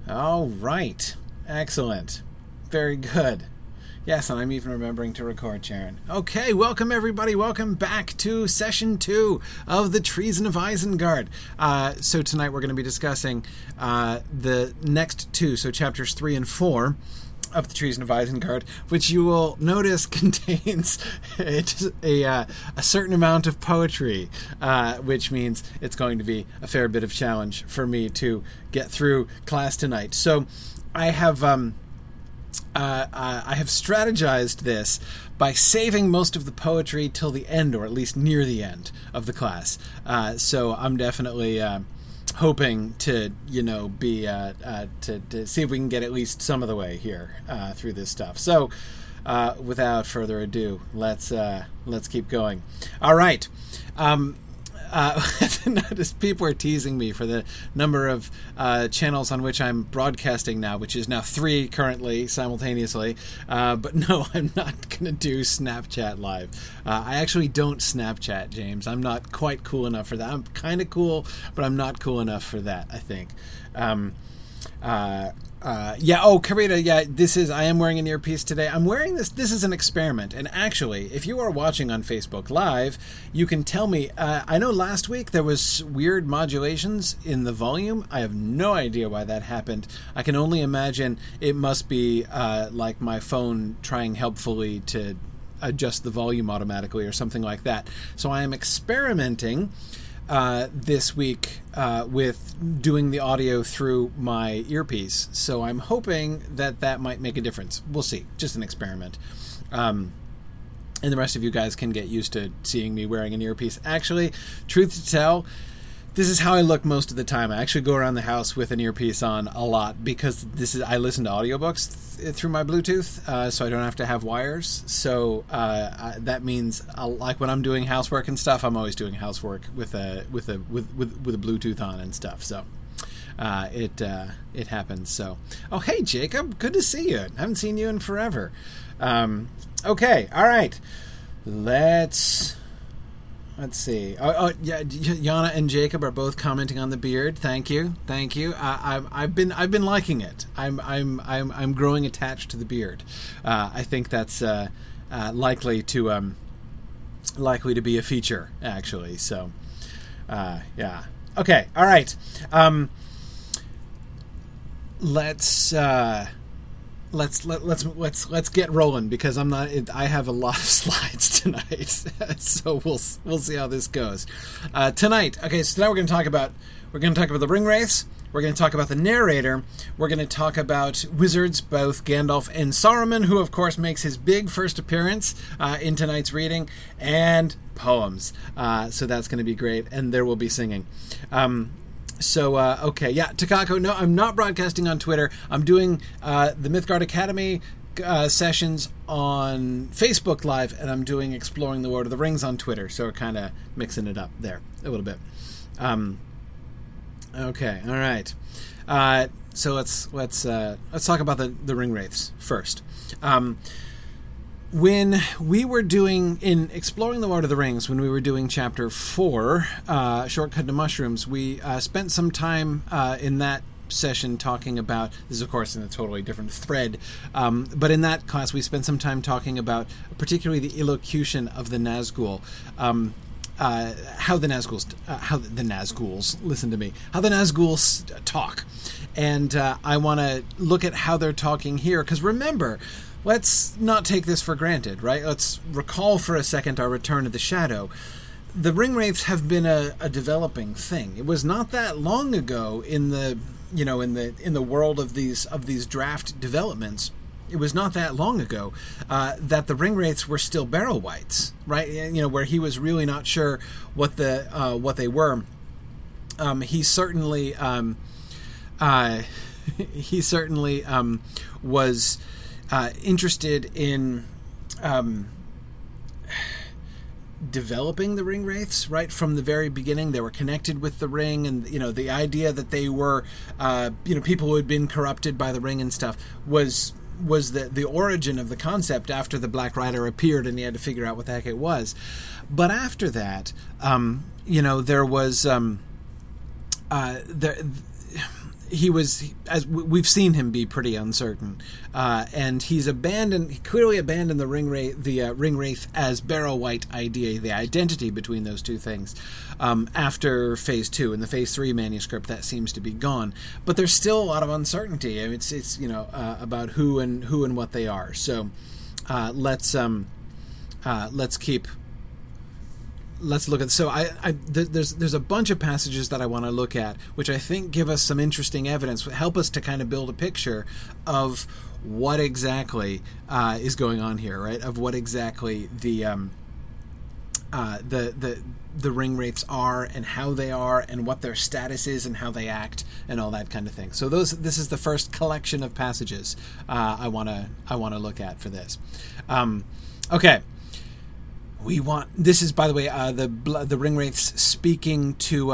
All right. Excellent. Very good. Yes, and I'm even remembering to record, Sharon. Okay, welcome everybody. Welcome back to Session 2 of The Treason of Isengard. So tonight we're going to be discussing the next two, so chapters 3 and 4 of The Treason of Isengard, which you will notice contains a certain amount of poetry, which means it's going to be a fair bit of challenge for me to get through class tonight. So I have strategized this by saving most of the poetry till the end, or at least near the end of the class. So I'm definitely hoping to, be to see if we can get at least some of the way here through this stuff. So without further ado, let's keep going. All right. Notice people are teasing me for the number of channels on which I'm broadcasting now, which is now 3 currently simultaneously. But no, I'm not going to do Snapchat Live. I actually don't Snapchat, James. I'm not quite cool enough for that. I'm kind of cool, but I'm not cool enough for that, I think. Karita, I am wearing an earpiece today. I'm wearing this is an experiment, and actually, if you are watching on Facebook Live, you can tell me, I know last week there was weird modulations in the volume. I have no idea why that happened. I can only imagine it must be like my phone trying helpfully to adjust the volume automatically or something like that. So I am experimenting this week with doing the audio through my earpiece. So I'm hoping that might make a difference. We'll see. Just an experiment. And the rest of you guys can get used to seeing me wearing an earpiece. Actually, truth to tell, this is how I look most of the time. I actually go around the house with an earpiece on a lot because I listen to audiobooks through my Bluetooth, so I don't have to have wires. So that means, like when I'm doing housework and stuff, I'm always doing housework with a Bluetooth on and stuff. So it happens. So, oh hey Jacob, good to see you. I haven't seen you in forever. Okay, all right. Let's see. Yana and Jacob are both commenting on the beard. Thank you. I've been liking it. I'm growing attached to the beard. I think that's likely to be a feature, actually. So, yeah. Okay. All right. Let's get rolling because I have a lot of slides tonight, so we'll see how this goes tonight. Okay, so now we're going to talk about the Ringwraiths. We're going to talk about the narrator. We're going to talk about wizards, both Gandalf and Saruman, who of course makes his big first appearance in tonight's reading, and poems. So that's going to be great, and there will be singing. Takako, no, I'm not broadcasting on Twitter. I'm doing the Mythgard Academy sessions on Facebook Live, and I'm doing Exploring the Lord of the Rings on Twitter, so we're kind of mixing it up there a little bit. Okay, all right. So let's talk about the Ringwraiths first. When we were doing, in Exploring the Lord of the Rings, when we were doing Chapter 4, Shortcut to Mushrooms, we spent some time in that session talking about, this is of course in a totally different thread, but in that class we spent some time talking about particularly the elocution of the Nazgul, how the Nazguls talk. And I want to look at how they're talking here, because remember, let's not take this for granted, right? Let's recall for a second our return to the Shadow. The Ringwraiths have been a developing thing. It was not that long ago in the world of these draft developments. It was not that long ago that the Ringwraiths were still Barrow Wights, right? Where he was really not sure what they were. He certainly was interested in developing the Ringwraiths right from the very beginning. They were connected with the ring, and the idea that they were people who had been corrupted by the ring and stuff was the origin of the concept after the Black Rider appeared and he had to figure out what the heck it was. But after that, there was as we've seen him be pretty uncertain, and he clearly abandoned the ring wraith as Barrow-wight idea, the identity between those two things. After Phase 2, in the Phase 3 manuscript, that seems to be gone, but there's still a lot of uncertainty. I mean, it's about who and what they are. So let's look at. So there's a bunch of passages that I want to look at, which I think give us some interesting evidence, help us to kind of build a picture of what exactly is going on here, right? Of what exactly the ring wraiths are, and how they are, and what their status is, and how they act, and all that kind of thing. So this is the first collection of passages I want to look at for this. Okay. This is, by the way, the ring wraiths speaking to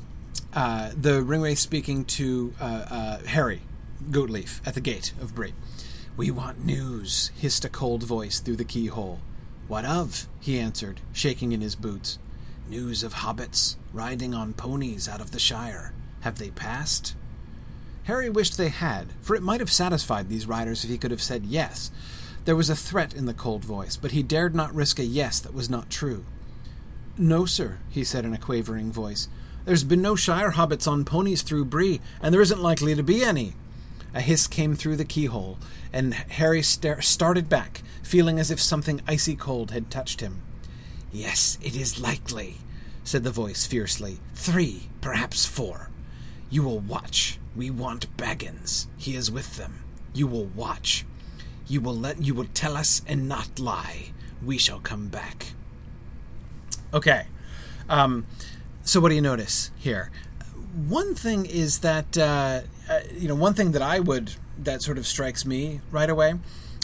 Harry Goatleaf at the gate of Bree. "We want news," hissed a cold voice through the keyhole. "What of?" he answered, shaking in his boots. "News of hobbits riding on ponies out of the Shire. Have they passed?" Harry wished they had, for it might have satisfied these riders if he could have said yes. There was a threat in the cold voice, but he dared not risk a yes that was not true. "No, sir," he said in a quavering voice. "There's been no Shire hobbits on ponies through Bree, and there isn't likely to be any." A hiss came through the keyhole, and Harry started back, feeling as if something icy cold had touched him. "Yes, it is likely," said the voice fiercely. 3, perhaps 4. "You will watch. We want Baggins. He is with them. You will watch. You will tell us and not lie. We shall come back." Okay. So what do you notice here? One thing is that one thing that sort of strikes me right away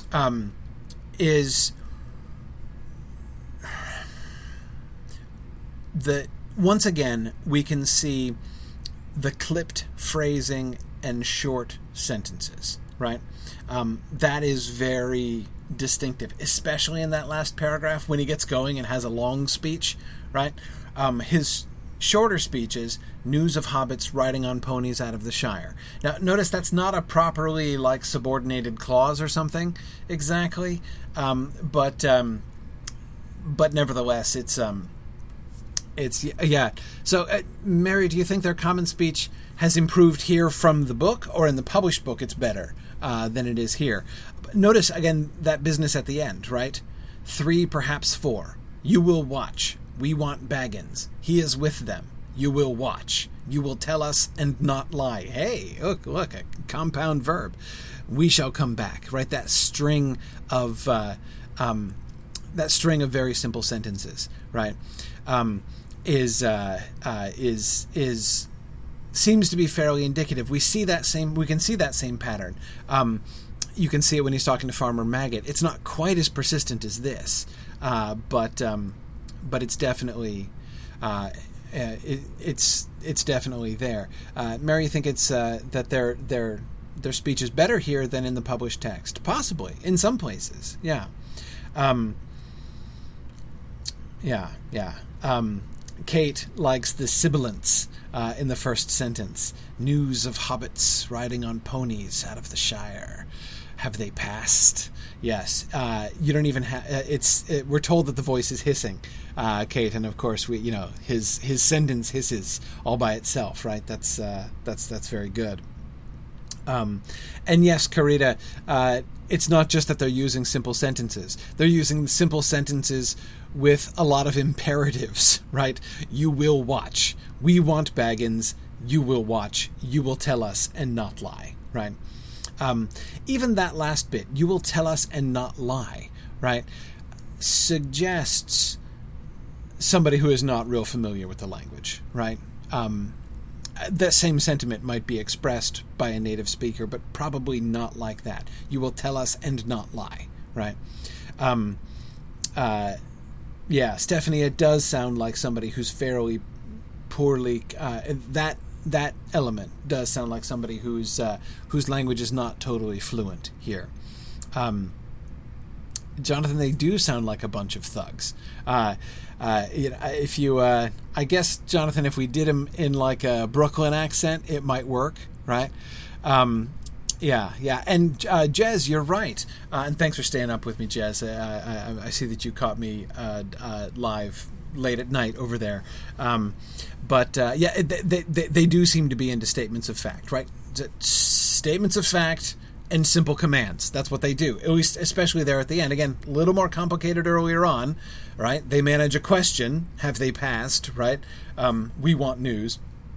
is that once again we can see the clipped phrasing and short sentences, right? That is very distinctive, especially in that last paragraph when he gets going and has a long speech, right? His shorter speeches, "News of hobbits riding on ponies out of the Shire." Now, notice that's not a properly subordinated clause or something exactly, but nevertheless, it's yeah. So, Mary, do you think their common speech has improved here from the book, or in the published book it's better than it is here? Notice again that business at the end, right? 3, perhaps 4. "You will watch. We want Baggins. He is with them. You will watch. You will tell us and not lie." Hey, look, a compound verb. "We shall come back." Right, that string of very simple sentences, right? Seems to be fairly indicative. We can see that same pattern. You can see it when he's talking to Farmer Maggot. It's not quite as persistent as this, but it's definitely it's definitely there. Mary, you think it's that their speech is better here than in the published text? Possibly in some places, yeah. Kate likes the sibilants in the first sentence. "News of hobbits riding on ponies out of the Shire. Have they passed?" Yes. You don't even have. We're told that the voice is hissing, Kate, and of course his sentence hisses all by itself, right? That's very good. And yes, Carita, it's not just that they're using simple sentences. They're using simple sentences with a lot of imperatives, right? "You will watch. We want Baggins. You will watch. You will tell us and not lie," right? Even that last bit, "you will tell us and not lie," right, suggests somebody who is not real familiar with the language, right? That same sentiment might be expressed by a native speaker, but probably not like that. "You will tell us and not lie," right? Yeah, Stephanie, it does sound like somebody who's fairly poorly. That element does sound like somebody whose language is not totally fluent here. Jonathan, they do sound like a bunch of thugs. If you, I guess, Jonathan, if we did them in like a Brooklyn accent, it might work, right? Yeah. And Jez, you're right. And thanks for staying up with me, Jez. I see that you caught me live late at night over there. They do seem to be into statements of fact, right? Statements of fact and simple commands. That's what they do, at least especially there at the end. Again, a little more complicated earlier on, right? They manage a question. Have they passed, right? We want news.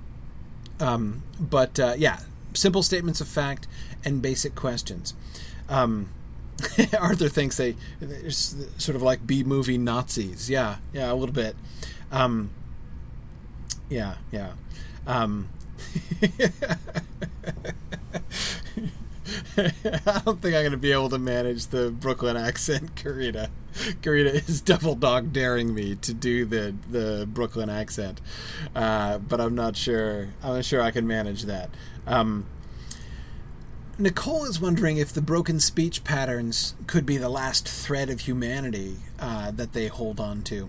Simple statements of fact and basic questions. Arthur thinks they're sort of like B-movie Nazis. Yeah, a little bit. Yeah. I don't think I'm going to be able to manage the Brooklyn accent, Karina. Karina is double dog daring me to do the Brooklyn accent, but I'm not sure. I'm not sure I can manage that. Nicole is wondering if the broken speech patterns could be the last thread of humanity that they hold on to.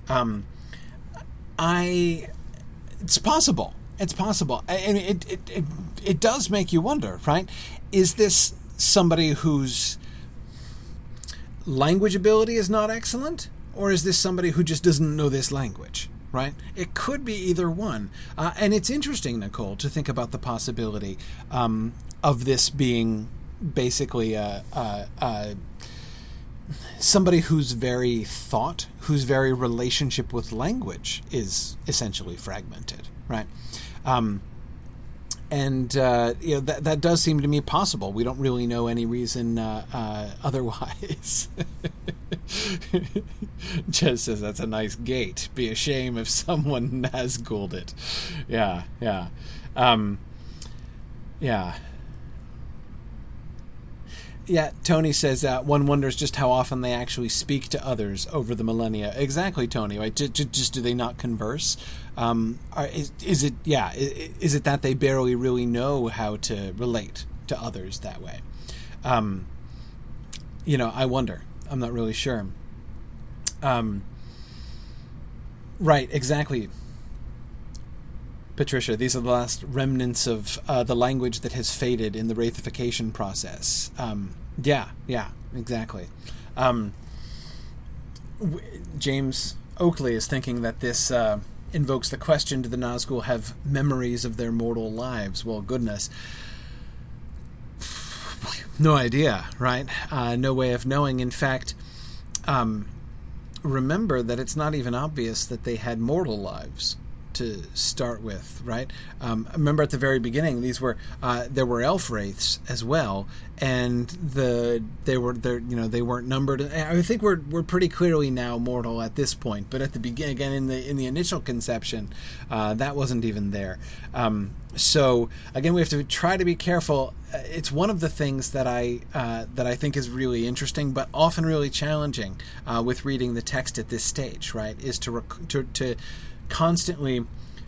It's possible. It's possible. And it does make you wonder, right? Is this somebody whose language ability is not excellent? Or is this somebody who just doesn't know this language, right? It could be either one. And it's interesting, Nicole, to think about the possibility of this being basically somebody whose very thought, whose very relationship with language is essentially fragmented, right? That does seem to me possible. We don't really know any reason otherwise. Jez says that's a nice gate. Be a shame if someone Nazguled it. Yeah. Yeah, Tony says one wonders just how often they actually speak to others over the millennia. Exactly, Tony. Right? Just do they not converse? Is it that they barely really know how to relate to others that way? I wonder. I'm not really sure. Right, exactly. Patricia, these are the last remnants of the language that has faded in the wraithification process. Yeah, exactly. James Oakley is thinking that this invokes the question, do the Nazgul have memories of their mortal lives? Well, goodness. No idea, right? No way of knowing. In fact, remember that it's not even obvious that they had mortal lives to start with, right? Remember at the very beginning, there were elf wraiths as well, and they weren't numbered. I think we're pretty clearly now mortal at this point, but at the beginning, again in the initial conception, that wasn't even there. So again, we have to try to be careful. It's one of the things that I think is really interesting, but often really challenging with reading the text at this stage. Right, is to constantly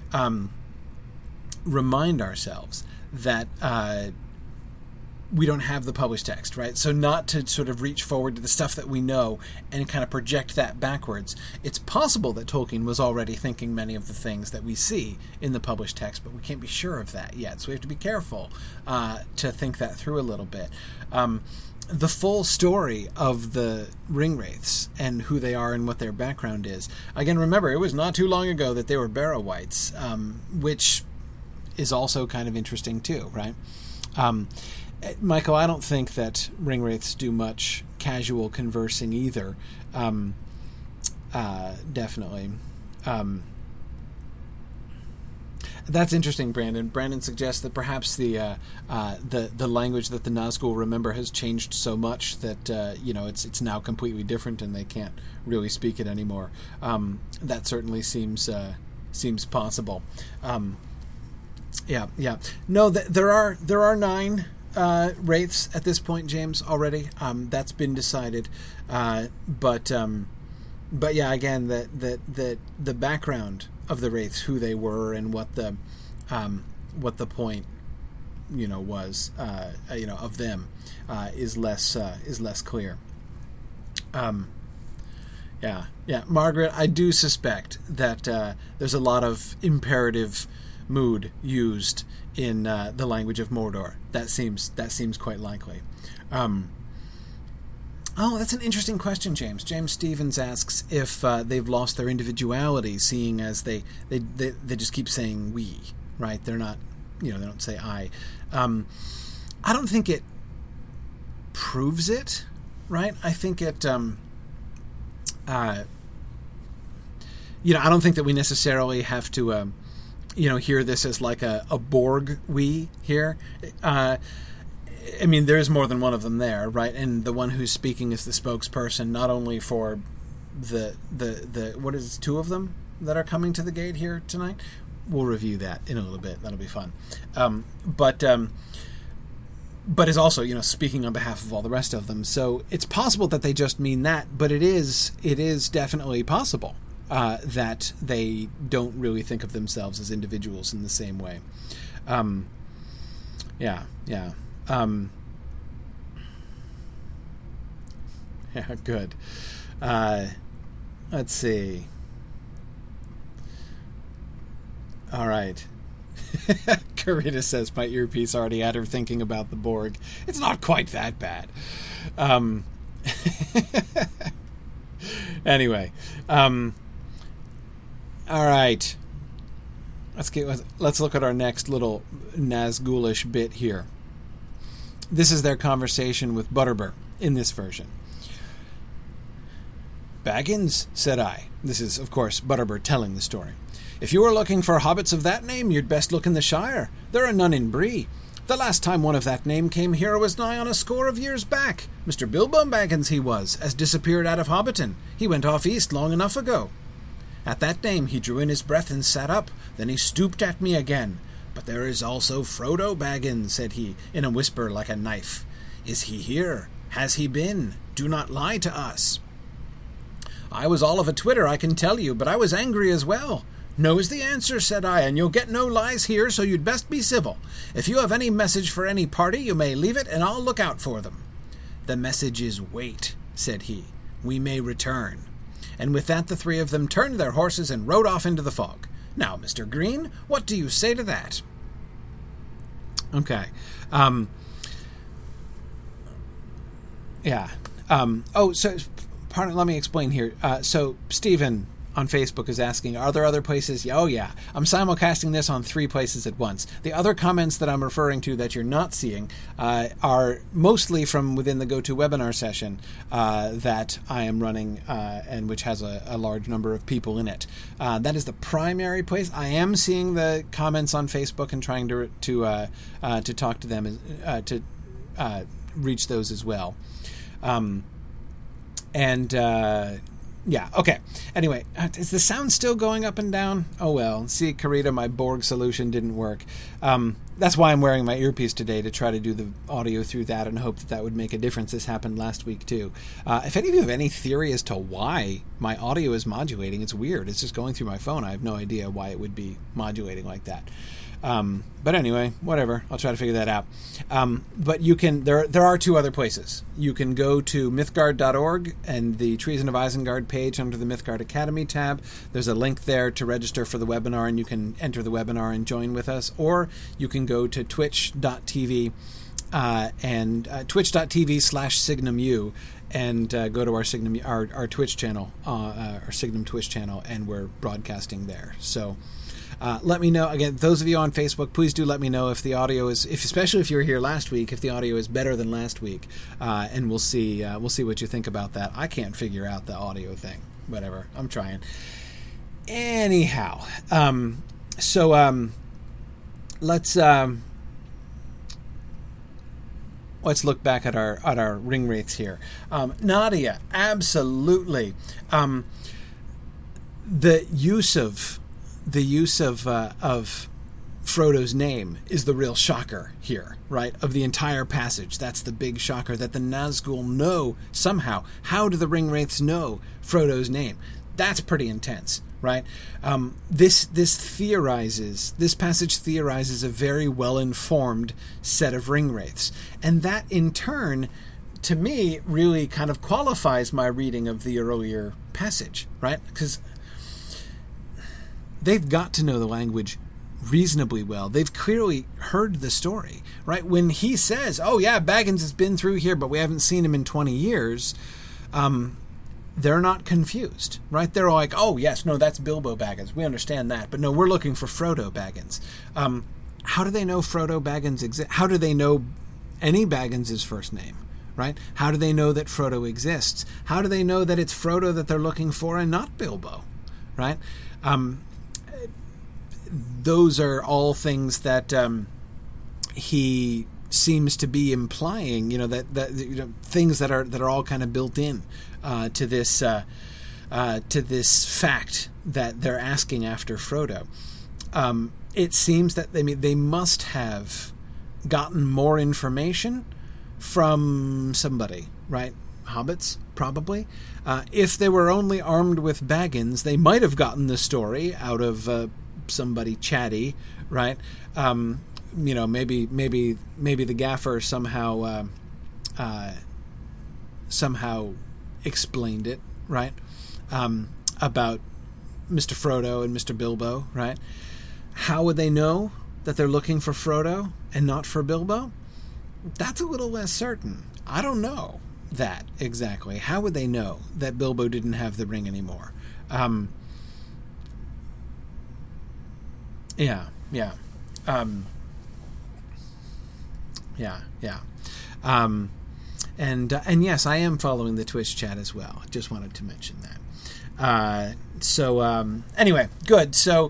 remind ourselves that we don't have the published text, right? So not to sort of reach forward to the stuff that we know and kind of project that backwards. It's possible that Tolkien was already thinking many of the things that we see in the published text, but we can't be sure of that yet. So we have to be careful to think that through a little bit. The full story of the Ringwraiths and who they are and what their background is. Again, remember, it was not too long ago that they were Barrow-wights, which is also kind of interesting too, right? Michael, I don't think that Ringwraiths do much casual conversing either. Definitely. That's interesting, Brandon. Brandon suggests that perhaps the language that the Nazgul remember has changed so much that it's now completely different and they can't really speak it anymore. That certainly seems possible. Yeah. No, there are 9 wraiths at this point, James. Already, that's been decided. But yeah, again, the background of the wraiths, who they were, and what the point was of them is less clear. Yeah, Margaret, I do suspect that there's a lot of imperative mood used in the language of Mordor. That seems quite likely. Oh, that's an interesting question, James. James Stevens asks if they've lost their individuality, seeing as they just keep saying we, right? They're not, they don't say I. I don't think it proves it, right? I think it, I don't think that we necessarily have to, hear this as like a Borg we here. There's more than one of them there, right? And the one who's speaking is the spokesperson, not only for the what is it, 2 of them that are coming to the gate here tonight. We'll review that in a little bit. That'll be fun. But is also, speaking on behalf of all the rest of them. So it's possible that they just mean that, but it is definitely possible that they don't really think of themselves as individuals in the same way. Yeah. Good. Let's see. All right. Karita says, my earpiece already had her thinking about the Borg. It's not quite that bad. Anyway. All right. Let's look at our next little Nazgulish bit here. This is their conversation with Butterbur in this version. Baggins, said I. This is, of course, Butterbur telling the story. If you are looking for hobbits of that name, you'd best look in the Shire. There are none in Bree. The last time one of that name came here was nigh on a score of years back. Mr. Bilbo Baggins he was, as disappeared out of Hobbiton. He went off east long enough ago. At that name he drew in his breath and sat up. Then he stooped at me again. But there is also Frodo Baggins, said he, in a whisper like a knife. Is he here? Has he been? Do not lie to us. I was all of a twitter, I can tell you, but I was angry as well. No is the answer, said I, and you'll get no lies here, so you'd best be civil. If you have any message for any party, you may leave it, and I'll look out for them. The message is wait, said he. We may return. And with that the 3 of them turned their horses and rode off into the fog. Now, Mr. Green, what do you say to that? Okay. Yeah. Let me explain here. So, Stephen on Facebook is asking, are there other places? Oh, yeah. I'm simulcasting this on 3 places at once. The other comments that I'm referring to that you're not seeing are mostly from within the GoToWebinar session that I am running and which has a large number of people in it. That is the primary place. I am seeing the comments on Facebook and trying to talk to them, to reach those as well. Yeah, okay. Anyway, is the sound still going up and down? Oh well. See, Karita, my Borg solution didn't work. That's why I'm wearing my earpiece today, to try to do the audio through that and hope that would make a difference. This happened last week too. If any of you have any theory as to why my audio is modulating, it's weird. It's just going through my phone. I have no idea why it would be modulating like that. But anyway, whatever. I'll try to figure that out. But you can. There are 2 other places. You can go to mythgard.org and the Treason of Isengard page under the Mythgard Academy tab. There's a link there to register for the webinar, and you can enter the webinar and join with us. Or you can go to twitch.tv and twitch.tv/SignumU and go to our Twitch channel, our Signum Twitch channel, and we're broadcasting there. So. Let me know, again, those of you on Facebook, please do let me know if the audio is, especially if you were here last week, if the audio is better than last week, and we'll see what you think about that. I can't figure out the audio thing. Whatever, I'm trying. Anyhow, let's look back at our ring wraiths here. Nadia, absolutely. The use of Frodo's name is the real shocker here, right? Of the entire passage. That's the big shocker, that the Nazgul know somehow. How do the Ringwraiths know Frodo's name? That's pretty intense, right? This passage theorizes a very well-informed set of Ringwraiths. And that, in turn, to me, really kind of qualifies my reading of the earlier passage, right? Because they've got to know the language reasonably well. They've clearly heard the story, right? When he says, "Oh yeah, Baggins has been through here, but we haven't seen him in 20 years," they're not confused, right? They're all like, "Oh yes, no, that's Bilbo Baggins. We understand that, but no, we're looking for Frodo Baggins." How do they know Frodo Baggins exists? How do they know any Baggins' first name, right? How do they know that Frodo exists? How do they know that it's Frodo that they're looking for and not Bilbo, right? Those are all things that he seems to be implying, that things that are all kind of built in to this fact that they're asking after Frodo. It seems that they must have gotten more information from somebody, right? Hobbits, probably. If they were only armed with Baggins, they might have gotten the story out of somebody chatty, right? Maybe the gaffer somehow explained it, right? About Mr. Frodo and Mr. Bilbo, right? How would they know that they're looking for Frodo and not for Bilbo? That's a little less certain. I don't know that exactly. How would they know that Bilbo didn't have the ring anymore? Yeah. And yes, I am following the Twitch chat as well. Just wanted to mention that. Anyway, good. So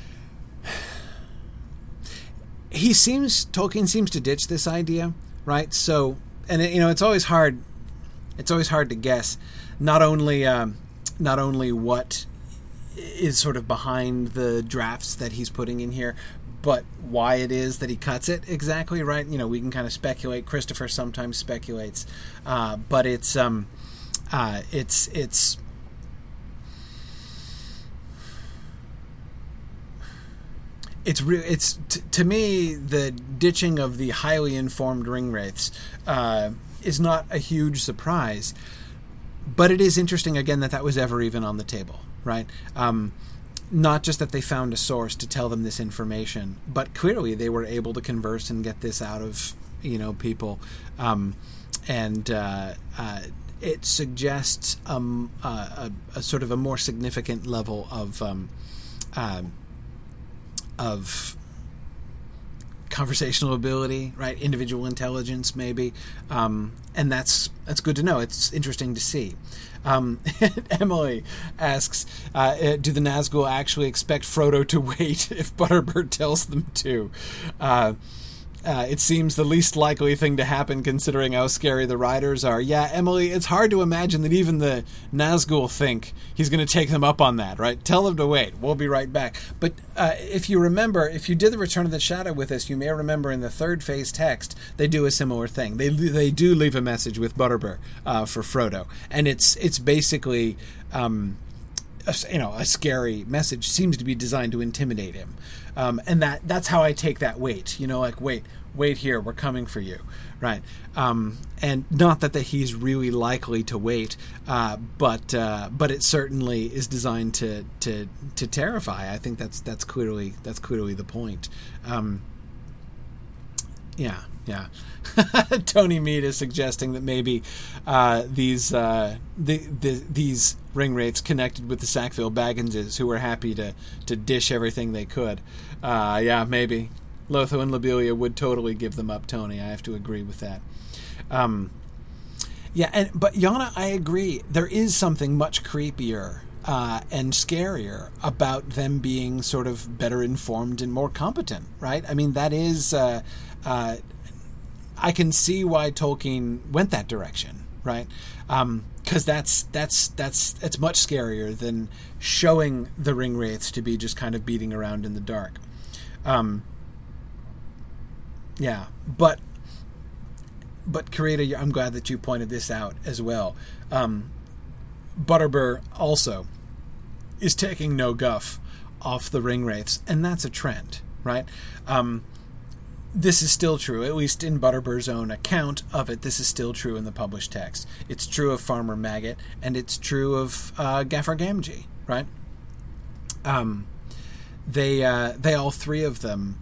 Tolkien seems to ditch this idea, right? So, and it's always hard. It's always hard to guess not only what is sort of behind the drafts that he's putting in here, but why it is that he cuts it exactly, right? We can kind of speculate. Christopher sometimes speculates, but it's to me, the ditching of the highly informed ringwraiths is not a huge surprise, but it is interesting again that was ever even on the table, right? Not just that they found a source to tell them this information, but clearly they were able to converse and get this out of people, and it suggests a sort of a more significant level of conversational ability, right? Individual intelligence, maybe, and that's good to know. It's interesting to see. Emily asks, do the Nazgul actually expect Frodo to wait if Butterbur tells them to? It seems the least likely thing to happen considering how scary the riders are. Yeah, Emily, it's hard to imagine that even the Nazgul think he's going to take them up on that, right? Tell them to wait. We'll be right back. But if you remember, if you did the Return of the Shadow with us, you may remember in the third phase text, they do a similar thing. They do leave a message with Butterbur for Frodo. And it's basically... a scary message seems to be designed to intimidate him. And that's how I take that wait, wait here, we're coming for you. Right. And not that he's really likely to wait, but it certainly is designed to terrify. I think that's clearly the point. Yeah. Tony Mead is suggesting that maybe these ringwraiths connected with the Sackville Bagginses who were happy to dish everything they could. Yeah, maybe. Lotho and Lobelia would totally give them up, Tony. I have to agree with that. But Yana, I agree. There is something much creepier and scarier about them being sort of better informed and more competent, right? I mean, that is... I can see why Tolkien went that direction, right? Because that's much scarier than showing the ringwraiths to be just kind of beating around in the dark. But Karita, I'm glad that you pointed this out as well. Butterbur also is taking no guff off the ringwraiths, and that's a trend, right? This is still true, at least in Butterbur's own account of it. This is still true in the published text. It's true of Farmer Maggot, and it's true of Gaffer Gamgee, right? they all three of them,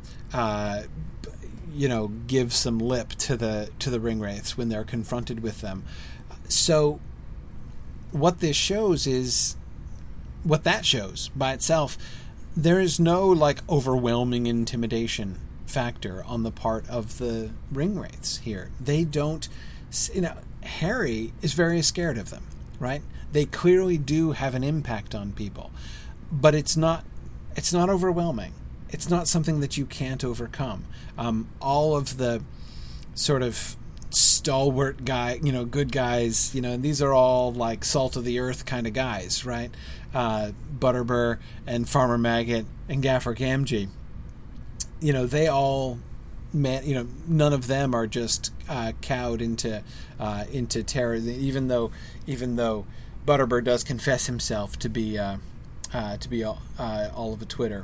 give some lip to the Ringwraiths when they're confronted with them. So what this shows is what that shows by itself. There is no like overwhelming intimidation factor on the part of the Ringwraiths here. They don't, Harry is very scared of them, right? They clearly do have an impact on people, but it's not overwhelming. It's not something that you can't overcome. All of the sort of stalwart good guys, and these are all like salt of the earth kind of guys, right? Butterbur and Farmer Maggot and Gaffer Gamgee. They all, none of them are just cowed into terror. Even though Butterbur does confess himself to be all of a Twitter.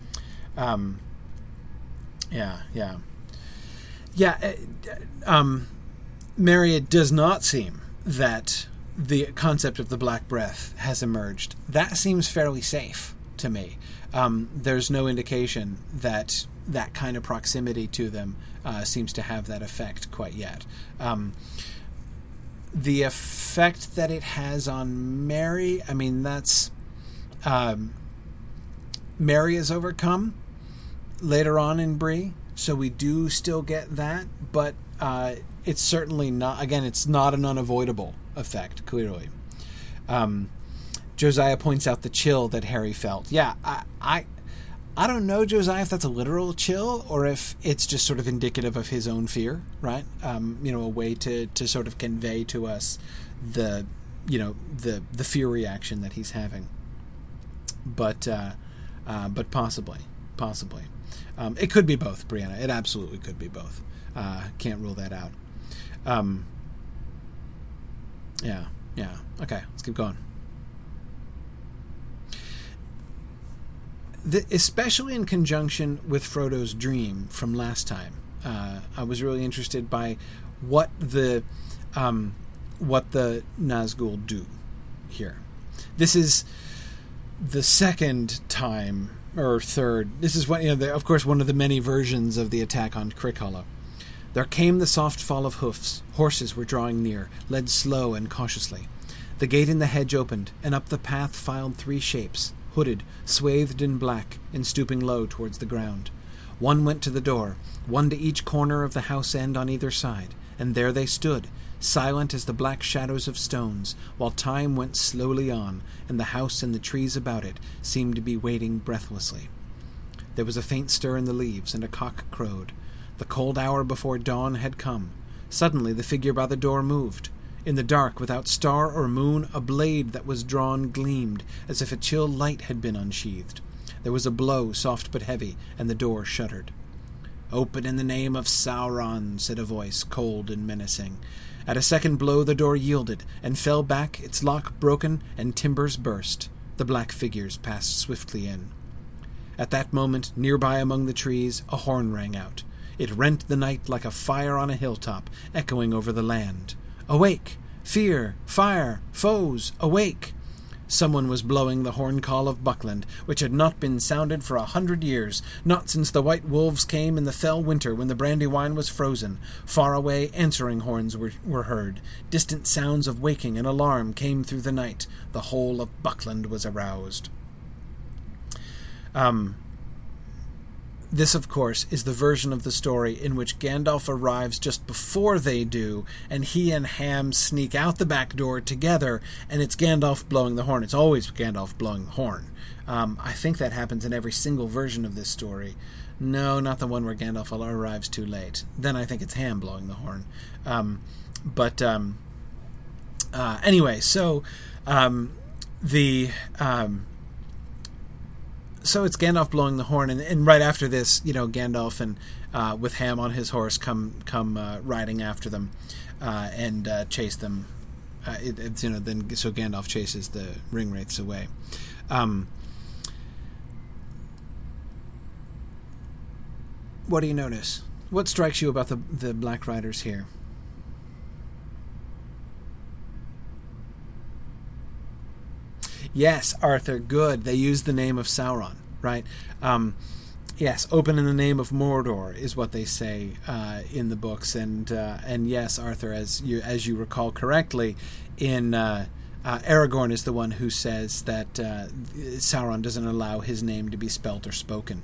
Mary, it does not seem that the concept of the Black Breath has emerged. That seems fairly safe to me. There's no indication that kind of proximity to them seems to have that effect quite yet. The effect that it has on Mary, that's... Mary is overcome later on in Bree, so we do still get that, but it's certainly not, again, it's not an unavoidable effect, clearly. Josiah points out the chill that Harry felt. Yeah, I don't know, Josiah, if that's a literal chill or if it's just sort of indicative of his own fear, right? A way to sort of convey to us the fear reaction that he's having. But possibly. It could be both, Brianna. It absolutely could be both. Can't rule that out. Yeah. Okay, let's keep going. Especially in conjunction with Frodo's dream from last time, I was really interested by what the Nazgul do here. This is the second time, or third. This is what, of course, one of the many versions of the attack on Crickhollow. There came the soft fall of hoofs. Horses were drawing near, led slow and cautiously. The gate in the hedge opened, and up the path filed three shapes, hooded, swathed in black, and stooping low towards the ground. One went to the door, one to each corner of the house end on either side, and there they stood, silent as the black shadows of stones, while time went slowly on, and the house and the trees about it seemed to be waiting breathlessly. There was a faint stir in the leaves, and a cock crowed. The cold hour before dawn had come. Suddenly the figure by the door moved. In the dark, without star or moon, a blade that was drawn gleamed, as if a chill light had been unsheathed. There was a blow, soft but heavy, and the door shuddered. "Open in the name of Sauron," said a voice, cold and menacing. At a second blow the door yielded, and fell back, its lock broken, and timbers burst. The black figures passed swiftly in. At that moment, nearby among the trees, a horn rang out. It rent the night like a fire on a hilltop, echoing over the land. "Awake! Fear! Fire! Foes! Awake!" Someone was blowing the horn call of Buckland, which had not been sounded for 100 years, not since the white wolves came in the fell winter when the Brandywine was frozen. Far away, answering horns were heard. Distant sounds of waking and alarm came through the night. The whole of Buckland was aroused. This, of course, is the version of the story in which Gandalf arrives just before they do, and he and Ham sneak out the back door together, and it's Gandalf blowing the horn. It's always Gandalf blowing the horn. I think that happens in every single version of this story. No, not the one where Gandalf arrives too late. Then I think it's Ham blowing the horn. Anyway, so So it's Gandalf blowing the horn, and right after this, Gandalf and with Ham on his horse come riding after them and chase them. So Gandalf chases the Ringwraiths away. What do you notice? What strikes you about the Black Riders here? Yes, Arthur, good. They use the name of Sauron. right? Yes, open in the name of Mordor is what they say in the books, and yes, Arthur, as you recall correctly, in Aragorn is the one who says that Sauron doesn't allow his name to be spelt or spoken.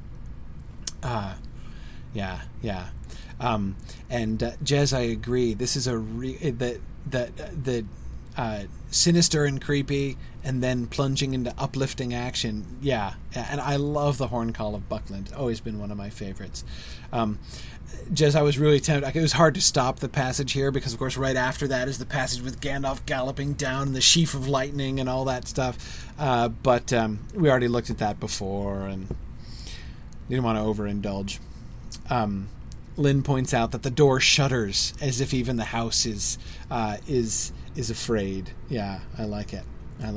Yeah. And Jez, I agree. This is the sinister and creepy, and then plunging into uplifting action. Yeah, and I love the Horn Call of Buckland. Always been one of my favorites. Jez, I was really tempted. It was hard to stop the passage here because, of course, right after that is the passage with Gandalf galloping down and the sheaf of lightning and all that stuff. But we already looked at that before and didn't want to overindulge. Lynn points out that the door shudders as if even the house is afraid. Yeah, I like it.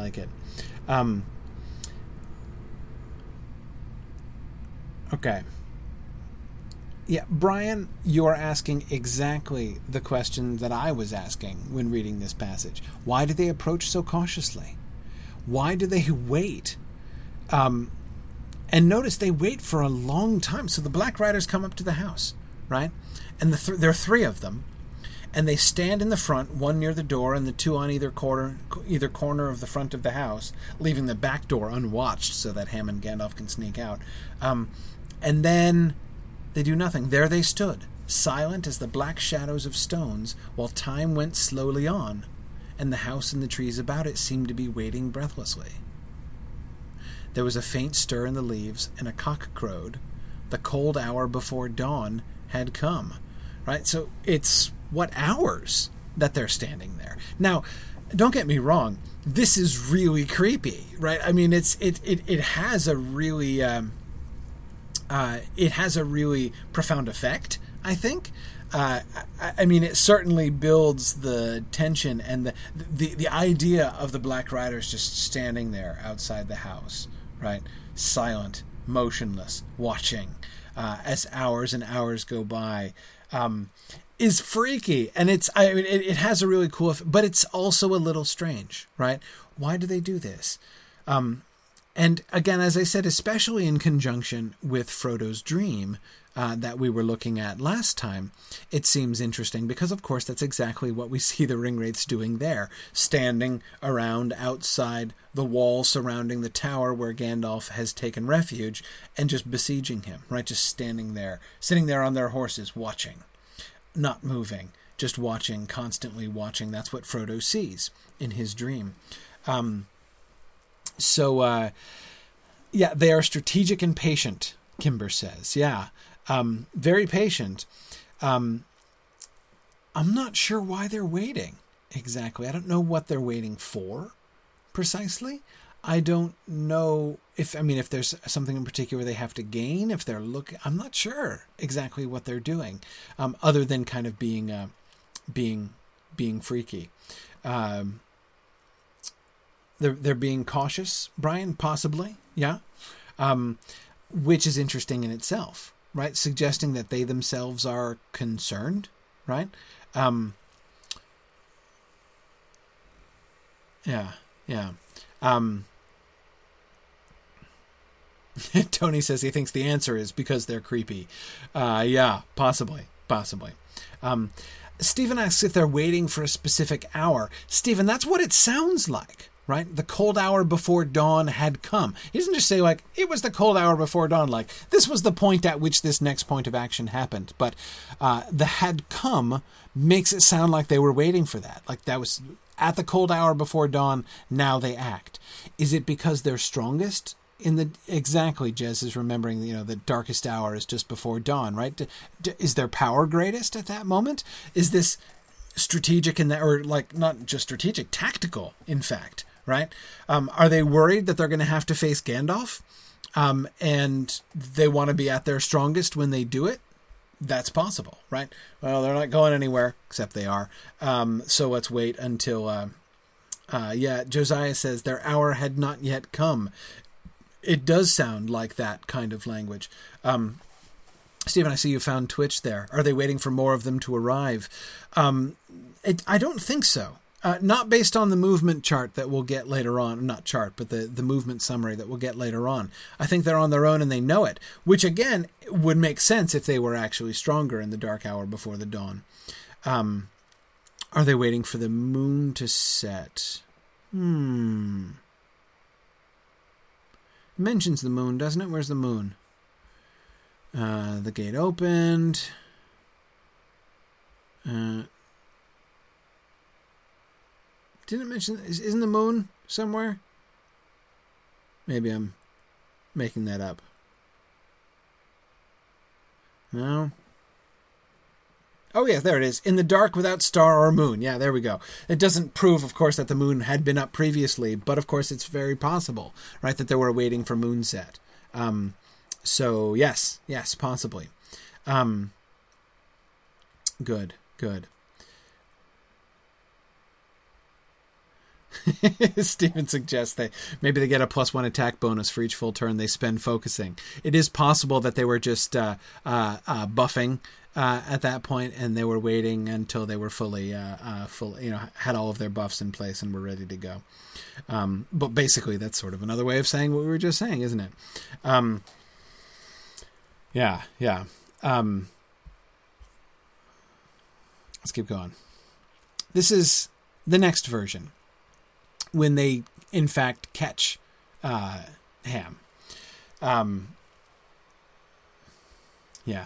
Okay. Yeah, Brian, you're asking exactly the question that I was asking when reading this passage. Why do they approach so cautiously? Why do they wait? And notice they wait for a long time. So the Black Riders come up to the house, right? And there are three of them. And they stand in the front, one near the door, and the two on either corner of the front of the house, leaving the back door unwatched so that Ham and Gandalf can sneak out. And then they do nothing. There they stood, silent as the black shadows of stones, while time went slowly on, and the house and the trees about it seemed to be waiting breathlessly. There was a faint stir in the leaves, and a cock crowed. The cold hour before dawn had come. Right? So it's hours that they're standing there. Now, don't get me wrong, this is really creepy, right? I mean, it has a really profound effect, I think. I mean, it certainly builds the tension and the idea of the Black Riders just standing there outside the house, right? Silent, motionless, watching as hours and hours go by. Is freaky, and it has a really cool effect, but it's also a little strange, right? Why do they do this? And again, as I said, especially in conjunction with Frodo's dream that we were looking at last time, it seems interesting because, of course, that's exactly what we see the Ringwraiths doing there, standing around outside the wall surrounding the tower where Gandalf has taken refuge and just besieging him, right? Just standing there, sitting there on their horses, watching. Not moving, just watching, constantly watching. That's what Frodo sees in his dream. So they are strategic and patient, Kimber says. Yeah, very patient. I'm not sure why they're waiting exactly. I don't know what they're waiting for precisely. I don't know if there's something in particular they have to gain, if they're I'm not sure exactly what they're doing, other than kind of being freaky. They're being cautious, Brian, possibly. Yeah. Which is interesting in itself, right? Suggesting that they themselves are concerned, right? Yeah. Tony says he thinks the answer is because they're creepy. Yeah, possibly. Stephen asks if they're waiting for a specific hour. Stephen, that's what it sounds like, right? The cold hour before dawn had come. He doesn't just say, like, it was the cold hour before dawn, like, this was the point at which this next point of action happened. But the had come makes it sound like they were waiting for that. Like, that was at the cold hour before dawn, now they act. Is it because they're strongest? Exactly, Jez is remembering, the darkest hour is just before dawn, right? Is their power greatest at that moment? Is this strategic or like not just strategic, tactical, in fact, right? Are they worried that they're going to have to face Gandalf? And they want to be at their strongest when they do it? That's possible, right? Well, they're not going anywhere, except they are. So let's wait until... Josiah says their hour had not yet come. It does sound like that kind of language. Stephen, I see you found Twitch there. Are they waiting for more of them to arrive? I don't think so. Not based on the movement chart that we'll get later on. Not chart, but the movement summary that we'll get later on. I think they're on their own and they know it, which again would make sense if they were actually stronger in the dark hour before the dawn. Are they waiting for the moon to set? It mentions the moon, doesn't it? Where's the moon? The gate opened. Didn't it mention... Isn't the moon somewhere? Maybe I'm making that up. No? Oh, yes, there it is. In the dark without star or moon. Yeah, there we go. It doesn't prove, of course, that the moon had been up previously, but, of course, it's very possible, right, that they were waiting for moonset. So, yes, possibly. Good. Stephen suggests maybe they get a +1 attack bonus for each full turn they spend focusing. It is possible that they were just buffing at that point, and they were waiting until they were fully, had all of their buffs in place and were ready to go. But basically, that's sort of another way of saying what we were just saying, isn't it? Yeah. Let's keep going. This is the next version, when they, in fact, catch Ham. Yeah.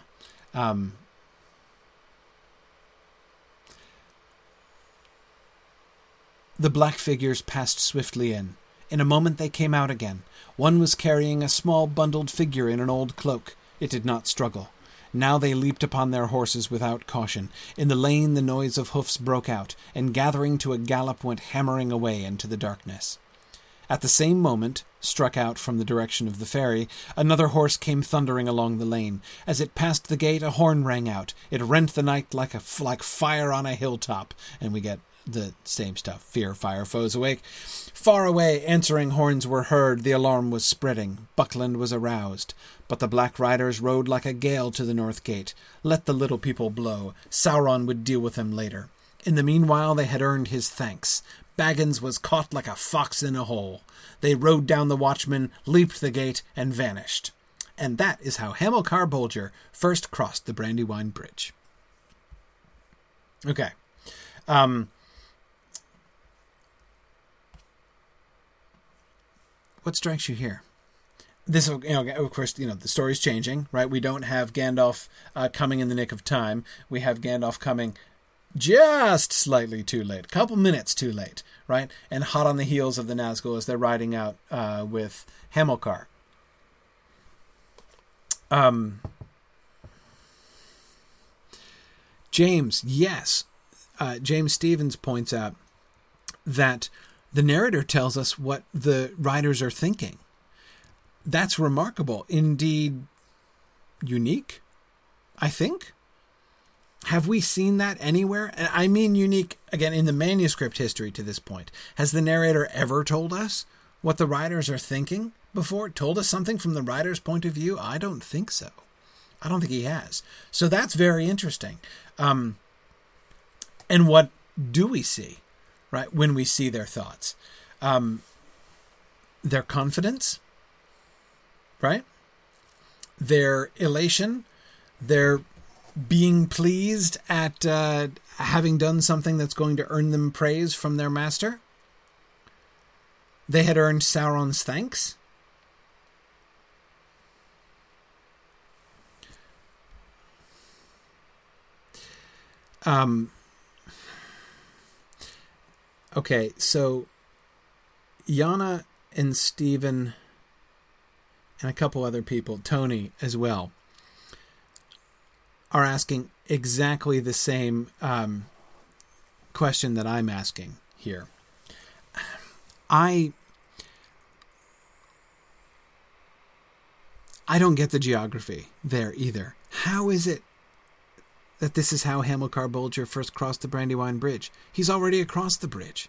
The black figures passed swiftly in. In a moment they came out again. One was carrying a small bundled figure in an old cloak. It did not struggle. Now they leaped upon their horses without caution. In the lane the noise of hoofs broke out, and gathering to a gallop went hammering away into the darkness. At the same moment, struck out from the direction of the ferry, another horse came thundering along the lane. As it passed the gate, a horn rang out. It rent the night like fire on a hilltop, and we get the same stuff. Fear, fire, foes awake. Far away, answering horns were heard. The alarm was spreading. Buckland was aroused. But the Black Riders rode like a gale to the north gate. Let the little people blow. Sauron would deal with them later. In the meanwhile, they had earned his thanks. Baggins was caught like a fox in a hole. They rode down the watchman, leaped the gate, and vanished. And that is how Hamilcar Bolger first crossed the Brandywine Bridge. Okay. What strikes you here? This, of course, the story's changing, right? We don't have Gandalf coming in the nick of time. We have Gandalf coming just slightly too late, a couple minutes too late, right? And hot on the heels of the Nazgul as they're riding out with Hamilcar. James, yes. James Stevens points out that the narrator tells us what the riders are thinking. That's remarkable. Indeed, unique, I think. Have we seen that anywhere? And I mean unique, again, in the manuscript history to this point. Has the narrator ever told us what the writers are thinking before? Told us something from the writer's point of view? I don't think so. I don't think he has. So that's very interesting. And what do we see, right, when we see their thoughts? Their confidence, right? Their elation, their being pleased at having done something that's going to earn them praise from their master. They had earned Sauron's thanks. Okay, so Yana and Stephen and a couple other people, Tony as well, are asking exactly the same question that I'm asking here. I don't get the geography there either. How is it that this is how Hamilcar Bolger first crossed the Brandywine Bridge? He's already across the bridge.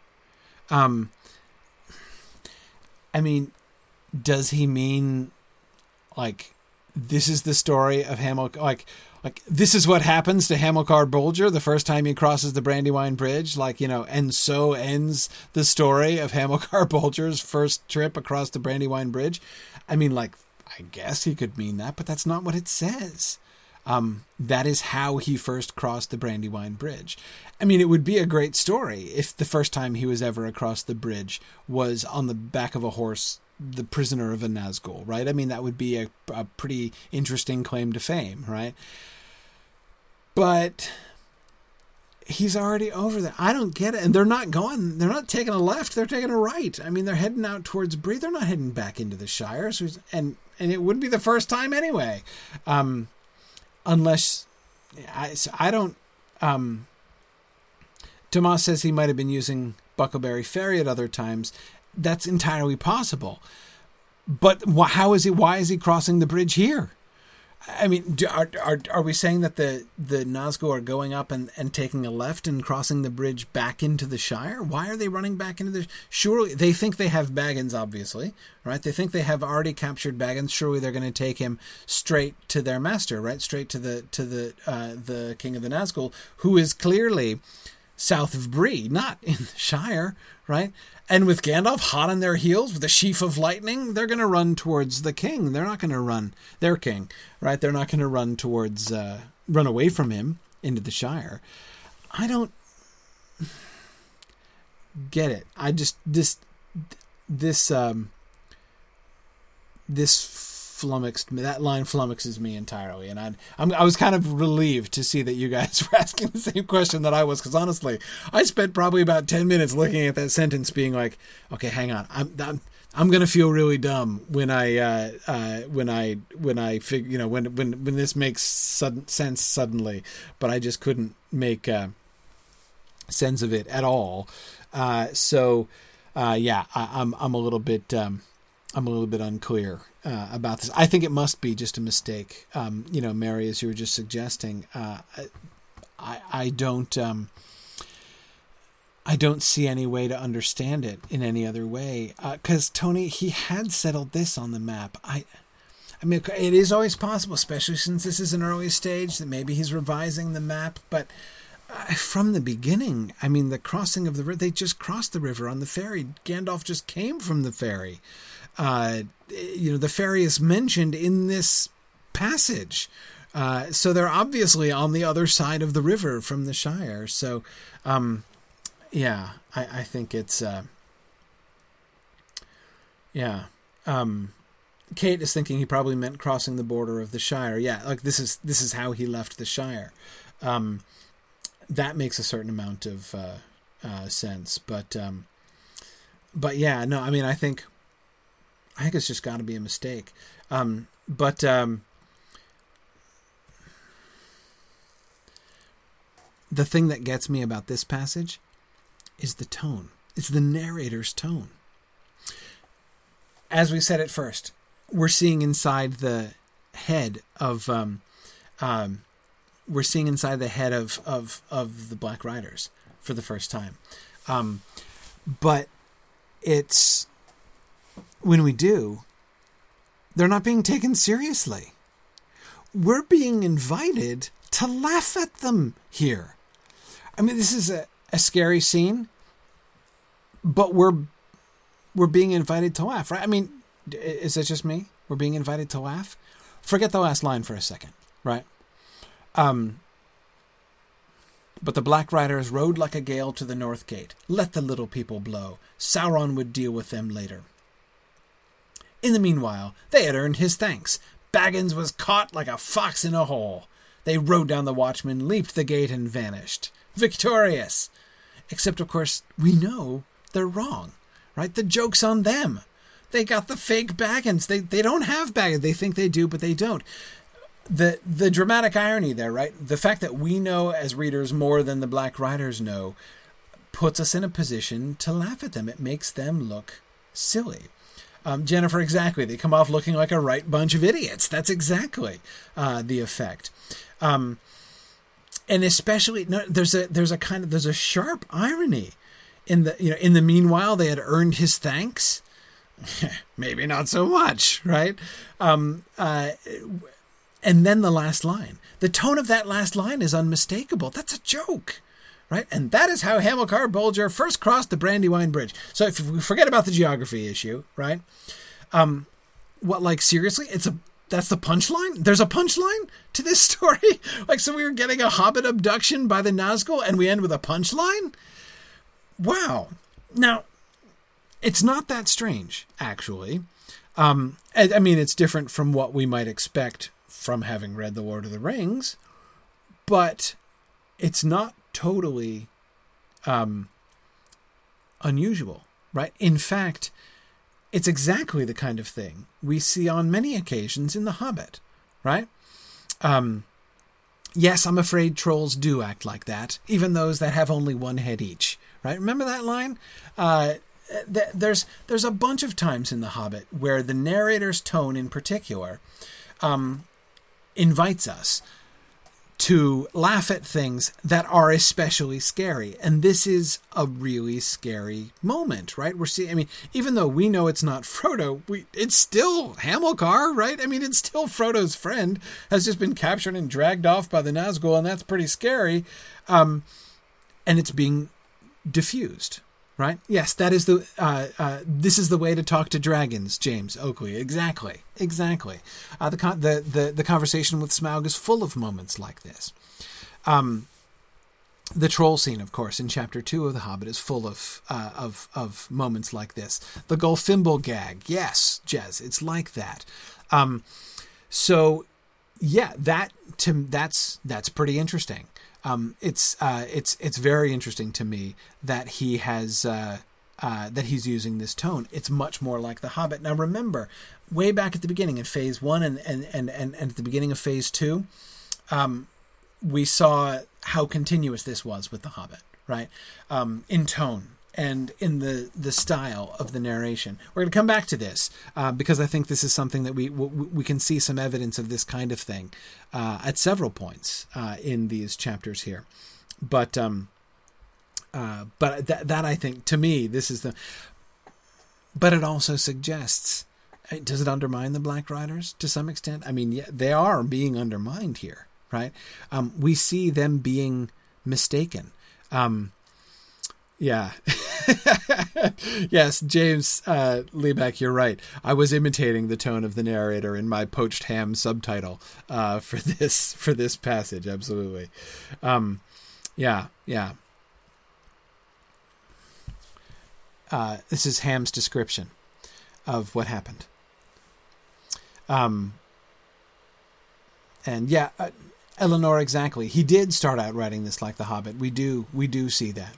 I mean, does he mean, like, this is the story of Hamilcar? Like, like, this is what happens to Hamilcar Bolger the first time he crosses the Brandywine Bridge, like, and so ends the story of Hamilcar Bolger's first trip across the Brandywine Bridge. I mean, like, I guess he could mean that, but that's not what it says. That is how he first crossed the Brandywine Bridge. I mean, it would be a great story if the first time he was ever across the bridge was on the back of a horse, the prisoner of a Nazgul, right? I mean, that would be a pretty interesting claim to fame, right? But he's already over there. I don't get it. And they're not taking a left, they're taking a right. I mean, they're heading out towards Bree. They're not heading back into the Shire. So and it wouldn't be the first time anyway. Unless I don't. Tomas says he might have been using Buckleberry Ferry at other times. That's entirely possible. But why is he crossing the bridge here? I mean, are we saying that the Nazgul are going up and taking a left and crossing the bridge back into the Shire? Why are they running back into the... Surely, they think they have Baggins, obviously, right? They think they have already captured Baggins. Surely they're going to take him straight to their master, right? Straight to the King of the Nazgul, who is clearly south of Bree, not in the Shire, right? And with Gandalf hot on their heels with a sheaf of lightning, they're going to run towards the king. They're not going to run their king, right? They're not going to run towards, run away from him into the Shire. I don't get it. I just, this flummoxed me. That line flummoxes me entirely. And I was kind of relieved to see that you guys were asking the same question that I was, because honestly, I spent probably about 10 minutes looking at that sentence being like, okay, hang on. I'm going to feel really dumb when I figure, when this makes sense suddenly, but I just couldn't make sense of it at all. I'm a little bit unclear about this. I think it must be just a mistake. Mary, as you were just suggesting, I don't see any way to understand it in any other way. 'Cause Tony, he had settled this on the map. I mean, it is always possible, especially since this is an early stage, that maybe he's revising the map, but from the beginning, I mean, the crossing of the river, they just crossed the river on the ferry. Gandalf just came from the ferry. The ferry is mentioned in this passage. So they're obviously on the other side of the river from the Shire. So, I think it's, Kate is thinking he probably meant crossing the border of the Shire. Yeah, like this is how he left the Shire. That makes a certain amount of sense. But yeah, no, I mean, I think it's just got to be a mistake. The thing that gets me about this passage is the tone. It's the narrator's tone. As we said at first, we're seeing inside the head of the Black Riders for the first time. But it's, when we do, they're not being taken seriously. We're being invited to laugh at them here. I mean, this is a scary scene, but we're being invited to laugh, right? I mean, is that just me? We're being invited to laugh? Forget the last line for a second, right? But the Black Riders rode like a gale to the North Gate. Let the little people blow. Sauron would deal with them later. In the meanwhile, they had earned his thanks. Baggins was caught like a fox in a hole. They rode down the Watchmen, leaped the gate, and vanished. Victorious! Except, of course, we know they're wrong, right? The joke's on them. They got the fake Baggins. They don't have Baggins. They think they do, but they don't. The dramatic irony there, right? The fact that we know as readers more than the Black Riders know puts us in a position to laugh at them. It makes them look silly. Jennifer, exactly. They come off looking like a right bunch of idiots. That's exactly the effect. And especially, there's a sharp irony in the meanwhile they had earned his thanks. Maybe not so much, right? And then the last line. The tone of that last line is unmistakable. That's a joke, right? And that is how Hamilcar Bolger first crossed the Brandywine Bridge. So if we forget about the geography issue, right? Seriously? That's the punchline? There's a punchline to this story? So we were getting a hobbit abduction by the Nazgul and we end with a punchline? Wow. Now, it's not that strange, actually. It's different from what we might expect from having read The Lord of the Rings, but it's not totally unusual, right? In fact, it's exactly the kind of thing we see on many occasions in The Hobbit, right? Yes, I'm afraid trolls do act like that, even those that have only one head each, right? Remember that line? There's a bunch of times in The Hobbit where the narrator's tone in particular invites us to laugh at things that are especially scary. And this is a really scary moment, right? Even though we know it's not Frodo, it's still Hamilcar, right? It's still Frodo's friend, has just been captured and dragged off by the Nazgul, and that's pretty scary. And it's being diffused, right? Yes, that is this is the way to talk to dragons, James Oakley. Exactly. The conversation with Smaug is full of moments like this. The troll scene, of course, in Chapter 2 of The Hobbit is full of moments like this. The Gulfimble gag, yes, Jez, it's like that. That's pretty interesting. It's very interesting to me that he has that he's using this tone. It's much more like The Hobbit. Now remember, way back at the beginning in Phase 1 and at the beginning of Phase 2, we saw how continuous this was with The Hobbit, right? In tone and in the style of the narration. We're going to come back to this because I think this is something that we can see some evidence of this kind of thing at several points in these chapters here. But that I think, to me, this is the... But it also suggests... Does it undermine the Black Riders to some extent? Yeah, they are being undermined here, right? We see them being mistaken. Yeah. Yes, James Liebeck, you're right. I was imitating the tone of the narrator in my poached ham subtitle for this passage. Absolutely. Yeah. This is Ham's description of what happened. Eleanor, exactly. He did start out writing this like The Hobbit. We do see that.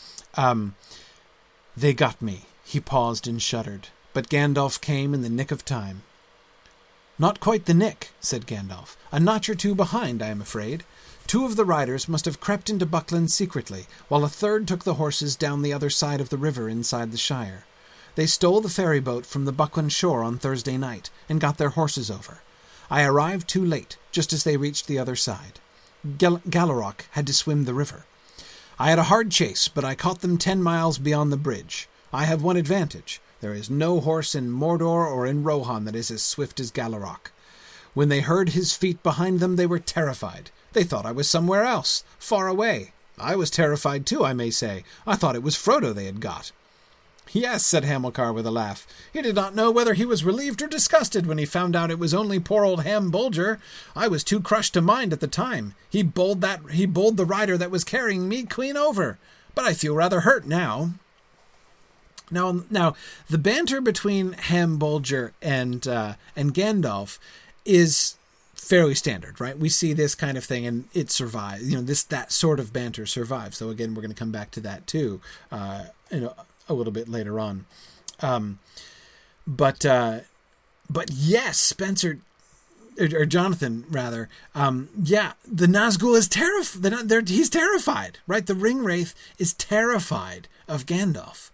They got me. He paused and shuddered, but Gandalf came in the nick of time. Not quite the nick, said Gandalf. A notch or two behind, I am afraid. 2 of the riders must have crept into Buckland secretly, while a third took the horses down the other side of the river inside the Shire. They stole the ferry boat from the Buckland shore on Thursday night, and got their horses over. I arrived too late, just as they reached the other side. Galarok had to swim the river. I had a hard chase, but I caught them 10 miles beyond the bridge. I have one advantage. There is no horse in Mordor or in Rohan that is as swift as Galarok. When they heard his feet behind them, they were terrified. They thought I was somewhere else, far away. I was terrified too, I may say. I thought it was Frodo they had got. Yes, said Hamilcar with a laugh. He did not know whether he was relieved or disgusted when he found out it was only poor old Ham Bolger. I was too crushed to mind at the time. He bowled the rider that was carrying me clean over. But I feel rather hurt now. Now, the banter between Ham Bolger and Gandalf is fairly standard, right? We see this kind of thing, and it survives. That sort of banter survives. So again, we're going to come back to that too. A little bit later on. But yes, Spencer, or Jonathan rather, the Nazgul is terrified. He's terrified, right? The Ringwraith is terrified of Gandalf.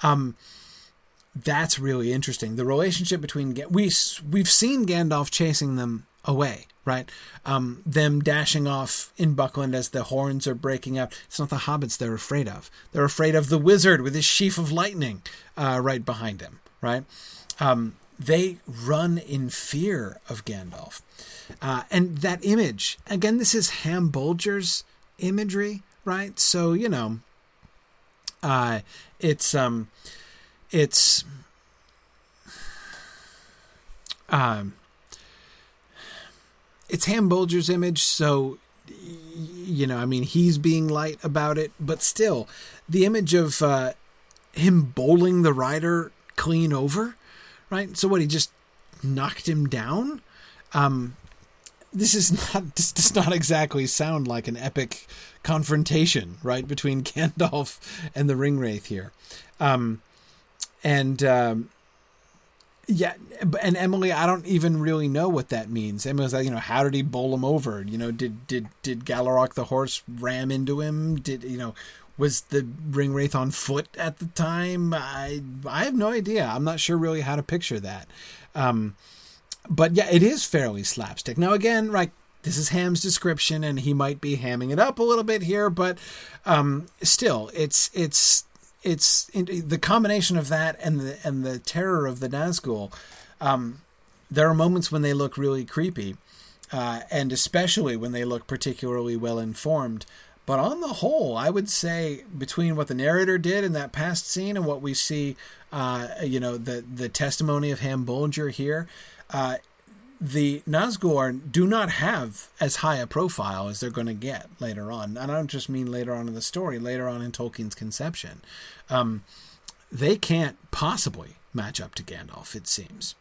That's really interesting. The relationship between, we've seen Gandalf chasing them away, right? Them dashing off in Buckland as the horns are breaking out. It's not the hobbits they're afraid of. They're afraid of the wizard with his sheaf of lightning right behind him, right? they run in fear of Gandalf. And that image, again, this is Ham Bolger's imagery, right? So, it's Ham Bolger's image, so, he's being light about it, but still, the image of him bowling the rider clean over, right? So what, he just knocked him down? This does not exactly sound like an epic confrontation, right, between Gandalf and the Ringwraith here. And Emily, I don't even really know what that means. Emily's like, how did he bowl him over? Did Galarok the horse ram into him? Was the Ringwraith on foot at the time? I have no idea. I'm not sure really how to picture that. But yeah, it is fairly slapstick. Now again, right, this is Ham's description, and he might be hamming it up a little bit here, but still, it's the combination of that and the terror of the Nazgul. There are moments when they look really creepy, and especially when they look particularly well informed. But on the whole, I would say between what the narrator did in that past scene and what we see, the testimony of Ham Bolger here, the Nazgul do not have as high a profile as they're going to get later on. And I don't just mean later on in the story, later on in Tolkien's conception. They can't possibly match up to Gandalf, it seems.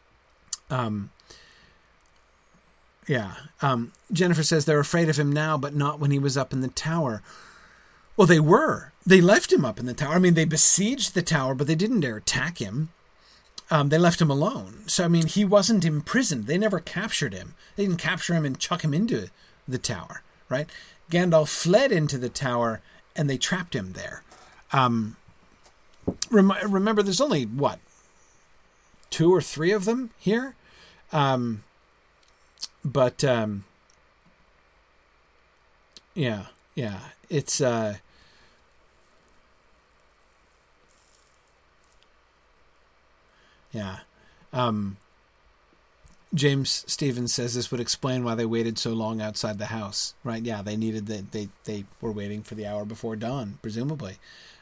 Jennifer says they're afraid of him now, but not when he was up in the tower. Well, they were. They left him up in the tower. They besieged the tower, but they didn't dare attack him. They left him alone. So, he wasn't imprisoned. They never captured him. They didn't capture him and chuck him into the tower, right? Gandalf fled into the tower, and they trapped him there. Remember, there's only, 2 or 3 of them here? It's, James Stevens says this would explain why they waited so long outside the house, right? Yeah, they needed they were waiting for the hour before dawn, presumably.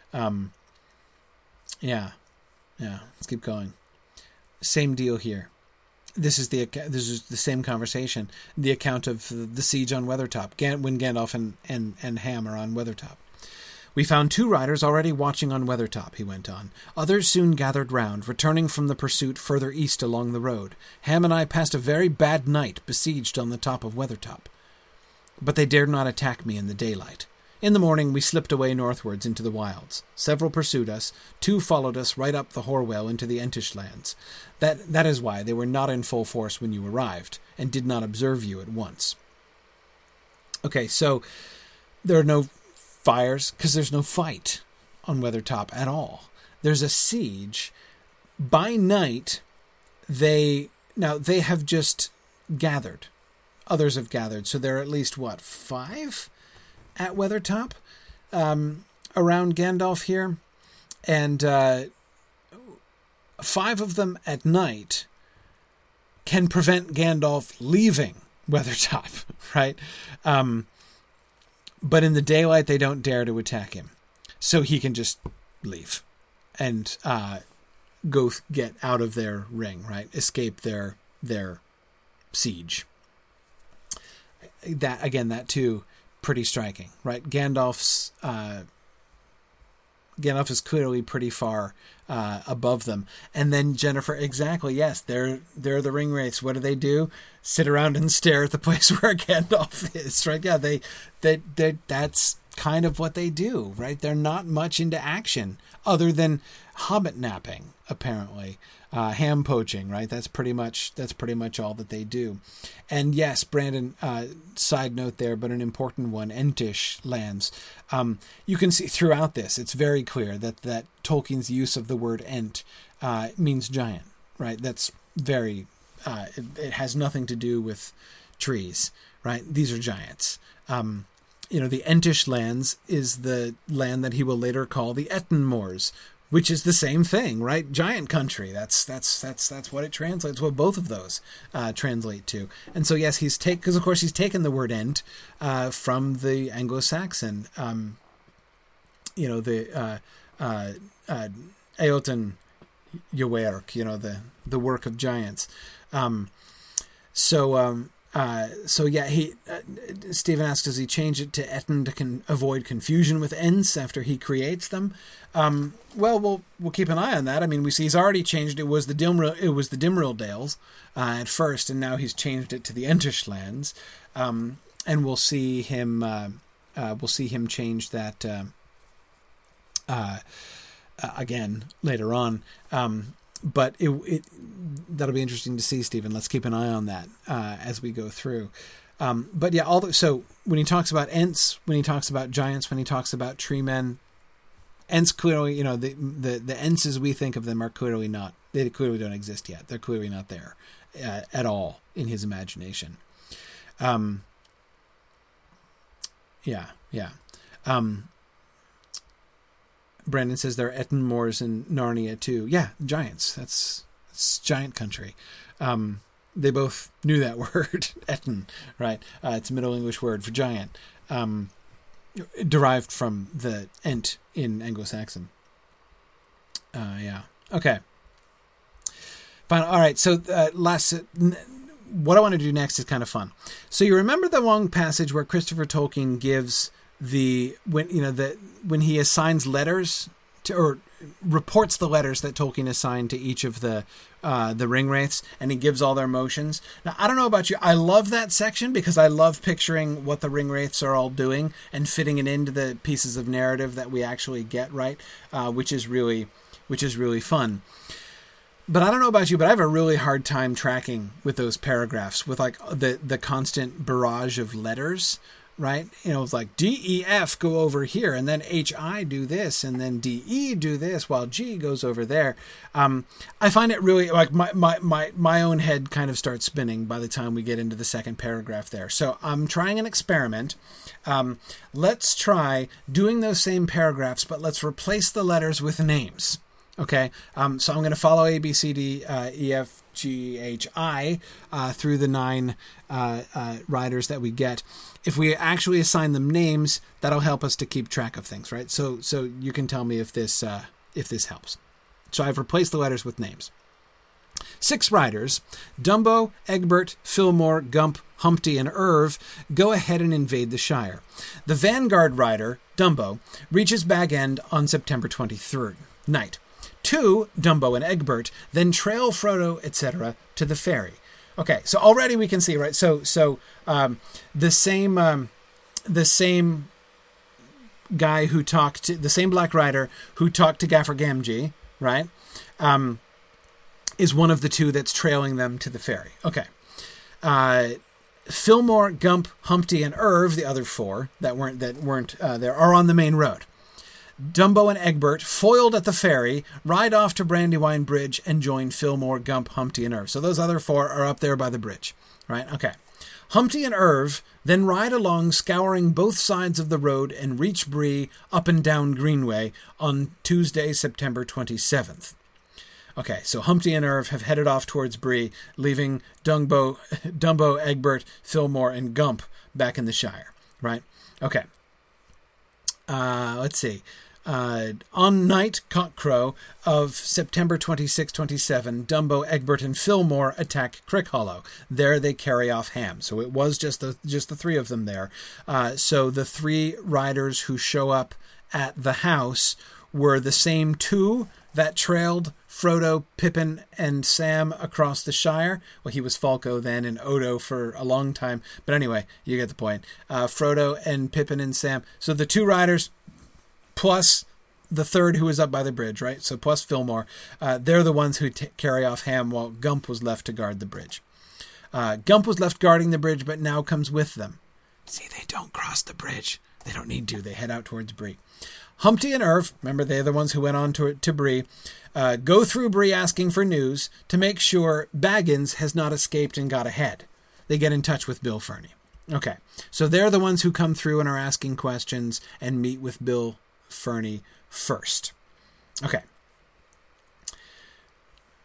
Let's keep going. Same deal here. This is the same conversation. The account of the siege on Weathertop, when Gandalf and Ham are on Weathertop. We found 2 riders already watching on Weathertop, he went on. Others soon gathered round, returning from the pursuit further east along the road. Ham and I passed a very bad night besieged on the top of Weathertop. But they dared not attack me in the daylight. In the morning we slipped away northwards into the wilds. Several pursued us. 2 followed us right up the Horwell into the Entish lands. That is why they were not in full force when you arrived, and did not observe you at once. Okay, so there are no fires, because there's no fight on Weathertop at all. There's a siege. By night, they have just gathered. Others have gathered, so there are at least, 5 at Weathertop around Gandalf here? And 5 of them at night can prevent Gandalf leaving Weathertop, right? But in the daylight, they don't dare to attack him. So he can just leave and go get out of their ring, right? Escape their siege. That too, pretty striking, right? Gandalf is clearly pretty far above them. And then Jennifer, exactly, yes, they're the Ringwraiths. What do? Sit around and stare at the place where Gandalf is, right? Yeah, they that's kind of what they do, right? They're not much into action other than hobbit napping, apparently. Ham poaching, right? That's pretty much all that they do. And yes, Brandon, side note there, but an important one, Entish lands. You can see throughout this, it's very clear that Tolkien's use of the word Ent means giant, right? That's very, it has nothing to do with trees, right? These are giants. The Entish lands is the land that he will later call the Etten Moors, which is the same thing, right? Giant country. That's what it translates. What both of those translate to. And so yes, because of course he's taken the word ent from the Anglo-Saxon. The Eoten Jowerk, the work of giants. Stephen asks, does he change it to Etten to avoid confusion with Ents after he creates them? We'll keep an eye on that. I mean, we see he's already changed. It was the Dimril Dales at first, and now he's changed it to the Enterschlands. And we'll see him change that again later on. But that'll be interesting to see, Stephen. Let's keep an eye on that as we go through. But yeah, so when he talks about Ents, when he talks about giants, when he talks about tree men, Ents clearly, the Ents as we think of them are clearly not. They clearly don't exist yet. They're clearly not there at all in his imagination. Brandon says there are Etten Moors in Narnia too. Yeah, giants. That's giant country. They both knew that word, Etten, right? It's a Middle English word for giant, derived from the Ent in Anglo-Saxon. Okay. Fine. All right. So what I want to do next is kind of fun. So you remember the long passage where Christopher Tolkien gives when he assigns letters to, or reports the letters that Tolkien assigned to each of the Ringwraiths, and he gives all their motions. Now, I don't know about you, I love that section because I love picturing what the Ringwraiths are all doing and fitting it into the pieces of narrative that we actually get, right? Which is really fun. But I don't know about you, but I have a really hard time tracking with those paragraphs, with like the constant barrage of letters. Right? It's like DEF go over here, and then HI do this, and then DE do this, while G goes over there. I find it really like my own head kind of starts spinning by the time we get into the second paragraph there. So I'm trying an experiment. Let's try doing those same paragraphs, but let's replace the letters with names. Okay, so I'm going to follow A, B, C, D, E, F, G, H, I through the 9 riders that we get. If we actually assign them names, that'll help us to keep track of things, right? So you can tell me if this helps. So I've replaced the letters with names. 6 riders, Dumbo, Egbert, Fillmore, Gump, Humpty, and Irv, go ahead and invade the Shire. The vanguard rider, Dumbo, reaches Bag End on September 23rd, night. 2, Dumbo and Egbert, then trail Frodo, etc., to the ferry. Okay, so already we can see, right? So the same guy who talked to the same Black Rider who talked to Gaffer Gamgee, right? Is one of the 2 that's trailing them to the ferry. Okay. Fillmore, Gump, Humpty, and Irv, the other 4 that weren't there, are on the main road. Dumbo and Egbert, foiled at the ferry, ride off to Brandywine Bridge and join Fillmore, Gump, Humpty, and Irv. So those other 4 are up there by the bridge, right? Okay. Humpty and Irv then ride along, scouring both sides of the road, and reach Bree up and down Greenway on Tuesday, September 27th. Okay, so Humpty and Irv have headed off towards Bree, leaving Dumbo, Egbert, Fillmore, and Gump back in the Shire, right? Okay. Let's see. On night cockcrow of September 26-27, Dumbo, Egbert, and Fillmore attack Crickhollow. There they carry off Ham. So it was just the 3 of them there. So the 3 riders who show up at the house were the same 2 that trailed Frodo, Pippin, and Sam across the Shire. Well, he was Falco then and Odo for a long time. But anyway, you get the point. Frodo and Pippin and Sam. So the 2 riders plus the 3rd who was up by the bridge, right? So plus Fillmore. They're the ones who carry off Ham while Gump was left to guard the bridge. Gump was left guarding the bridge, but now comes with them. See, they don't cross the bridge. They don't need to. They head out towards Bree. Humpty and Irv, remember they're the ones who went on to Bree, go through Bree asking for news to make sure Baggins has not escaped and got ahead. They get in touch with Bill Ferny. Okay, so they're the ones who come through and are asking questions and meet with Bill Ferny first. Okay,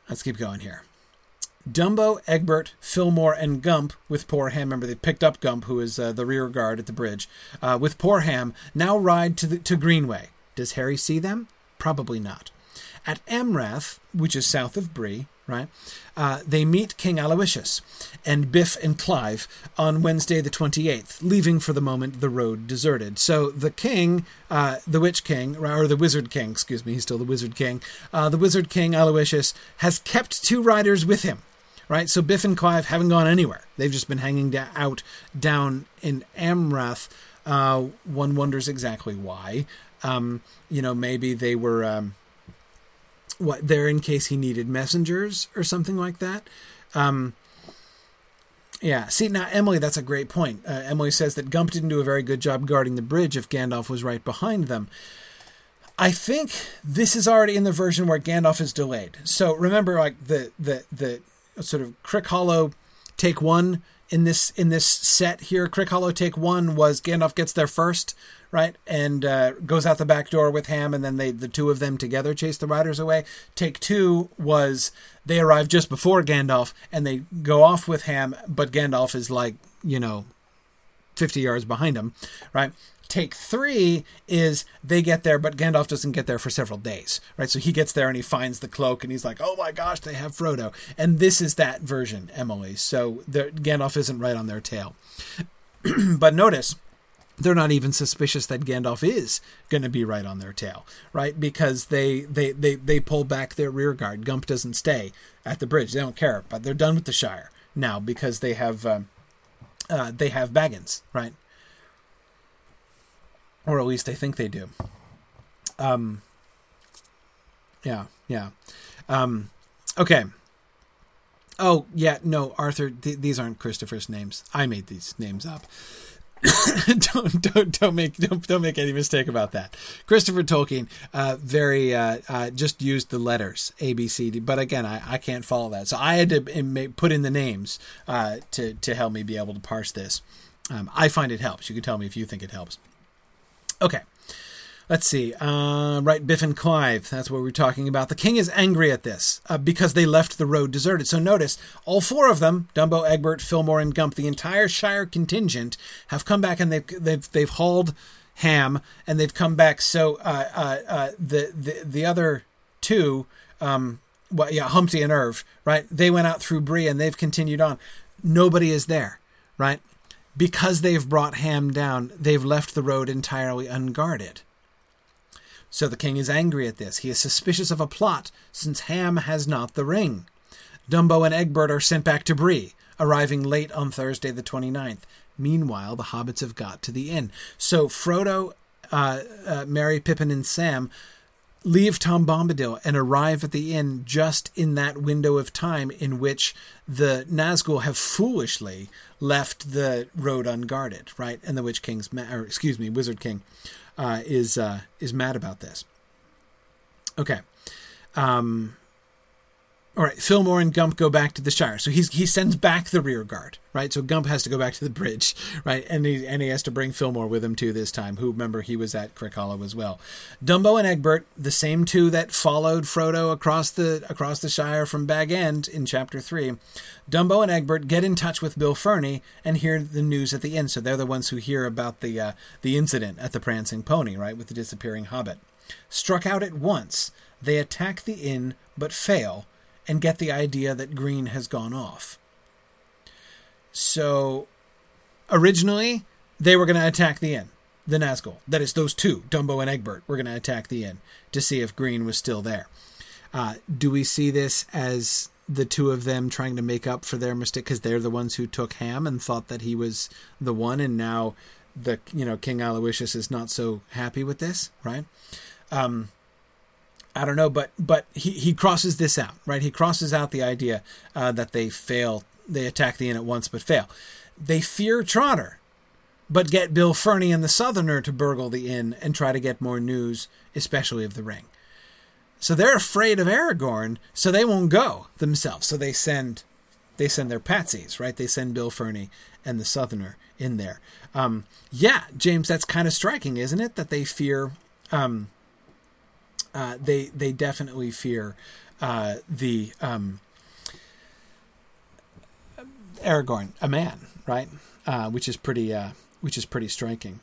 Let's keep going here. Dumbo, Egbert, Fillmore, and Gump, with poor Ham, remember they picked up Gump, who is the rear guard at the bridge, with poor Ham, now ride to Greenway. Does Harry see them? Probably not. At Amrath, which is south of Bree, right, they meet King Aloysius and Biff and Clive on Wednesday the 28th, leaving for the moment the road deserted. So the king, the Witch King, or the Wizard King, excuse me, he's still the Wizard King, the Wizard King Aloysius has kept 2 riders with him. Right, so Biff and Clive haven't gone anywhere. They've just been hanging out down in Amrath. One wonders exactly why. Maybe they were there in case he needed messengers or something like that. See, now, Emily, that's a great point. Emily says that Gump didn't do a very good job guarding the bridge if Gandalf was right behind them. I think this is already in the version where Gandalf is delayed. So remember, like, the sort of Crick Hollow take 1 in this set here. Crick Hollow take 1 was Gandalf gets there first, right, and goes out the back door with Ham, and then the 2 of them together chase the riders away. Take 2 was they arrive just before Gandalf, and they go off with Ham, but Gandalf is 50 yards behind him, right? Take 3 is they get there, but Gandalf doesn't get there for several days, right? So he gets there and he finds the cloak and he's like, oh my gosh, they have Frodo. And this is that version, Emily. So Gandalf isn't right on their tail. But notice, they're not even suspicious that Gandalf is going to be right on their tail, right? Because they pull back their rear guard. Gump doesn't stay at the bridge. They don't care, but they're done with the Shire now because they have Baggins, right? Or at least they think they do. Okay. Oh, yeah, no, Arthur, these aren't Christopher's names. I made these names up. Don't make any mistake about that. Christopher Tolkien just used the letters A, B, C, D, but again, I can't follow that. So I had to put in the names to help me be able to parse this. I find it helps. You can tell me if you think it helps. Okay, let's see. Right, Biff and Clive, that's what we're talking about. The king is angry at this because they left the road deserted. So notice, all 4 of them, Dumbo, Egbert, Fillmore, and Gump, the entire Shire contingent, have come back and they've hauled Ham, and they've come back. So the other 2, Humpty and Irv, right, they went out through Bree and they've continued on. Nobody is there, right? Because they've brought Ham down, they've left the road entirely unguarded. So the king is angry at this. He is suspicious of a plot, since Ham has not the ring. Dumbo and Egbert are sent back to Bree, arriving late on Thursday the 29th. Meanwhile, the hobbits have got to the inn. So Frodo, Merry, Pippin, and Sam leave Tom Bombadil and arrive at the inn just in that window of time in which the Nazgul have foolishly left the road unguarded, right? And the Wizard King is mad about this. Okay. All right, Fillmore and Gump go back to the Shire. So he sends back the rear guard, right? So Gump has to go back to the bridge, right? And he has to bring Fillmore with him too this time, who, remember, he was at Crick Hollow as well. Dumbo and Egbert, the same 2 that followed Frodo across the Shire from Bag End in Chapter 3. Dumbo and Egbert get in touch with Bill Ferny and hear the news at the inn. So they're the ones who hear about the incident at the Prancing Pony, right, with the disappearing hobbit. Struck out at once, they attack the inn but fail, and get the idea that Green has gone off. So, originally, they were going to attack the inn, the Nazgul. That is, those 2, Dumbo and Egbert, were going to attack the inn to see if Green was still there. Do we see this as the 2 of them trying to make up for their mistake? Because they're the ones who took Ham and thought that he was the one, and now King Aloysius is not so happy with this, right? I don't know, but he crosses this out, right? He crosses out the idea that they attack the inn at once but fail. They fear Trotter, but get Bill Ferny and the Southerner to burgle the inn and try to get more news, especially of the ring. So they're afraid of Aragorn, so they won't go themselves. So they send their patsies, right? They send Bill Ferny and the Southerner in there. James, that's kind of striking, isn't it? That they fear... They definitely fear the Aragorn, a man, right? Which is pretty striking.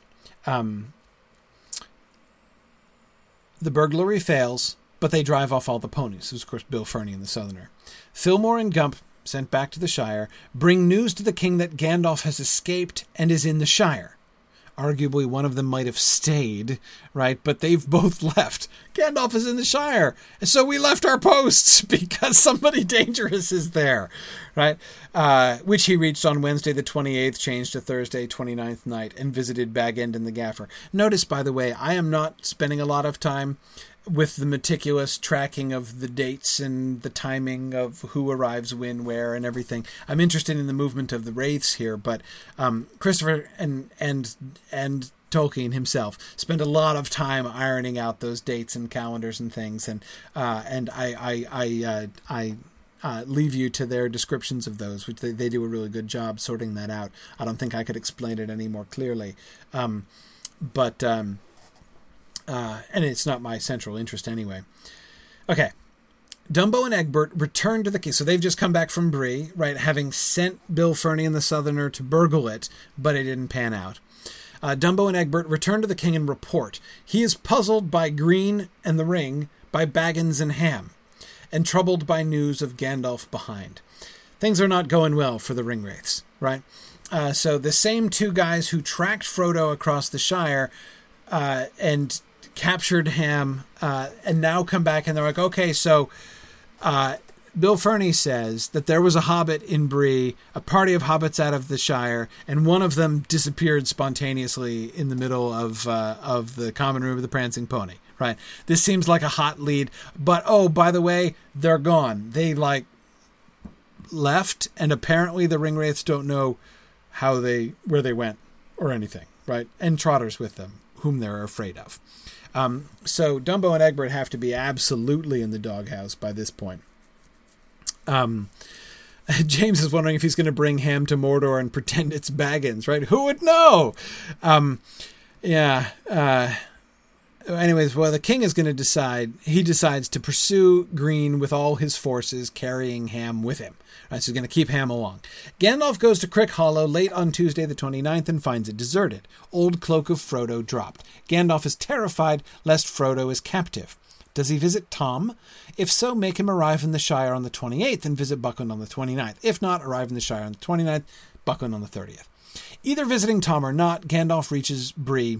The burglary fails, but they drive off all the ponies. This is, of course, Bill Ferny and the Southerner. Fillmore and Gump, sent back to the Shire, bring news to the king that Gandalf has escaped and is in the Shire. Arguably, one of them might have stayed, right? But they've both left. Gandalf is in the Shire. And so we left our posts because somebody dangerous is there, right? Which he reached on Wednesday the 28th, changed to Thursday 29th night, and visited Bag End and the Gaffer. Notice, by the way, I am not spending a lot of time with the meticulous tracking of the dates and the timing of who arrives when, where, and everything. I'm interested in the movement of the wraiths here, but Christopher and Tolkien himself spent a lot of time ironing out those dates and calendars and things, and I leave you to their descriptions of those, which they do a really good job sorting that out. I don't think I could explain it any more clearly, and it's not my central interest anyway. Okay. Dumbo and Egbert return to the king. So they've just come back from Bree, right? Having sent Bill Ferny and the Southerner to burgle it, but it didn't pan out. Dumbo and Egbert return to the king and report. He is puzzled by Green and the Ring, by Baggins and Ham, and troubled by news of Gandalf behind. Things are not going well for the Ringwraiths, right? So the same two guys who tracked Frodo across the Shire and captured Ham, and now come back and they're like, okay, so Bill Ferny says that there was a hobbit in Bree, a party of hobbits out of the Shire, and one of them disappeared spontaneously in the middle of the common room of the Prancing Pony, right? This seems like a hot lead, but oh, by the way, they're gone. They left, and apparently the Ringwraiths don't know where they went or anything, right? And Trotter's with them, whom they're afraid of. So Dumbo and Egbert have to be absolutely in the doghouse by this point. James is wondering if he's going to bring Ham to Mordor and pretend it's Baggins, right? Who would know? Anyways, well, the king is going to decide. He decides to pursue Green with all his forces, carrying Ham with him. Right, so he's going to keep Ham along. Gandalf goes to Crick Hollow late on Tuesday the 29th and finds it deserted. Old Cloak of Frodo dropped. Gandalf is terrified lest Frodo is captive. Does he visit Tom? If so, make him arrive in the Shire on the 28th and visit Buckland on the 29th. If not, arrive in the Shire on the 29th, Buckland on the 30th. Either visiting Tom or not, Gandalf reaches Bree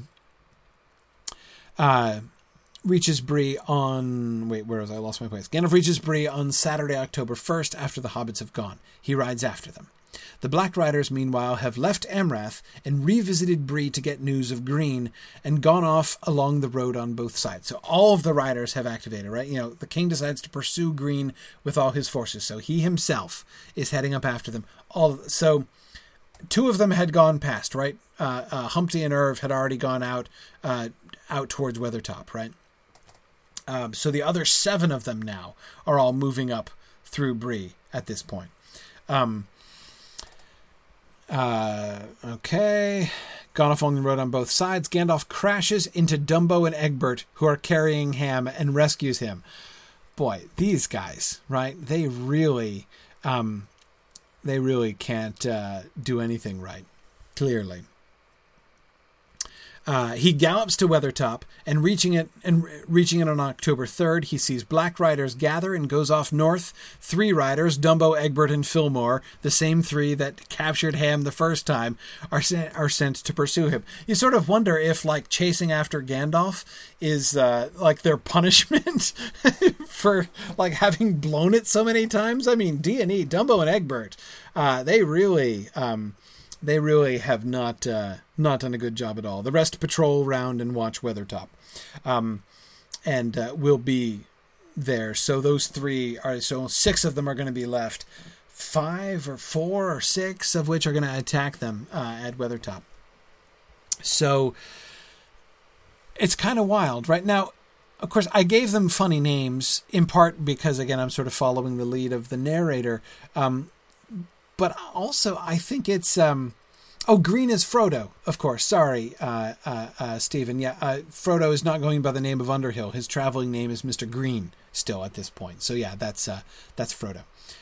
on... Wait, where was I? Lost my place. Gandalf reaches Bree on Saturday, October 1st, after the hobbits have gone. He rides after them. The Black Riders, meanwhile, have left Amrath and revisited Bree to get news of Green and gone off along the road on both sides. So all of the riders have activated, right? You know, the king decides to pursue Green with all his forces. So he himself is heading up after them. So two of them had gone past, right? Humpty and Irv had already gone out towards Weathertop, right? So the other 7 of them now are all moving up through Bree at this point. Okay. Gone off along the road on both sides. Gandalf crashes into Dumbo and Egbert, who are carrying Ham, and rescues him. Boy, these guys, right? They really can't do anything right. Clearly. He gallops to Weathertop, and reaching it on October 3rd, he sees Black Riders gather and goes off north. 3 riders, Dumbo, Egbert, and Fillmore, the same 3 that captured Ham the first time, are sent to pursue him. You sort of wonder if, chasing after Gandalf is, their punishment for, having blown it so many times. I mean, D&E, Dumbo and Egbert, they really have not done a good job at all. The rest patrol around and watch Weathertop, and will be there. So those 3 are. So 6 of them are going to be left. 5 or 4 or 6 of which are going to attack them at Weathertop. So it's kind of wild, right? Now, of course, I gave them funny names in part because, again, I'm sort of following the lead of the narrator. But also, I think it's Oh, Green is Frodo, of course. Sorry, Stephen. Yeah, Frodo is not going by the name of Underhill. His traveling name is Mr. Green still at this point. So yeah, that's Frodo.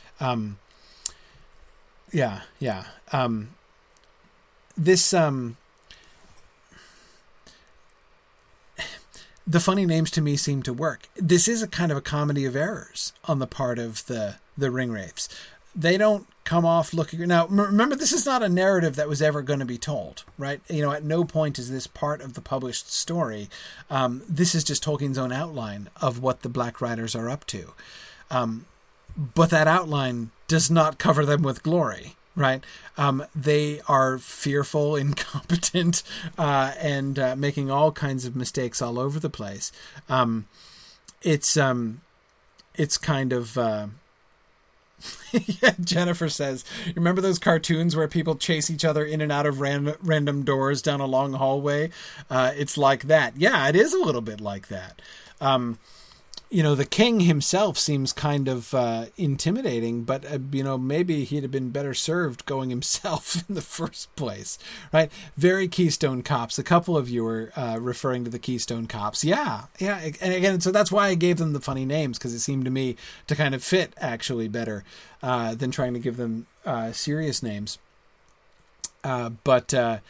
The funny names to me seem to work. This is a kind of a comedy of errors on the part of the Ringwraiths. They don't come off looking... Now, remember, this is not a narrative that was ever going to be told, right? At no point is this part of the published story. This is just Tolkien's own outline of what the Black Riders are up to. But that outline does not cover them with glory, right? They are fearful, incompetent, and making all kinds of mistakes all over the place. It's kind of... Yeah, Jennifer says, remember those cartoons where people chase each other in and out of random doors down a long hallway? It's like that. Yeah, it is a little bit like that. The king himself seems kind of intimidating, but, maybe he'd have been better served going himself in the first place, right? Very Keystone Cops. A couple of you were referring to the Keystone Cops. Yeah. And again, so that's why I gave them the funny names, because it seemed to me to kind of fit actually better than trying to give them serious names. But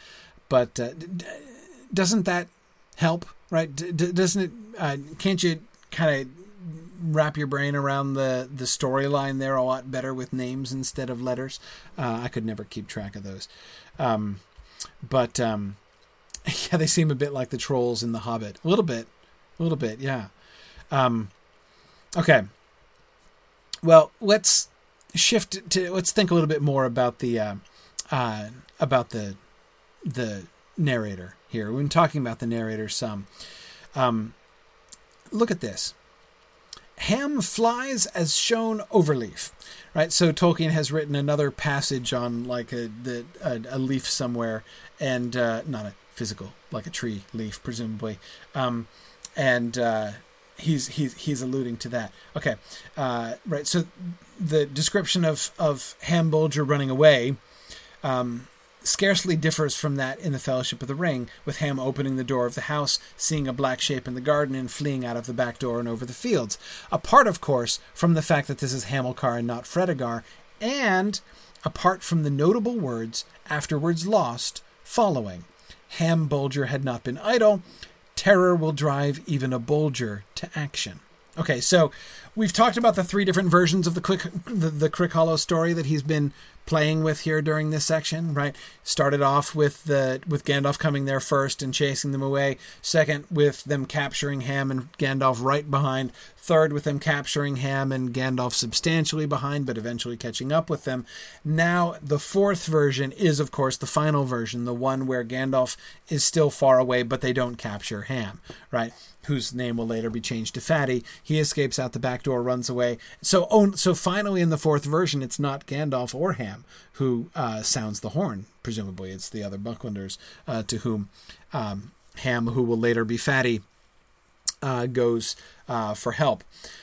doesn't that help, right? Doesn't it, can't you kind of wrap your brain around the storyline there a lot better with names instead of letters? I could never keep track of those. But yeah, they seem a bit like the trolls in The Hobbit. A little bit, yeah. Okay. Well, let's think a little bit more about the narrator here. We've been talking about the narrator some. Look at this. Ham flies as shown overleaf, right? So Tolkien has written another passage on like a leaf somewhere, and not a physical, like a tree leaf, presumably, and he's alluding to that. Okay, right. So the description of Ham Bolger running away scarcely differs from that in the Fellowship of the Ring, with Ham opening the door of the house, seeing a black shape in the garden, and fleeing out of the back door and over the fields. Apart, of course, from the fact that this is Hamilcar and not Fredegar, and apart from the notable words, afterwards lost, following. Ham Bolger had not been idle. Terror will drive even a Bolger to action. Okay, so we've talked about the three different versions of the Crick Hollow story that he's been playing with here during this section, right? Started off with Gandalf coming there first and chasing them away. Second, with them capturing Ham and Gandalf right behind. Third, with them capturing Ham and Gandalf substantially behind, but eventually catching up with them. Now, the fourth version is, of course, the final version, the one where Gandalf is still far away, but they don't capture Ham, right? Whose name will later be changed to Fatty. He escapes out the back door, runs away. So finally in the fourth version, it's not Gandalf or Ham who sounds the horn. Presumably it's the other Bucklanders to whom Ham, who will later be Fatty, goes for help.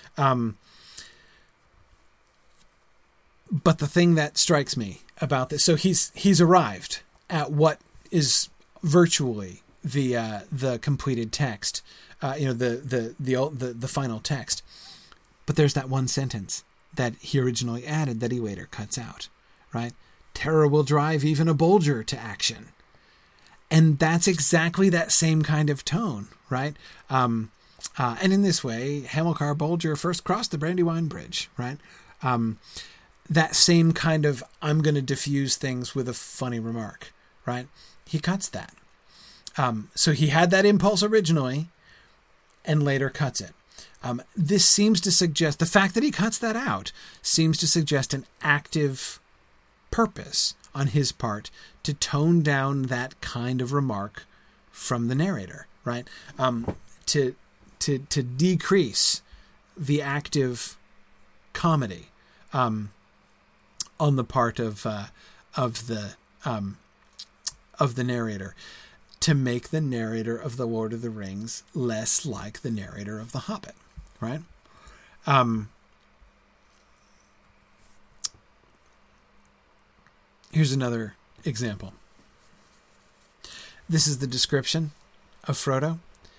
But the thing that strikes me about this, so he's arrived at what is virtually the completed text. The final text. But there's that one sentence that he originally added that he later cuts out, right? Terror will drive even a Bolger to action. And that's exactly that same kind of tone, right? And in this way, Hamilcar Bolger first crossed the Brandywine Bridge, right? That same kind of, I'm going to diffuse things with a funny remark, right? He cuts that. So he had that impulse originally, and later cuts it. This seems to suggest, the fact that he cuts that out seems to suggest an active purpose on his part to tone down that kind of remark from the narrator, right? To decrease the active comedy on the part of the narrator, to make the narrator of The Lord of the Rings less like the narrator of The Hobbit, right? Here's another example. This is the description of Frodo.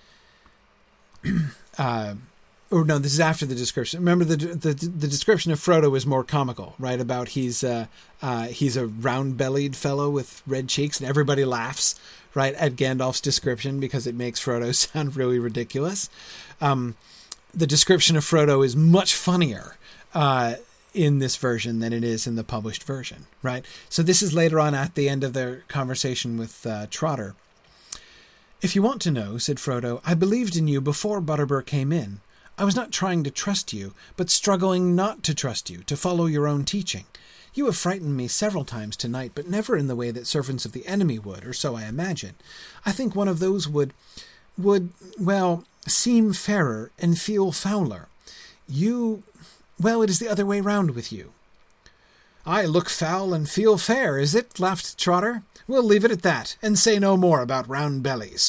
Or no, this is after the description. Remember, the description of Frodo is more comical, right? About he's a round-bellied fellow with red cheeks, and everybody laughs, right, at Gandalf's description because it makes Frodo sound really ridiculous. The description of Frodo is much funnier in this version than it is in the published version, right? So this is later on at the end of their conversation with Trotter. "If you want to know," said Frodo, "I believed in you before Butterbur came in. I was not trying to trust you, but struggling not to trust you, to follow your own teaching. You have frightened me several times tonight, but never in the way that servants of the enemy would, or so I imagine. I think one of those would, well, seem fairer and feel fouler. You, well, it is the other way round with you." "I look foul and feel fair, is it?" laughed Trotter. "We'll leave it at that, and say no more about round bellies."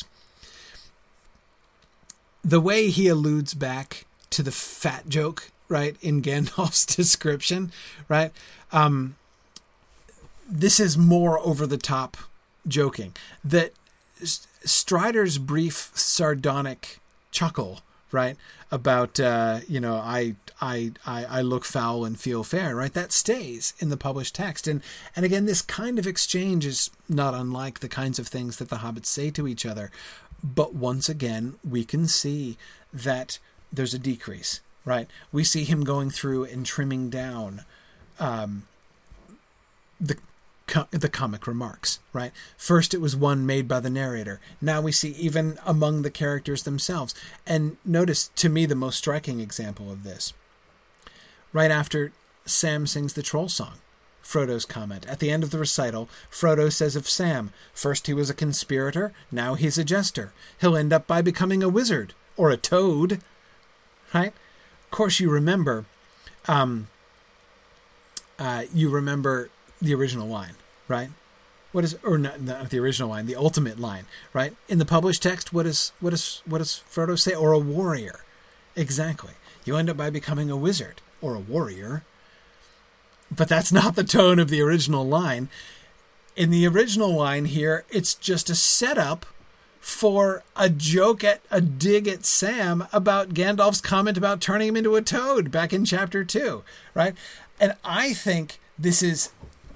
The way he alludes back to the fat joke, right, in Gandalf's description, right? This is more over-the-top joking. That Strider's brief sardonic chuckle, right, about, I look foul and feel fair, right? That stays in the published text. And again, this kind of exchange is not unlike the kinds of things that the hobbits say to each other. But once again, we can see that there's a decrease, right? We see him going through and trimming down the comic remarks, right? First it was one made by the narrator. Now we see even among the characters themselves. And notice, to me, the most striking example of this. Right after Sam sings the troll song, Frodo's comment. At the end of the recital, Frodo says of Sam, "First he was a conspirator, now he's a jester. He'll end up by becoming a wizard, or a toad." Right? Of course, you remember the original line, right? What is, or not the original line, the ultimate line, right? In the published text, what does Frodo say? Or a warrior. Exactly. You end up by becoming a wizard, or a warrior. But that's not the tone of the original line. In the original line here, it's just a setup for a dig at Sam about Gandalf's comment about turning him into a toad back in chapter 2, right? And I think this is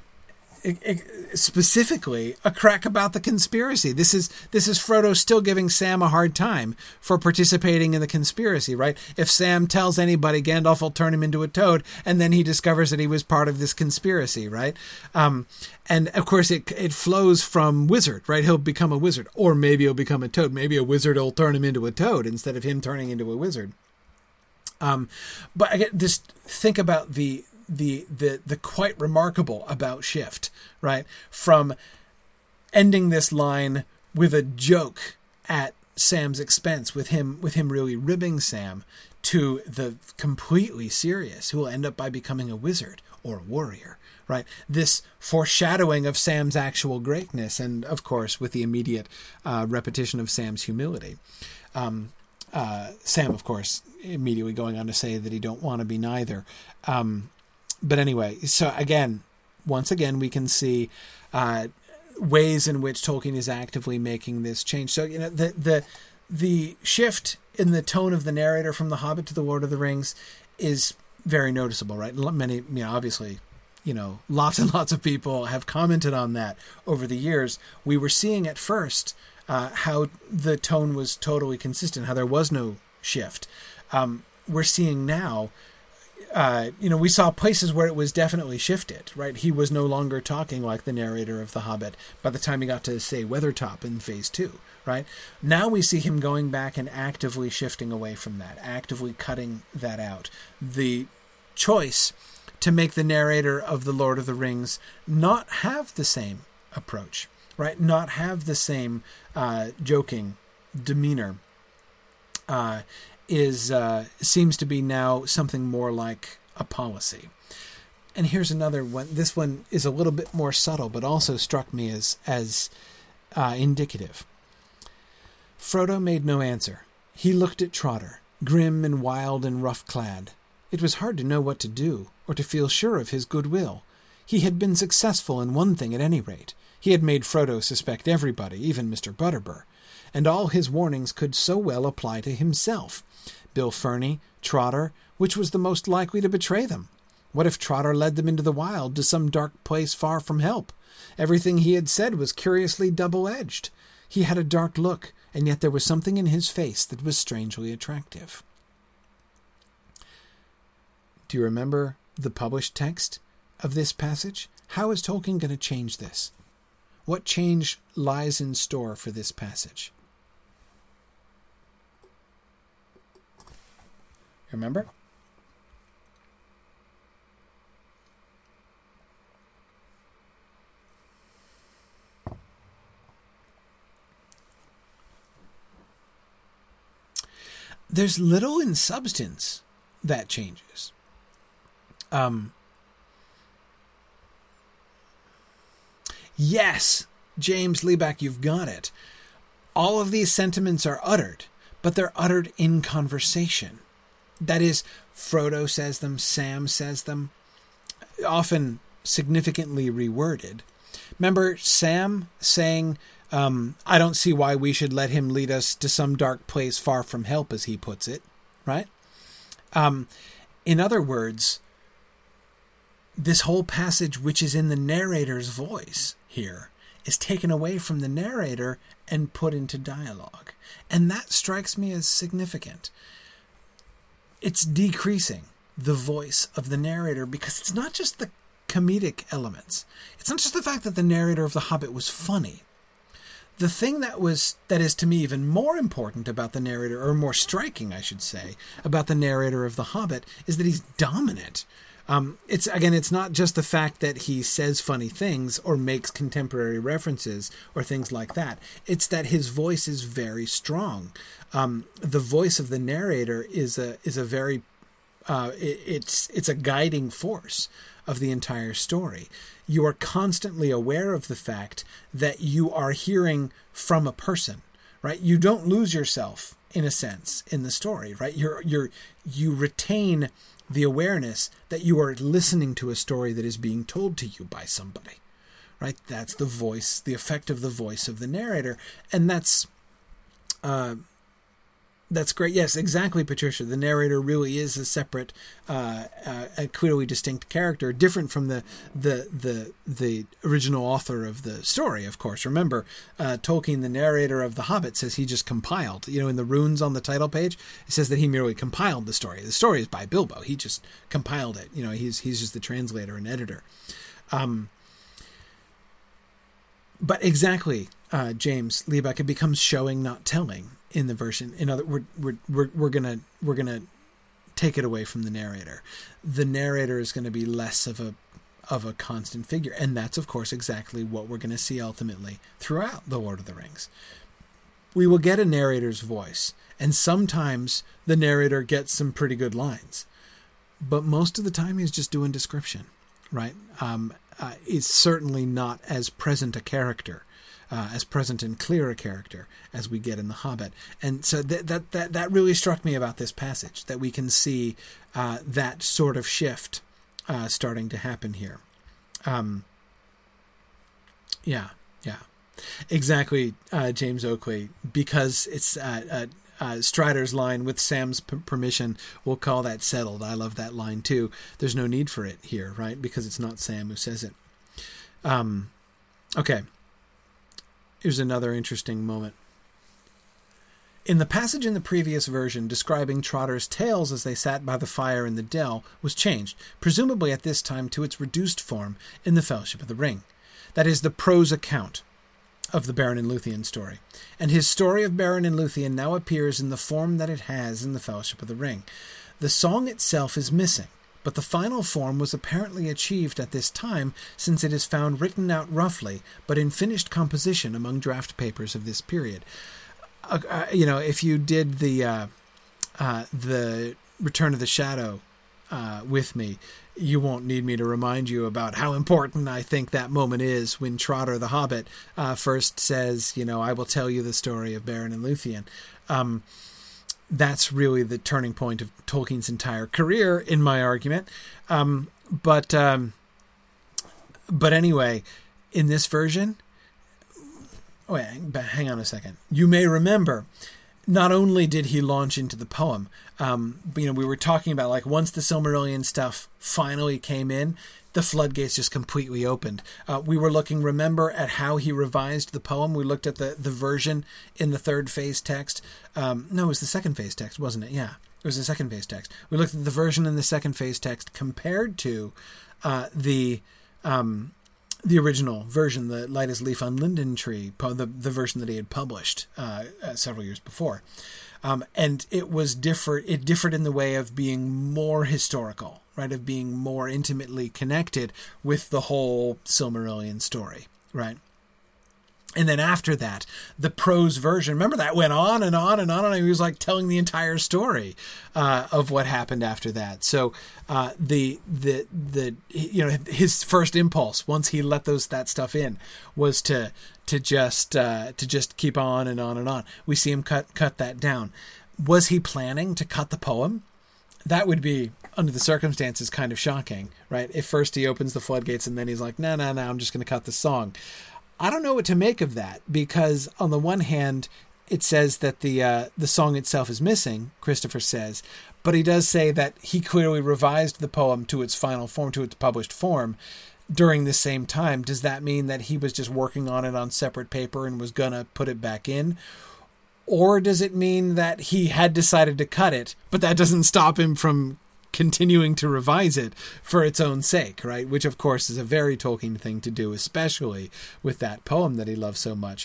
specifically a crack about the conspiracy. This is Frodo still giving Sam a hard time for participating in the conspiracy, right? If Sam tells anybody, Gandalf will turn him into a toad, and then he discovers that he was part of this conspiracy, right? And of course it flows from wizard, right? He'll become a wizard, or maybe he'll become a toad. Maybe a wizard will turn him into a toad instead of him turning into a wizard. But again, just think about the quite remarkable about shift, right? From ending this line with a joke at Sam's expense, with him really ribbing Sam, to the completely serious, who will end up by becoming a wizard or a warrior, right? This foreshadowing of Sam's actual greatness, and of course with the immediate repetition of Sam's humility. Sam, of course, immediately going on to say that he don't want to be neither. But anyway, so once again, we can see ways in which Tolkien is actively making this change. So, the shift in the tone of the narrator from The Hobbit to The Lord of the Rings is very noticeable, right? Many, obviously, lots and lots of people have commented on that over the years. We were seeing at first how the tone was totally consistent, how there was no shift. We're seeing now, we saw places where it was definitely shifted, right? He was no longer talking like the narrator of The Hobbit by the time he got to, say, Weathertop in Phase 2, right? Now we see him going back and actively shifting away from that, actively cutting that out. The choice to make the narrator of The Lord of the Rings not have the same approach, right? Not have the same joking demeanor seems to be now something more like a policy. And here's another one. This one is a little bit more subtle, but also struck me as indicative. Frodo made no answer. He looked at Trotter, grim and wild and rough-clad. It was hard to know what to do, or to feel sure of his goodwill. He had been successful in one thing at any rate. He had made Frodo suspect everybody, even Mr. Butterbur. And all his warnings could so well apply to himself. Bill Ferny, Trotter, which was the most likely to betray them? What if Trotter led them into the wild to some dark place far from help? Everything he had said was curiously double-edged. He had a dark look, and yet there was something in his face that was strangely attractive. Do you remember the published text of this passage? How is Tolkien going to change this? What change lies in store for this passage? Remember? There's little in substance that changes. Yes, James Liebeck, you've got it. All of these sentiments are uttered, but they're uttered in conversation. That is, Frodo says them, Sam says them, often significantly reworded. Remember Sam saying, I don't see why we should let him lead us to some dark place far from help, as he puts it, right? In other words, this whole passage, which is in the narrator's voice here, is taken away from the narrator and put into dialogue. And that strikes me as significant. It's decreasing the voice of the narrator because it's not just the comedic elements. It's not just the fact that the narrator of The Hobbit was funny. The thing that is to me even more important about the narrator, or more striking, I should say, about the narrator of The Hobbit is that he's dominant. It's not just the fact that he says funny things or makes contemporary references or things like that. It's that his voice is very strong. The voice of the narrator is a very it's a guiding force of the entire story. You are constantly aware of the fact that you are hearing from a person, right? You don't lose yourself in a sense in the story, right? You retain the awareness that you are listening to a story that is being told to you by somebody, right? That's the voice, the effect of the voice of the narrator. And that's great. Yes, exactly, Patricia. The narrator really is a separate, a clearly distinct character, different from the original author of the story, of course. Remember, Tolkien, the narrator of The Hobbit, says he just compiled. In the runes on the title page, it says that he merely compiled the story. The story is by Bilbo. He just compiled it. He's just the translator and editor. But exactly, James Liebeck, it becomes showing, not telling. In the version, we're gonna take it away from the narrator. The narrator is going to be less of a constant figure, and that's of course exactly what we're going to see ultimately throughout The Lord of the Rings. We will get a narrator's voice, and sometimes the narrator gets some pretty good lines, but most of the time he's just doing description, right? It's certainly not as present a character. As present and clear a character as we get in The Hobbit. And so that really struck me about this passage, that we can see that sort of shift starting to happen here. Yeah. Exactly, James Oakley, because it's Strider's line, with Sam's permission, we'll call that settled. I love that line too. There's no need for it here, right? Because it's not Sam who says it. Okay. Here's another interesting moment. In the passage in the previous version describing Trotter's tales as they sat by the fire in the dell was changed, presumably at this time to its reduced form in the Fellowship of the Ring. That is the prose account of the Beren and Luthien story. And his story of Beren and Luthien now appears in the form that it has in the Fellowship of the Ring. The song itself is missing, but the final form was apparently achieved at this time, since it is found written out roughly, but in finished composition among draft papers of this period. If you did the Return of the Shadow with me, you won't need me to remind you about how important I think that moment is when Trotter the Hobbit first says, I will tell you the story of Beren and Luthien. That's really the turning point of Tolkien's entire career, in my argument. But But anyway, in this version, wait, hang on a second. You may remember, not only did he launch into the poem, we were talking about, like, once the Silmarillion stuff finally came in, the floodgates just completely opened. We were looking, remember, at how he revised the poem. We looked at the version in the third phase text. No, it was the second phase text, wasn't it? Yeah, it was the second phase text. We looked at the version in the second phase text compared to the original version, the Light as Leaf on Linden Tree, the version that he had published several years before. And it was different. It differed in the way of being more historical, right? Of being more intimately connected with the whole Silmarillion story, right? And then after that, the prose version, remember that went on and on and on, and he was like telling the entire story of what happened after that. So his first impulse once he let that stuff in was to just keep on and on and on. We see him cut that down. Was he planning to cut the poem? That would be, under the circumstances, kind of shocking, right? If first he opens the floodgates and then he's like, no, I'm just going to cut the song. I don't know what to make of that, because on the one hand, it says that the song itself is missing, Christopher says, but he does say that he clearly revised the poem to its final form, to its published form, during the same time. Does that mean that he was just working on it on separate paper and was going to put it back in? Or does it mean that he had decided to cut it, but that doesn't stop him from continuing to revise it for its own sake, right? Which, of course, is a very Tolkien thing to do, especially with that poem that he loves so much.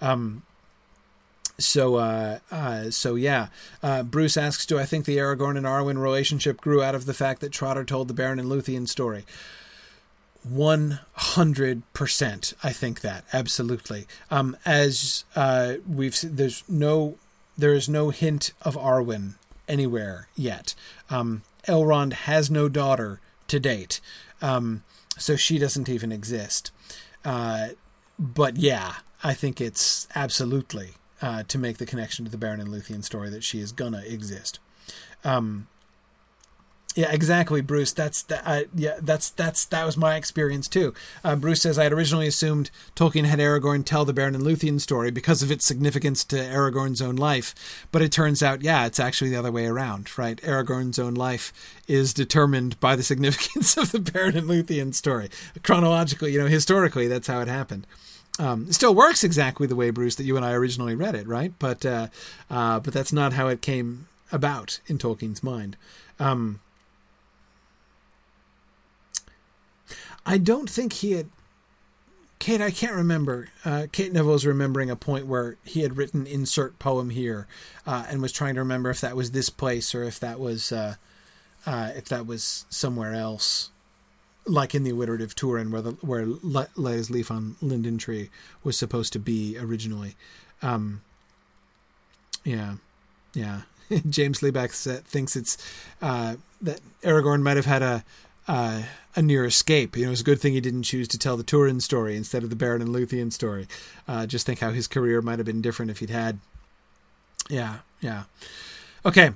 So yeah. Bruce asks, do I think the Aragorn and Arwen relationship grew out of the fact that Trotter told the Beren and Luthien story? 100%. I think that. Absolutely. As we've seen, there is no hint of Arwen anywhere yet. Elrond has no daughter to date, so she doesn't even exist. But yeah, I think it's absolutely to make the connection to the Beren and Luthien story that she is gonna exist. Yeah, exactly, Bruce. That was my experience too. Bruce says, I had originally assumed Tolkien had Aragorn tell the Beren and Luthien story because of its significance to Aragorn's own life, but it turns out, yeah, it's actually the other way around, right? Aragorn's own life is determined by the significance of the Beren and Luthien story. Chronologically, historically, that's how it happened. It still works exactly the way, Bruce, that you and I originally read it, right? But that's not how it came about in Tolkien's mind. I don't think he had... Kate, I can't remember. Kate Neville's remembering a point where he had written insert poem here and was trying to remember if that was this place or if that was somewhere else, like in the alliterative Turin where Light as Leaf on Linden Tree was supposed to be originally. Yeah. James Liebeck thinks it's that Aragorn might have had a near escape. It was a good thing he didn't choose to tell the Turin story instead of the Beren and Luthien story. Just think how his career might have been different if he'd had. Yeah. Okay.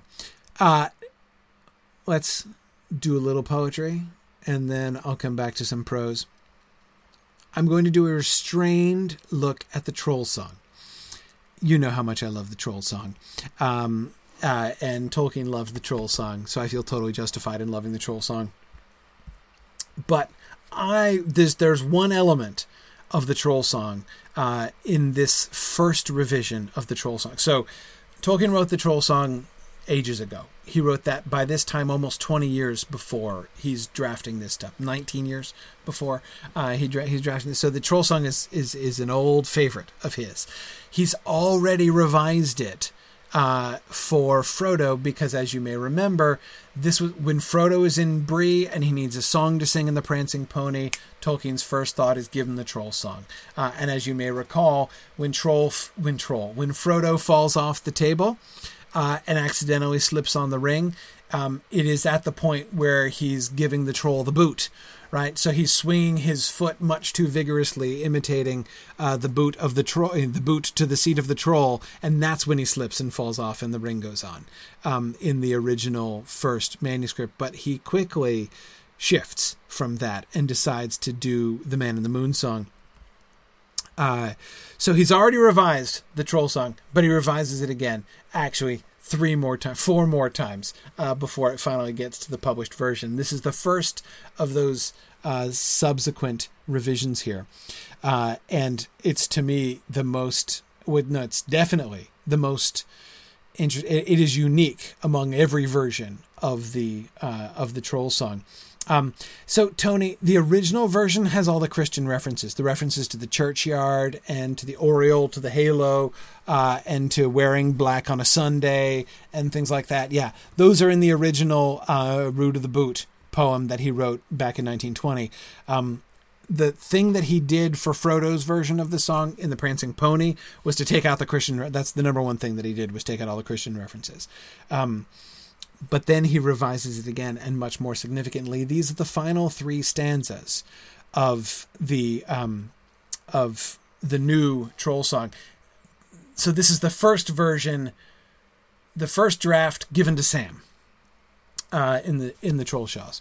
Let's do a little poetry, and then I'll come back to some prose. I'm going to do a restrained look at the Troll Song. You know how much I love the Troll Song. And Tolkien loved the Troll Song, so I feel totally justified in loving the Troll Song. But there's one element of the Troll Song in this first revision of the Troll Song. So Tolkien wrote the Troll Song ages ago. He wrote that by this time almost 20 years before he's drafting this stuff. 19 years before he's drafting this. So the Troll Song is an old favorite of his. He's already revised it for Frodo, because as you may remember, this was when Frodo is in Bree and he needs a song to sing in the Prancing Pony. Tolkien's first thought is give him the Troll Song. And as you may recall, when Frodo falls off the table and accidentally slips on the ring, it is at the point where he's giving the troll the boot. Right, so he's swinging his foot much too vigorously, imitating the boot of the troll, the boot to the seat of the troll, and that's when he slips and falls off, and the ring goes on in the original first manuscript. But he quickly shifts from that and decides to do the Man in the Moon song. So he's already revised the Troll song, but he revises it again, actually 4 more times before it finally gets to the published version. This is the first of those subsequent revisions here. And it's, to me, the most, it's definitely the most interesting. It is unique among every version of the Troll song. So, Tony, the original version has all the Christian references, the references to the churchyard and to the aureole, to the halo, and to wearing black on a Sunday and things like that. Yeah, those are in the original Root of the Boot poem that he wrote back in 1920. The thing that he did for Frodo's version of the song in The Prancing Pony was to take out the Christian. That's the number one thing that he did, was take out all the Christian references. But then he revises it again, and much more significantly, these are the final 3 stanzas of the new Troll song. So this is the first version, the first draft given to Sam in the Trollshaws.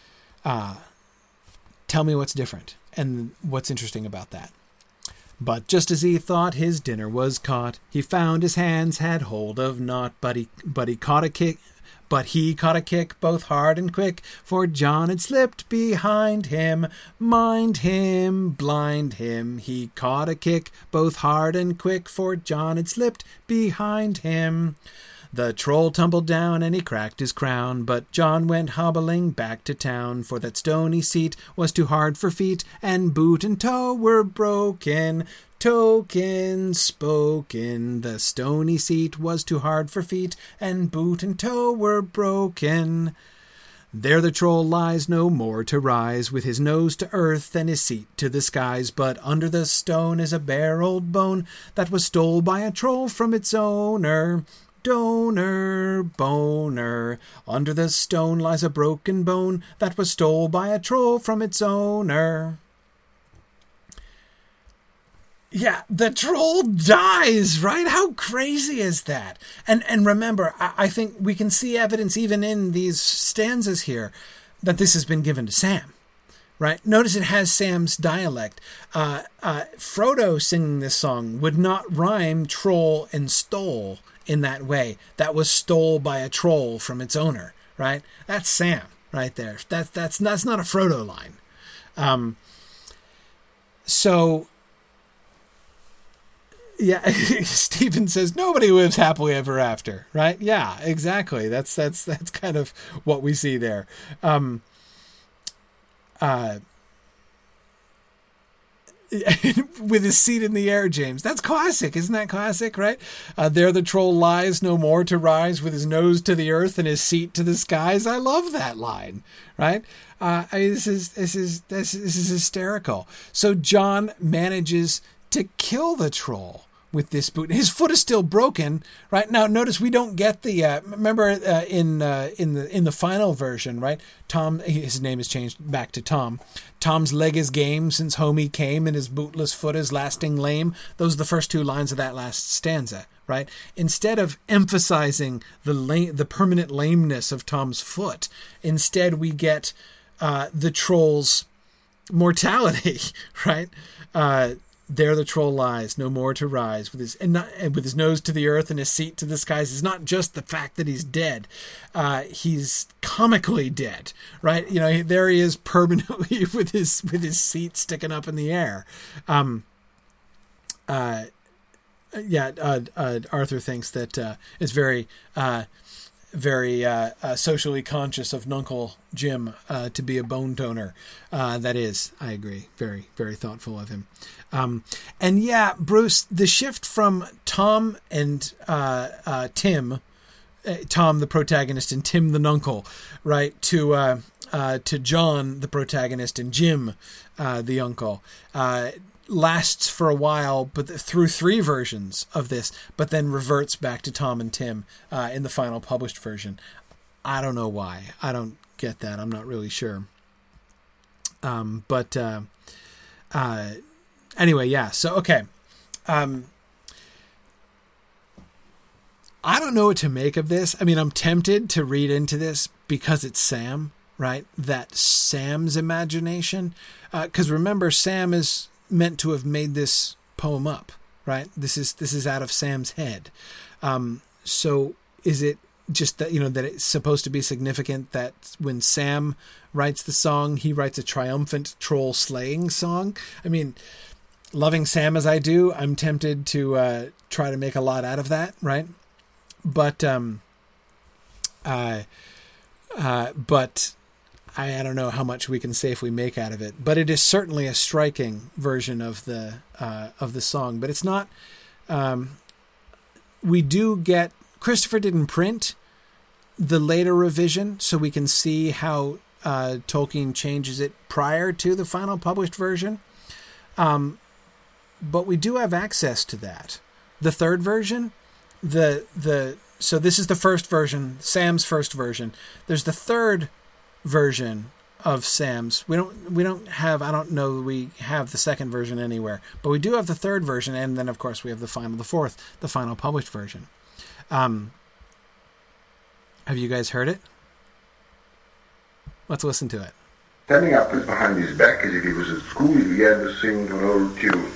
Tell me what's different and what's interesting about that. But just as he thought his dinner was caught, he found his hands had hold of naught, but he caught a kick. But he caught a kick both hard and quick, for John had slipped behind him. Mind him, blind him. He caught a kick both hard and quick, for John had slipped behind him. The Troll tumbled down and he cracked his crown, but John went hobbling back to town, for that stony seat was too hard for feet, and boot and toe were broken. Token spoken, the stony seat was too hard for feet, and boot and toe were broken. There the Troll lies no more to rise, with his nose to earth and his seat to the skies, but under the stone is a bare old bone that was stole by a Troll from its owner. Donor, boner, under the stone lies a broken bone that was stole by a Troll from its owner. Yeah, the Troll dies, right? How crazy is that? And remember, I think we can see evidence even in these stanzas here that this has been given to Sam, right? Notice it has Sam's dialect. Frodo singing this song would not rhyme troll and stole in that way. That was stole by a Troll from its owner, right? That's Sam right there. That's not a Frodo line. So... yeah, Stephen says nobody lives happily ever after, right? Yeah, exactly. That's kind of what we see there. With his seat in the air, James. That's classic, isn't that classic? Right? There the Troll lies no more to rise, with his nose to the earth and his seat to the skies. I love that line, right? This is hysterical. So John manages to kill the Troll with this boot. His foot is still broken, right? Now, notice we don't get the. Remember in the final version, right? Tom, his name is changed back to Tom. Tom's leg is game since home he came, and his bootless foot is lasting lame. Those are the first 2 lines of that last stanza, right? Instead of emphasizing the permanent lameness of Tom's foot, instead we get the Troll's mortality, right? There the Troll lies, no more to rise, with his nose to the earth and his seat to the skies. It's not just the fact that he's dead; he's comically dead, right? You know, there he is permanently with his seat sticking up in the air. Arthur thinks that it's very socially conscious of Nuncle Jim to be a bone donor. That is, I agree, very, very thoughtful of him. And yeah, Bruce, the shift from Tom and Tim, Tom the protagonist and Tim the nuncle, right, to John the protagonist and Jim the uncle, lasts for a while, but through 3 versions of this, but then reverts back to Tom and Tim in the final published version. I don't know why. I don't get that. I'm not really sure. Anyway, yeah. So, okay. I don't know what to make of this. I mean, I'm tempted to read into this because it's Sam, right? That Sam's imagination, because remember, Sam is meant to have made this poem up, right? This is out of Sam's head. So is it just that, that it's supposed to be significant that when Sam writes the song, he writes a triumphant troll slaying song? I mean, loving Sam as I do, I'm tempted to try to make a lot out of that, right? But I don't know how much we can safely make out of it. But it is certainly a striking version of the song. But it's not. We do get, Christopher didn't print the later revision, so we can see how Tolkien changes it prior to the final published version. But we do have access to that. The third version, so this is the first version, Sam's first version. There's the third version of Sam's. We don't have, I don't know we have the second version anywhere, but we do have the third version, and then of course we have the final published version. Have you guys heard it? Let's listen to it. Standing up behind his back as if he was at school, he began to sing to an old tune.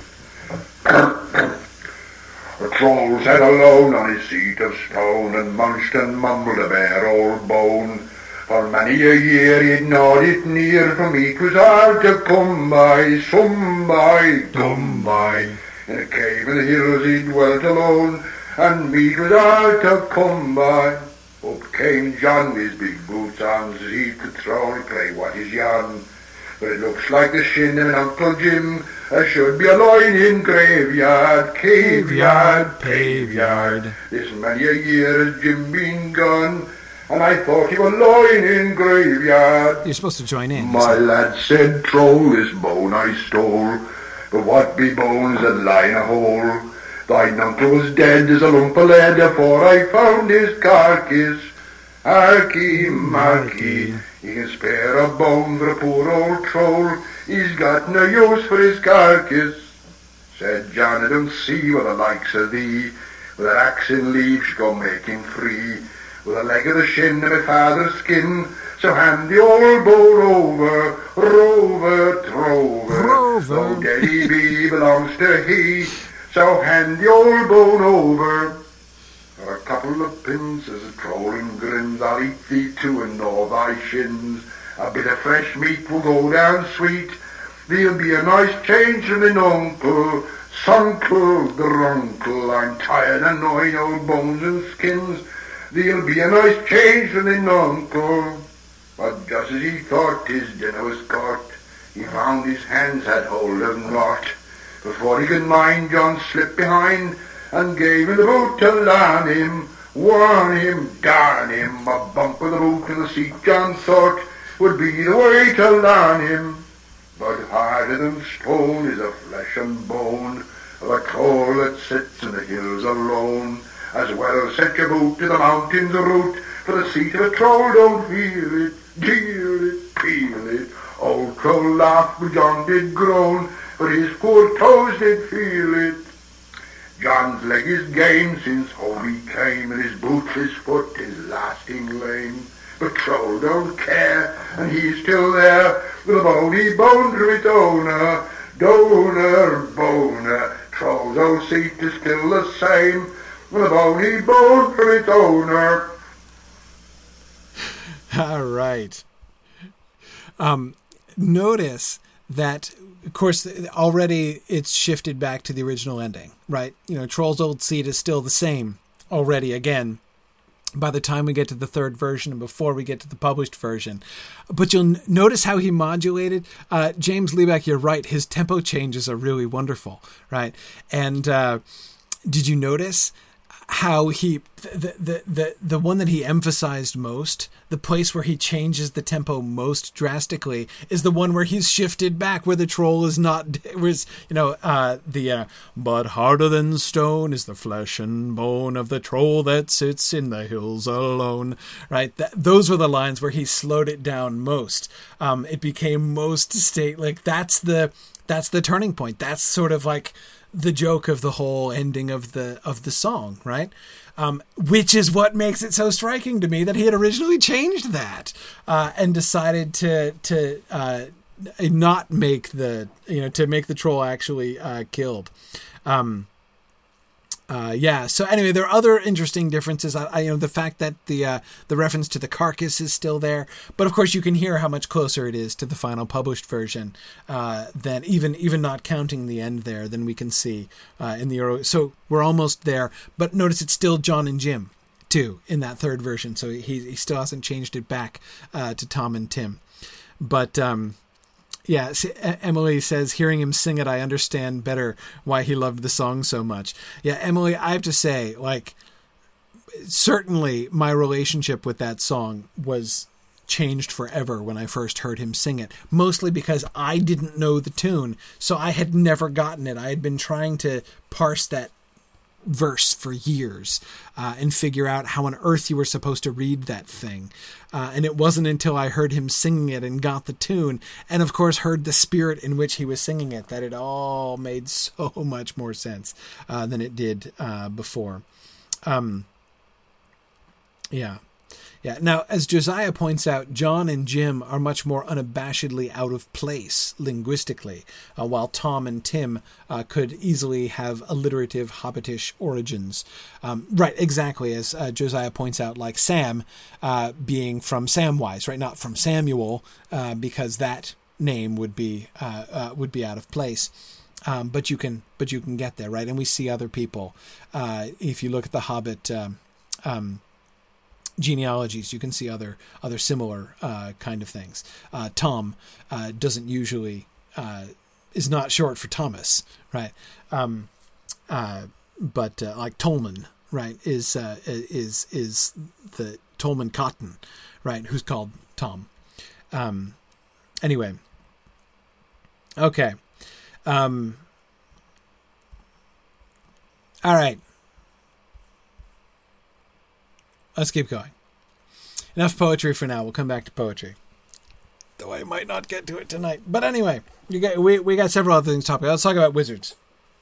The troll sat alone on his seat of stone and munched and mumbled a bare old bone. For many a year he'd gnawed it near, for meat was hard to come by, some by, dum by. In a cave in the hills he dwelt alone, and meat was hard to come by. Up came John with his big boots on, says he could troll, pray what is yon? But it looks like the shin of an Uncle Jim, as should be a loin in graveyard, caveyard, paveyard. This many a year has Jim been gone, and I thought he was loin in graveyard. You're supposed to join in. My lad said, troll, this bone I stole, but what be bones that lie in a hole? Thine uncle was dead as a lump of lead afore I found his carcass. Harky, Marky, he can spare a bone for a poor old troll. He's got no use for his carcass. Said John, I don't see what the likes of thee. With an axe in leaves go make him free. With a leg of the shin of my father's skin, so hand the old bone over, rover, trover. Though dead he be, belongs to he, so hand the old bone over. For a couple of pins as a trolling grins, I'll eat thee too and gnaw thy shins. A bit of fresh meat will go down sweet. There'll be a nice change from an uncle, Sunkle, Grunkle. I'm tired of gnawing old bones and skins. There'll be a nice change from an uncle. But just as he thought his dinner was caught, he found his hands had hold of naught. Before he could mind, John slipped behind and gave him the boot to larn him, warn him, darn him. A bump of the boot in the seat, John thought, would be the way to larn him. But harder than stone is the flesh and bone of a troll that sits in the hills alone. As well set your boot to the mountain's root, for the seat of a troll don't feel it, deal it, peel it. Old troll laughed, but John did groan, but his poor toes did feel it. John's leg is game since home he came, and his boot, his foot is lasting lame. But troll don't care, and he's still there, with a bony bone to its owner, donor, boner. Troll's old seat is still the same, with a bony bone for its owner. All right. Notice that, of course, already it's shifted back to the original ending, right? Troll's old seat is still the same already again by the time we get to the third version and before we get to the published version. But you'll notice how he modulated. James Liebeck, you're right. His tempo changes are really wonderful, right? And did you notice how he, the one that he emphasized most, the place where he changes the tempo most drastically, is the one where he's shifted back, where the troll is not, but harder than stone is the flesh and bone of the troll that sits in the hills alone, right? Those were the lines where he slowed it down most. It became most that's the turning point. That's sort of like the joke of the whole ending of the song, right? which is what makes it so striking to me that he had originally changed that and decided to not make to make the troll actually killed. So anyway, there are other interesting differences. The fact that the reference to the carcass is still there, but of course you can hear how much closer it is to the final published version than even not counting the end there than we can see in the early. So we're almost there, but notice it's still John and Jim too in that third version. So he still hasn't changed it back to Tom and Tim, but. Yeah, Emily says, hearing him sing it, I understand better why he loved the song so much. Yeah, Emily, I have to say, certainly my relationship with that song was changed forever when I first heard him sing it, mostly because I didn't know the tune, so I had never gotten it. I had been trying to parse that verse for years and figure out how on earth you were supposed to read that thing. And it wasn't until I heard him singing it and got the tune, and of course heard the spirit in which he was singing it, that it all made so much more sense than it did before. Yeah. Now, as Josiah points out, John and Jim are much more unabashedly out of place linguistically, while Tom and Tim could easily have alliterative hobbitish origins. Right, exactly, as Josiah points out, like Sam being from Samwise, right? Not from Samuel, because that name would be out of place. But you can get there, right? And we see other people. If you look at the Hobbit. Genealogies, you can see other similar kind of things. Tom doesn't usually is not short for Thomas, right? But like Tolman, right, is the Tolman Cotton, right, who's called Tom. Anyway, okay. All right. Let's keep going. Enough poetry for now. We'll come back to poetry. Though I might not get to it tonight. But anyway, we got several other things to talk about. Let's talk about wizards.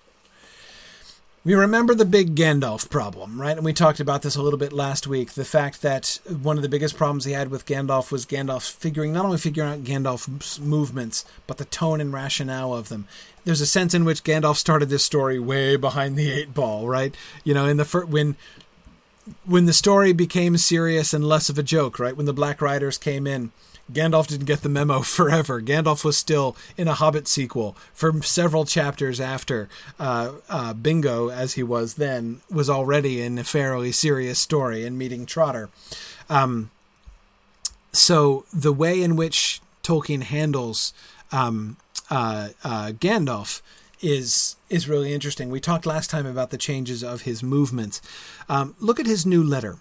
We remember the big Gandalf problem, right? And we talked about this a little bit last week. The fact that one of the biggest problems he had with Gandalf was Gandalf not only figuring out Gandalf's movements, but the tone and rationale of them. There's a sense in which Gandalf started this story way behind the 8 ball, right? In the when the story became serious and less of a joke, right? When the Black Riders came in, Gandalf didn't get the memo forever. Gandalf was still in a Hobbit sequel for several chapters after Bingo, as he was then, was already in a fairly serious story and meeting Trotter. So the way in which Tolkien handles Gandalf is really interesting. We talked last time about the changes of his movements. Look at his new letter.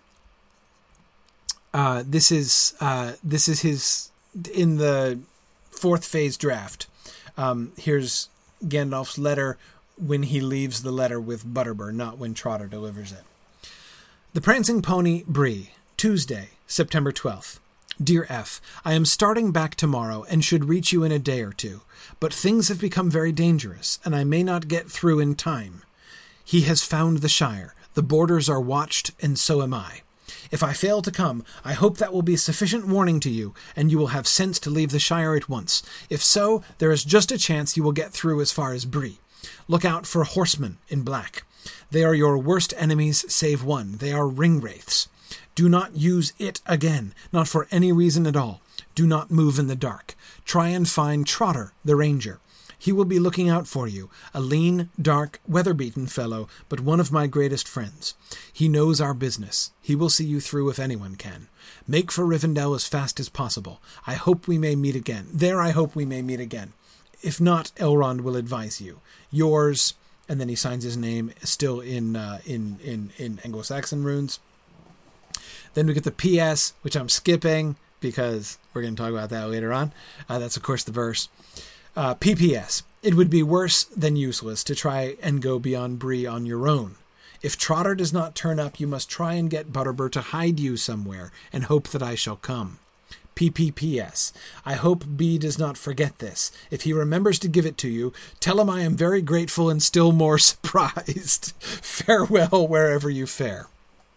This is his in the 4th phase draft. Here's Gandalf's letter when he leaves the letter with Butterbur, not when Trotter delivers it. The Prancing Pony, Bree, Tuesday, September 12th. Dear F, I am starting back tomorrow and should reach you in a day or two, but things have become very dangerous, and I may not get through in time. He has found the Shire. The borders are watched, and so am I. If I fail to come, I hope that will be sufficient warning to you, and you will have sense to leave the Shire at once. If so, there is just a chance you will get through as far as Bree. Look out for horsemen in black. They are your worst enemies save one. They are ring-wraiths. Do not use it again, not for any reason at all. Do not move in the dark. Try and find Trotter, the ranger. He will be looking out for you, a lean, dark, weather-beaten fellow, but one of my greatest friends. He knows our business. He will see you through if anyone can. Make for Rivendell as fast as possible. I hope we may meet again. I hope we may meet again. If not, Elrond will advise you. Yours, and then he signs his name, still in Anglo-Saxon runes. Then we get the PS, which I'm skipping because we're going to talk about that later on. That's, of course, the verse. PPS. It would be worse than useless to try and go beyond Bree on your own. If Trotter does not turn up, you must try and get Butterbur to hide you somewhere and hope that I shall come. PPPS. I hope B does not forget this. If he remembers to give it to you, tell him I am very grateful and still more surprised. Farewell wherever you fare.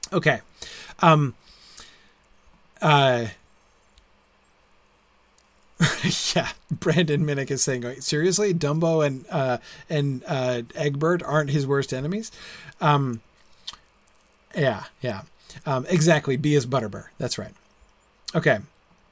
Okay. Yeah, Brandon Minnick is saying, seriously, Dumbo and Egbert aren't his worst enemies? Yeah. Exactly. B is Butterbur. That's right. Okay.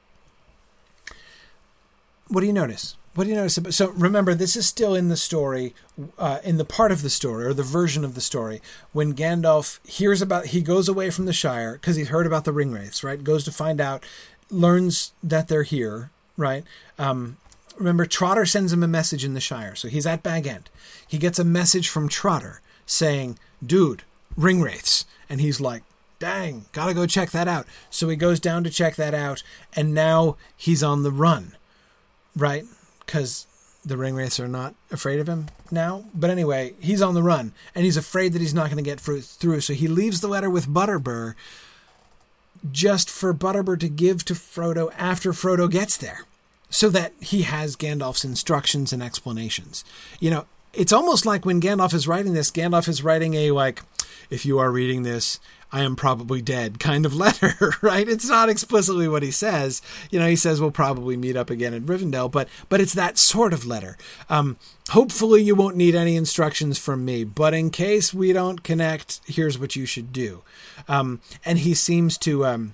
What do you notice? So remember, this is still in the story, in the part of the story, or the version of the story, when Gandalf he goes away from the Shire because he's heard about the Ringwraiths, right? Goes to find out, learns that they're here, right? Remember, Trotter sends him a message in the Shire. So he's at Bag End. He gets a message from Trotter saying, dude, Ringwraiths. And he's like, dang, gotta go check that out. So he goes down to check that out, and now he's on the run, right? Because the Ringwraiths are not afraid of him now. But anyway, he's on the run, and he's afraid that he's not going to get through. So he leaves the letter with Butterbur just for Butterbur to give to Frodo after Frodo gets there, so that he has Gandalf's instructions and explanations. You know, it's almost like when Gandalf is writing this, Gandalf is writing a, like, if you are reading this, I am probably dead kind of letter, right? It's not explicitly what he says. You know, he says we'll probably meet up again at Rivendell, but it's that sort of letter. Hopefully you won't need any instructions from me, but in case we don't connect, here's what you should do. And he seems to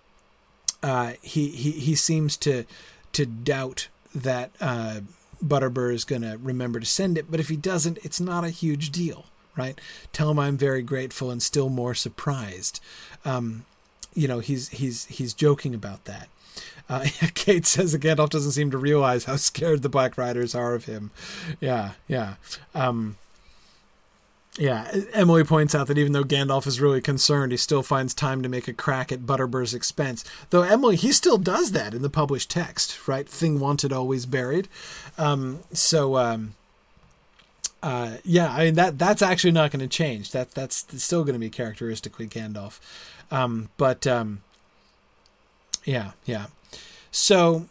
he seems to doubt that Butterbur is going to remember to send it, but if he doesn't, it's not a huge deal. Right? Tell him I'm very grateful and still more surprised. You know, he's joking about that. Kate says that Gandalf doesn't seem to realize how scared the Black Riders are of him. Yeah. Emily points out that even though Gandalf is really concerned, he still finds time to make a crack at Butterbur's expense. Though Emily, he still does that in the published text, right? Thing wanted, always buried. Yeah, I mean that's actually not going to change. That's still going to be characteristically Gandalf. Yeah. So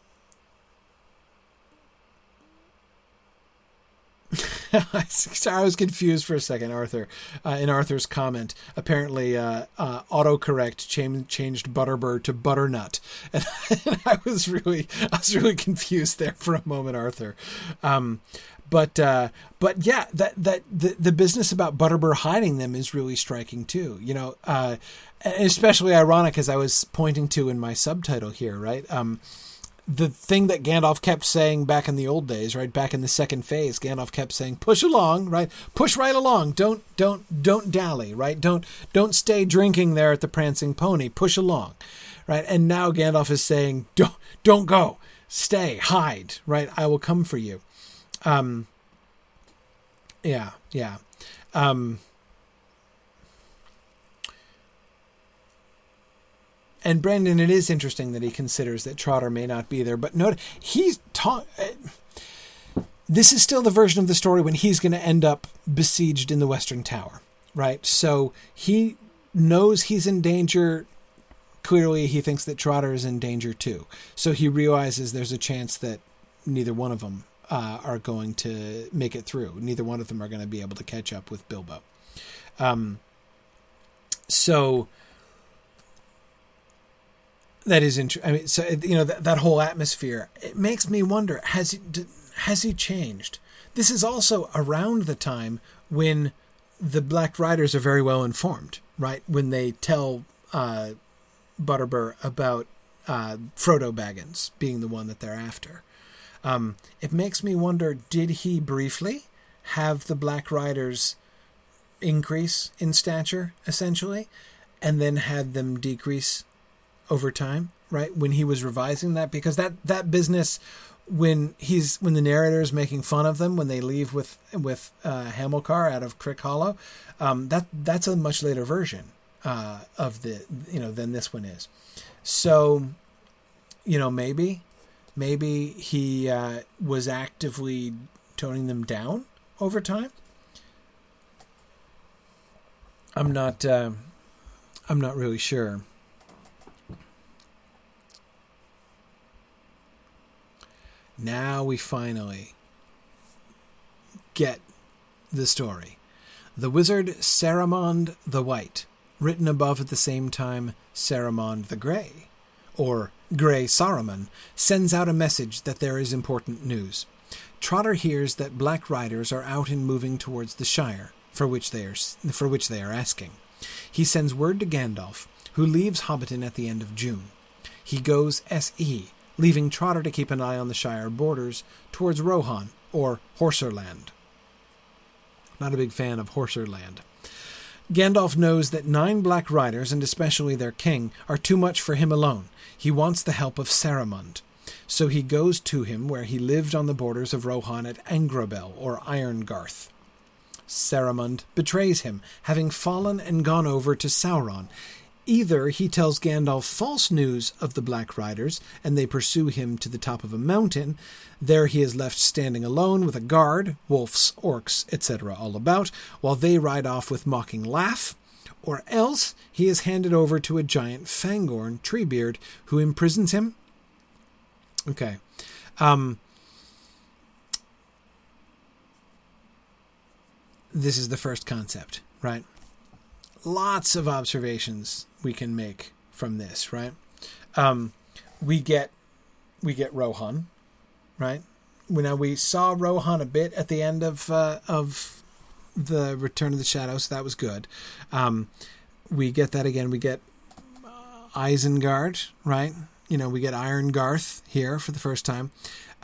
I was confused for a second, Arthur. In Arthur's comment, apparently autocorrect changed Butterbur to Butternut, and I was really confused there for a moment, Arthur. But yeah, that the business about Butterbur hiding them is really striking too. You know, and especially ironic, as I was pointing to in my subtitle here, right? The thing that Gandalf kept saying back in the old days, right? Back in the second phase, Gandalf kept saying, "Push along, right? Push right along. Don't dally, right? Don't stay drinking there at the Prancing Pony. Push along, right?" And now Gandalf is saying, "Don't go. Stay. Hide, right? I will come for you." Yeah. And Brandon, it is interesting that he considers that Trotter may not be there, but note this is still the version of the story when he's going to end up besieged in the Western Tower, right? So he knows he's in danger. Clearly, he thinks that Trotter is in danger too. So he realizes there's a chance that neither one of them are going to make it through. Neither one of them are going to be able to catch up with Bilbo. So that is interesting. I mean, so you know that whole atmosphere. It makes me wonder: has he changed? This is also around the time when the Black Riders are very well informed, right? When they tell Butterbur about Frodo Baggins being the one that they're after. It makes me wonder, did he briefly have the Black Riders increase in stature, essentially, and then had them decrease over time, right? When he was revising that, because that business, when the narrator is making fun of them, when they leave with Hamilcar out of Crick Hollow, that's a much later version of than this one is. So, maybe he was actively toning them down over time. I'm not really sure. Now we finally get the story. The wizard Saruman the White written above at the same time, Saruman the Grey, or Grey Saruman, sends out a message that there is important news. Trotter hears that Black Riders are out and moving towards the Shire, for which they are asking. He sends word to Gandalf, who leaves Hobbiton at the end of June. He goes SE, leaving Trotter to keep an eye on the Shire borders towards Rohan, or Horserland. Not a big fan of Horserland. Gandalf knows that 9 Black Riders, and especially their king, are too much for him alone. He wants the help of Saruman. So he goes to him where he lived on the borders of Rohan at Angrabel, or Irongarth. Saruman betrays him, having fallen and gone over to Sauron. Either he tells Gandalf false news of the Black Riders, and they pursue him to the top of a mountain. There he is left standing alone with a guard, wolves, orcs, etc. all about, while they ride off with mocking laugh. Or else he is handed over to a giant Fangorn, Treebeard, who imprisons him. Okay. This is the first concept, right? Lots of observations we can make from this, right? We get Rohan, right? Now we saw Rohan a bit at the end of the Return of the Shadow, so that was good. We get that again. We get Isengard, right? We get Irongarth here for the first time.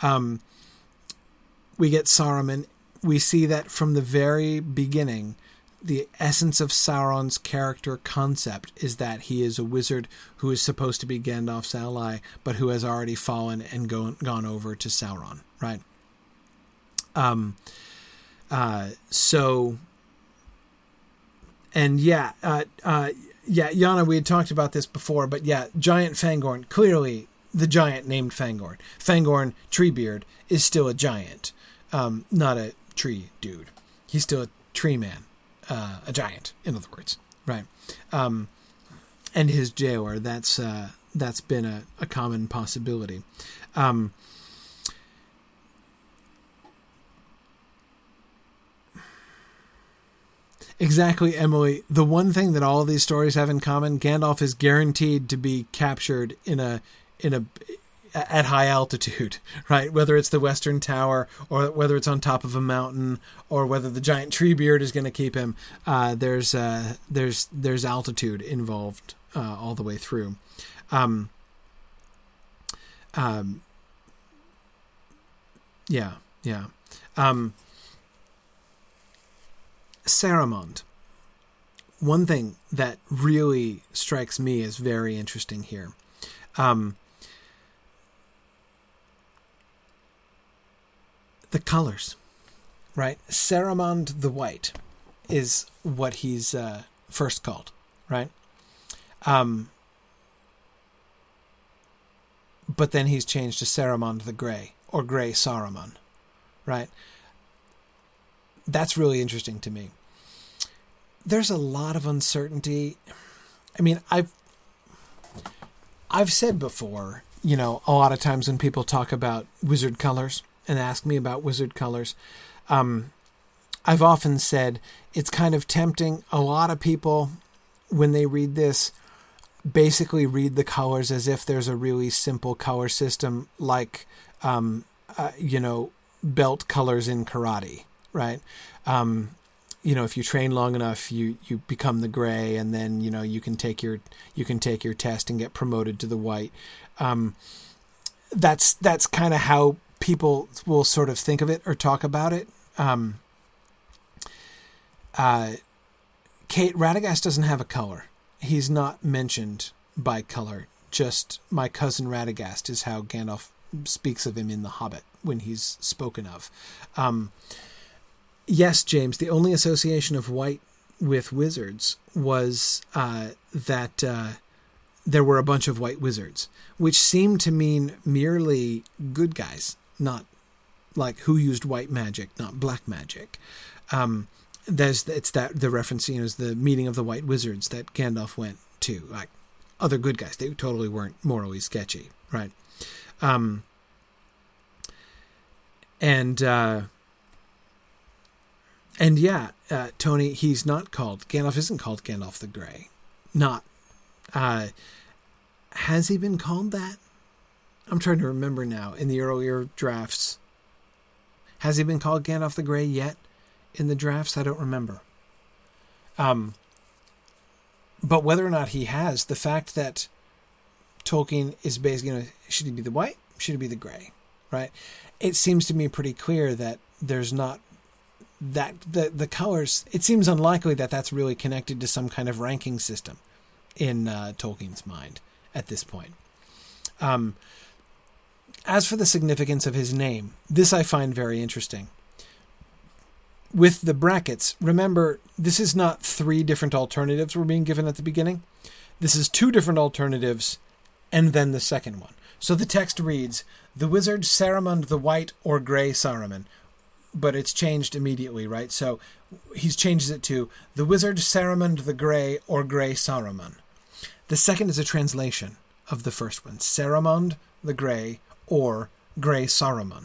We get Saruman. We see that from the very beginning, the essence of Sauron's character concept is that he is a wizard who is supposed to be Gandalf's ally, but who has already fallen and gone over to Sauron, right? Yana, we had talked about this before, but yeah, giant Fangorn, clearly the giant named Fangorn. Fangorn Treebeard is still a giant, not a tree dude. He's still a tree man, a giant, in other words, right? And his jailer, that's been a common possibility. Exactly, Emily. The one thing that all of these stories have in common, Gandalf is guaranteed to be captured at high altitude, right? Whether it's the Western Tower, or whether it's on top of a mountain, or whether the giant Treebeard is going to keep him, there's altitude involved all the way through. Saruman. One thing that really strikes me as very interesting here. The colors, right? Saruman the White is what he's first called, right? But then he's changed to Saruman the Grey, or Grey Saruman, right? That's really interesting to me. There's a lot of uncertainty. I mean, I've said before, a lot of times when people talk about wizard colors and ask me about wizard colors, I've often said it's kind of tempting. A lot of people, when they read this, basically read the colors as if there's a really simple color system, like, belt colors in karate, right? If you train long enough, you become the gray, and then, you can take your test and get promoted to the white. That's kind of how people will sort of think of it or talk about it. Kate, Radagast doesn't have a color. He's not mentioned by color. Just my cousin Radagast is how Gandalf speaks of him in The Hobbit when he's spoken of. Yes, James, the only association of white with wizards was that there were a bunch of white wizards, which seemed to mean merely good guys, not like who used white magic, not black magic. The reference, is the meeting of the white wizards that Gandalf went to, like other good guys. They totally weren't morally sketchy, right? Tony, Gandalf isn't called Gandalf the Grey. not. Has he been called that? I'm trying to remember now in the earlier drafts. Has he been called Gandalf the Grey yet in the drafts? I don't remember. But whether or not he has, the fact that Tolkien is basically, should he be the white? Should he be the gray? Right? It seems to me pretty clear that there's not that the colors. It seems unlikely that that's really connected to some kind of ranking system in Tolkien's mind at this point. As for the significance of his name, this I find very interesting. With the brackets, remember, this is not 3 different alternatives we're being given at the beginning. This is 2 different alternatives and then the second one. So the text reads, the wizard Saruman the White or Grey Saruman. But it's changed immediately, right? So he changes it to the wizard Saruman the Grey or Grey Saruman. The second is a translation of the first one, Saruman the Grey or Grey Saruman.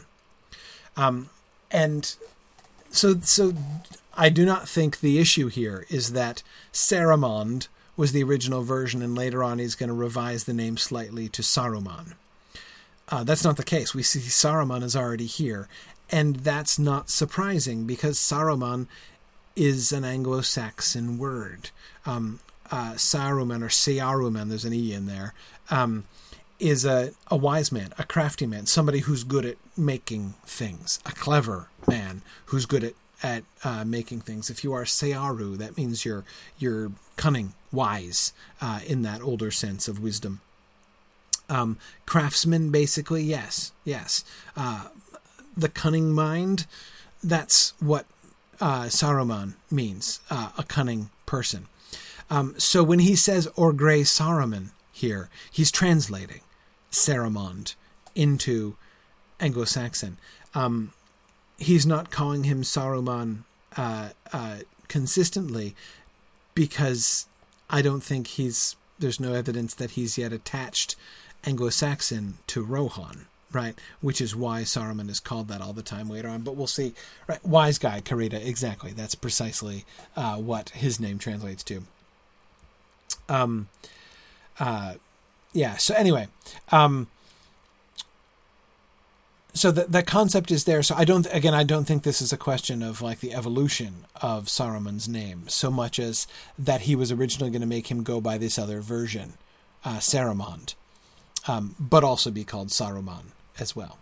And so I do not think the issue here is that Saruman was the original version and later on he's going to revise the name slightly to Saruman. That's not the case. We see Saruman is already here, and that's not surprising because Saruman is an Anglo-Saxon word. Saruman or Saruman, there's an E in there, is a wise man, a crafty man, somebody who's good at making things, a clever man who's good at making things. If you are Searu, that means you're cunning, wise, in that older sense of wisdom. Craftsman, basically, yes. The cunning mind, that's what Saruman means, a cunning person. So when he says or Grey Saruman here, he's translating Saruman into Anglo-Saxon. He's not calling him Saruman consistently because I don't think there's no evidence that he's yet attached Anglo-Saxon to Rohan, right? Which is why Saruman is called that all the time later on. But we'll see. Right? Wise guy, Karita, exactly. That's precisely what his name translates to. Yeah. So anyway, so that concept is there. So I don't think this is a question of like the evolution of Saruman's name so much as that he was originally going to make him go by this other version, Saruman, but also be called Saruman as well.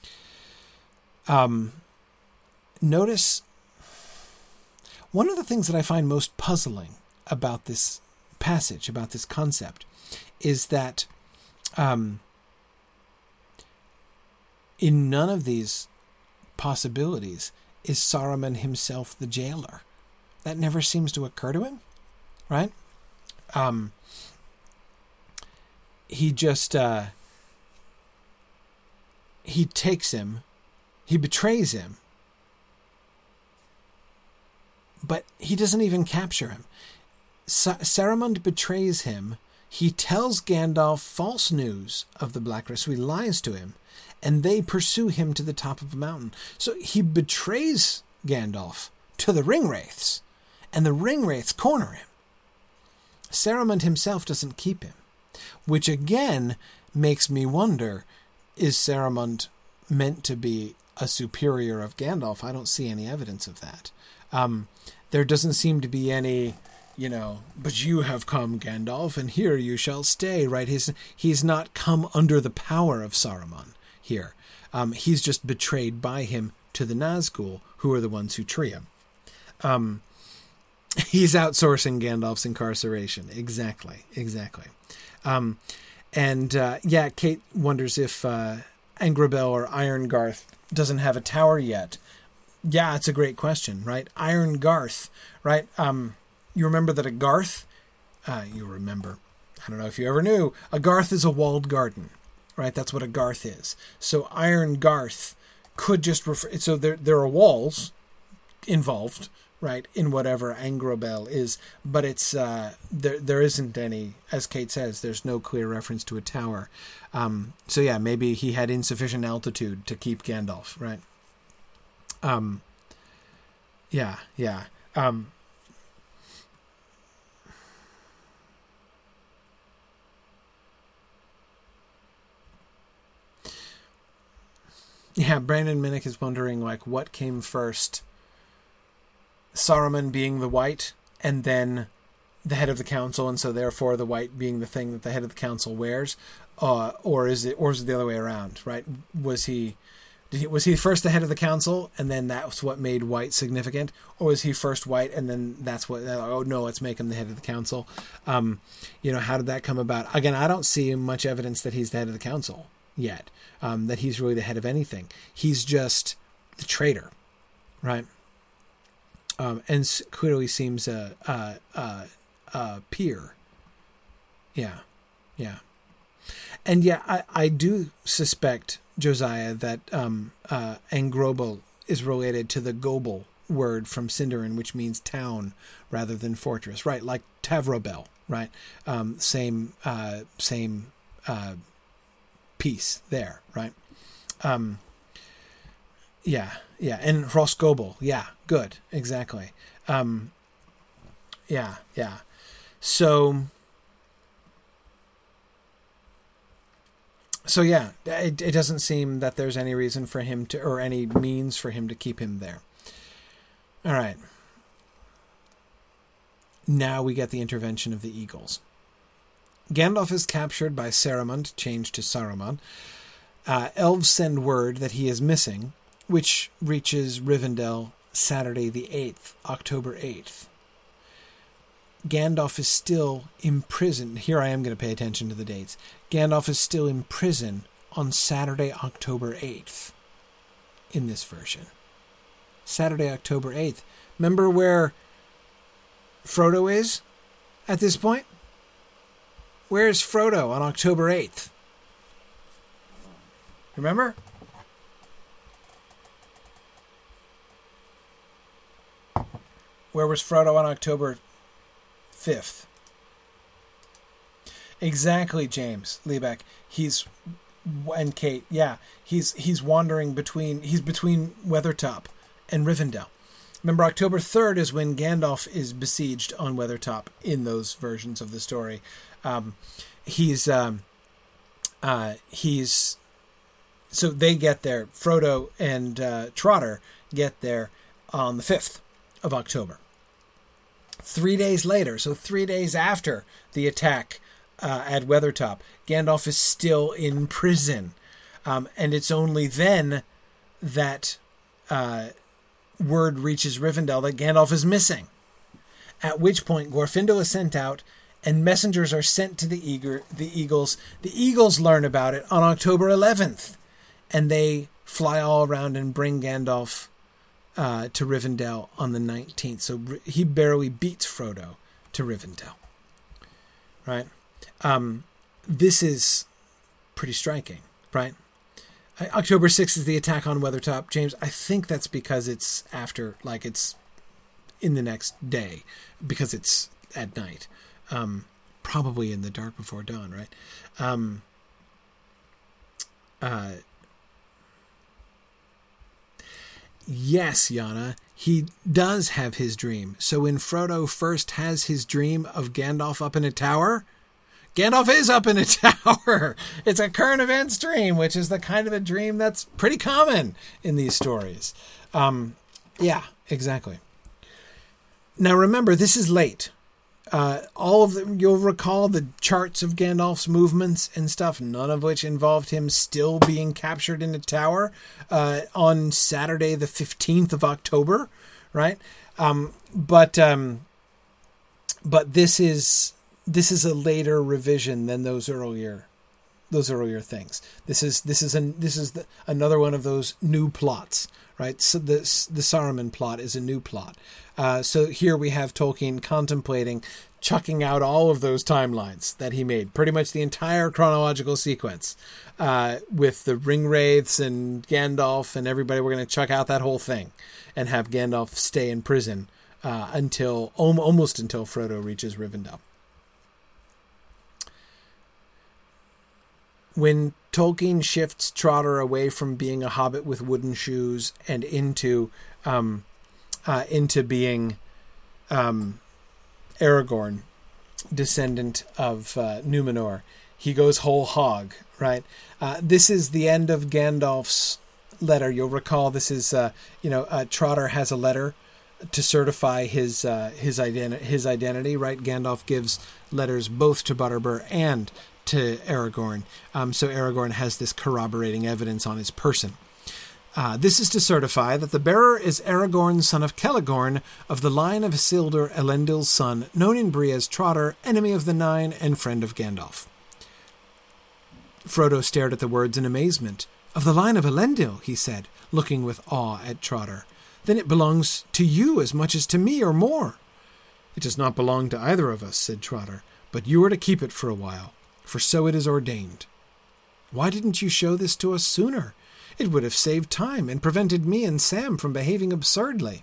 Notice one of the things that I find most puzzling about this passage, about this concept, is that in none of these possibilities is Saruman himself the jailer. That never seems to occur to him, right? He just he takes him, he betrays him, but he doesn't even capture him. Saruman betrays him. He tells Gandalf false news of the Black Race, so he lies to him, and they pursue him to the top of a mountain. So he betrays Gandalf to the Ringwraiths, and the Ringwraiths corner him. Saruman himself doesn't keep him, which again makes me wonder, is Saruman meant to be a superior of Gandalf? I don't see any evidence of that. There doesn't seem to be any, but you have come, Gandalf, and here you shall stay, right? He's not come under the power of Saruman here. He's just betrayed by him to the Nazgul, who are the ones who tree him. He's outsourcing Gandalf's incarceration. Exactly. Kate wonders if Angrabel or Irongarth doesn't have a tower yet. Yeah, it's a great question, right? Irongarth, right? You remember that a garth, I don't know if you ever knew, a garth is a walled garden, right? That's what a garth is. So Irongarth could just refer, so there are walls involved, right, in whatever Angrabel is, but it's there isn't any, as Kate says, there's no clear reference to a tower. So yeah, maybe he had insufficient altitude to keep Gandalf, right? Yeah, Brandon Minnick is wondering, like, what came first? Saruman being the white, and then the head of the council, and so therefore the white being the thing that the head of the council wears, or is it the other way around? Right? Was he first the head of the council, and then that's what made white significant, or was he first white, and then that's what? Oh no, let's make him the head of the council. How did that come about? Again, I don't see much evidence that he's the head of the council yet. That he's really the head of anything. He's just the traitor, right? And clearly seems a peer. Yeah. And yeah, I do suspect, Josiah, that Angrobel is related to the Gobel word from Sindarin, which means town rather than fortress, right? Like Tavrobel, right? Same piece there, right? Yeah, and Rosgobel, yeah, good, exactly. Yeah. So yeah, it doesn't seem that there's any reason for him to, or any means for him to keep him there. All right. Now we get the intervention of the Eagles. Gandalf is captured by Saruman, changed to Saruman. Elves send word that he is missing, which reaches Rivendell Saturday the 8th, October 8th. Gandalf is still imprisoned. Here I am going to pay attention to the dates. Gandalf is still in prison on Saturday, October 8th in this version. Saturday, October 8th. Remember where Frodo is at this point? Where is Frodo on October 8th? Remember? Where was Frodo on October 5th? Exactly, James Liebeck. And Kate, yeah. He's wandering between Weathertop and Rivendell. Remember, October 3rd is when Gandalf is besieged on Weathertop in those versions of the story. So they get there. Frodo and Trotter get there on the 5th of October. 3 days later, so 3 days after the attack at Weathertop, Gandalf is still in prison. And it's only then that word reaches Rivendell that Gandalf is missing. At which point Glorfindel is sent out and messengers are sent to the Eagles. The Eagles learn about it on October 11th. And they fly all around and bring Gandalf to Rivendell on the 19th. So he barely beats Frodo to Rivendell. Right? This is pretty striking, right? October 6th is the attack on Weathertop. James, I think that's because it's after, like it's in the next day, because it's at night. Probably in the dark before dawn, right? Yes, Yana, he does have his dream. So when Frodo first has his dream of Gandalf up in a tower, Gandalf is up in a tower. It's a current events dream, which is the kind of a dream that's pretty common in these stories. Yeah, exactly. Now remember, this is late. All of them, you'll recall the charts of Gandalf's movements and stuff, none of which involved him still being captured in a tower on Saturday the 15th of October, right? But this is a later revision than those earlier things. This is another one of those new plots, right? So the Saruman plot is a new plot. So here we have Tolkien contemplating chucking out all of those timelines that he made, pretty much the entire chronological sequence, with the ring wraiths and Gandalf and everybody. We're going to chuck out that whole thing and have Gandalf stay in prison almost until Frodo reaches Rivendell. When Tolkien shifts Trotter away from being a hobbit with wooden shoes and into being Aragorn, descendant of Númenor, he goes whole hog, right? This is the end of Gandalf's letter, you'll recall this is, Trotter has a letter to certify his identity, right? Gandalf gives letters both to Butterbur and to Aragorn. So Aragorn has this corroborating evidence on his person. This is to certify that the bearer is Aragorn, son of Celegorn, of the line of Isildur, Elendil's son, known in Bree as Trotter, enemy of the Nine and friend of Gandalf. Frodo stared at the words in amazement. Of the line of Elendil, he said, looking with awe at Trotter. Then it belongs to you as much as to me, or more. It does not belong to either of us, said Trotter, but you are to keep it for a while, for so it is ordained. Why didn't you show this to us sooner? It would have saved time and prevented me and Sam from behaving absurdly.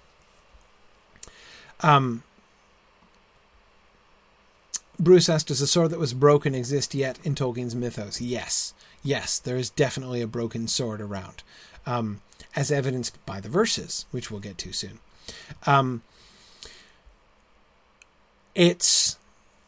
Bruce asked, does a sword that was broken exist yet in Tolkien's mythos? Yes. Yes, there is definitely a broken sword around. As evidenced by the verses, which we'll get to soon. It's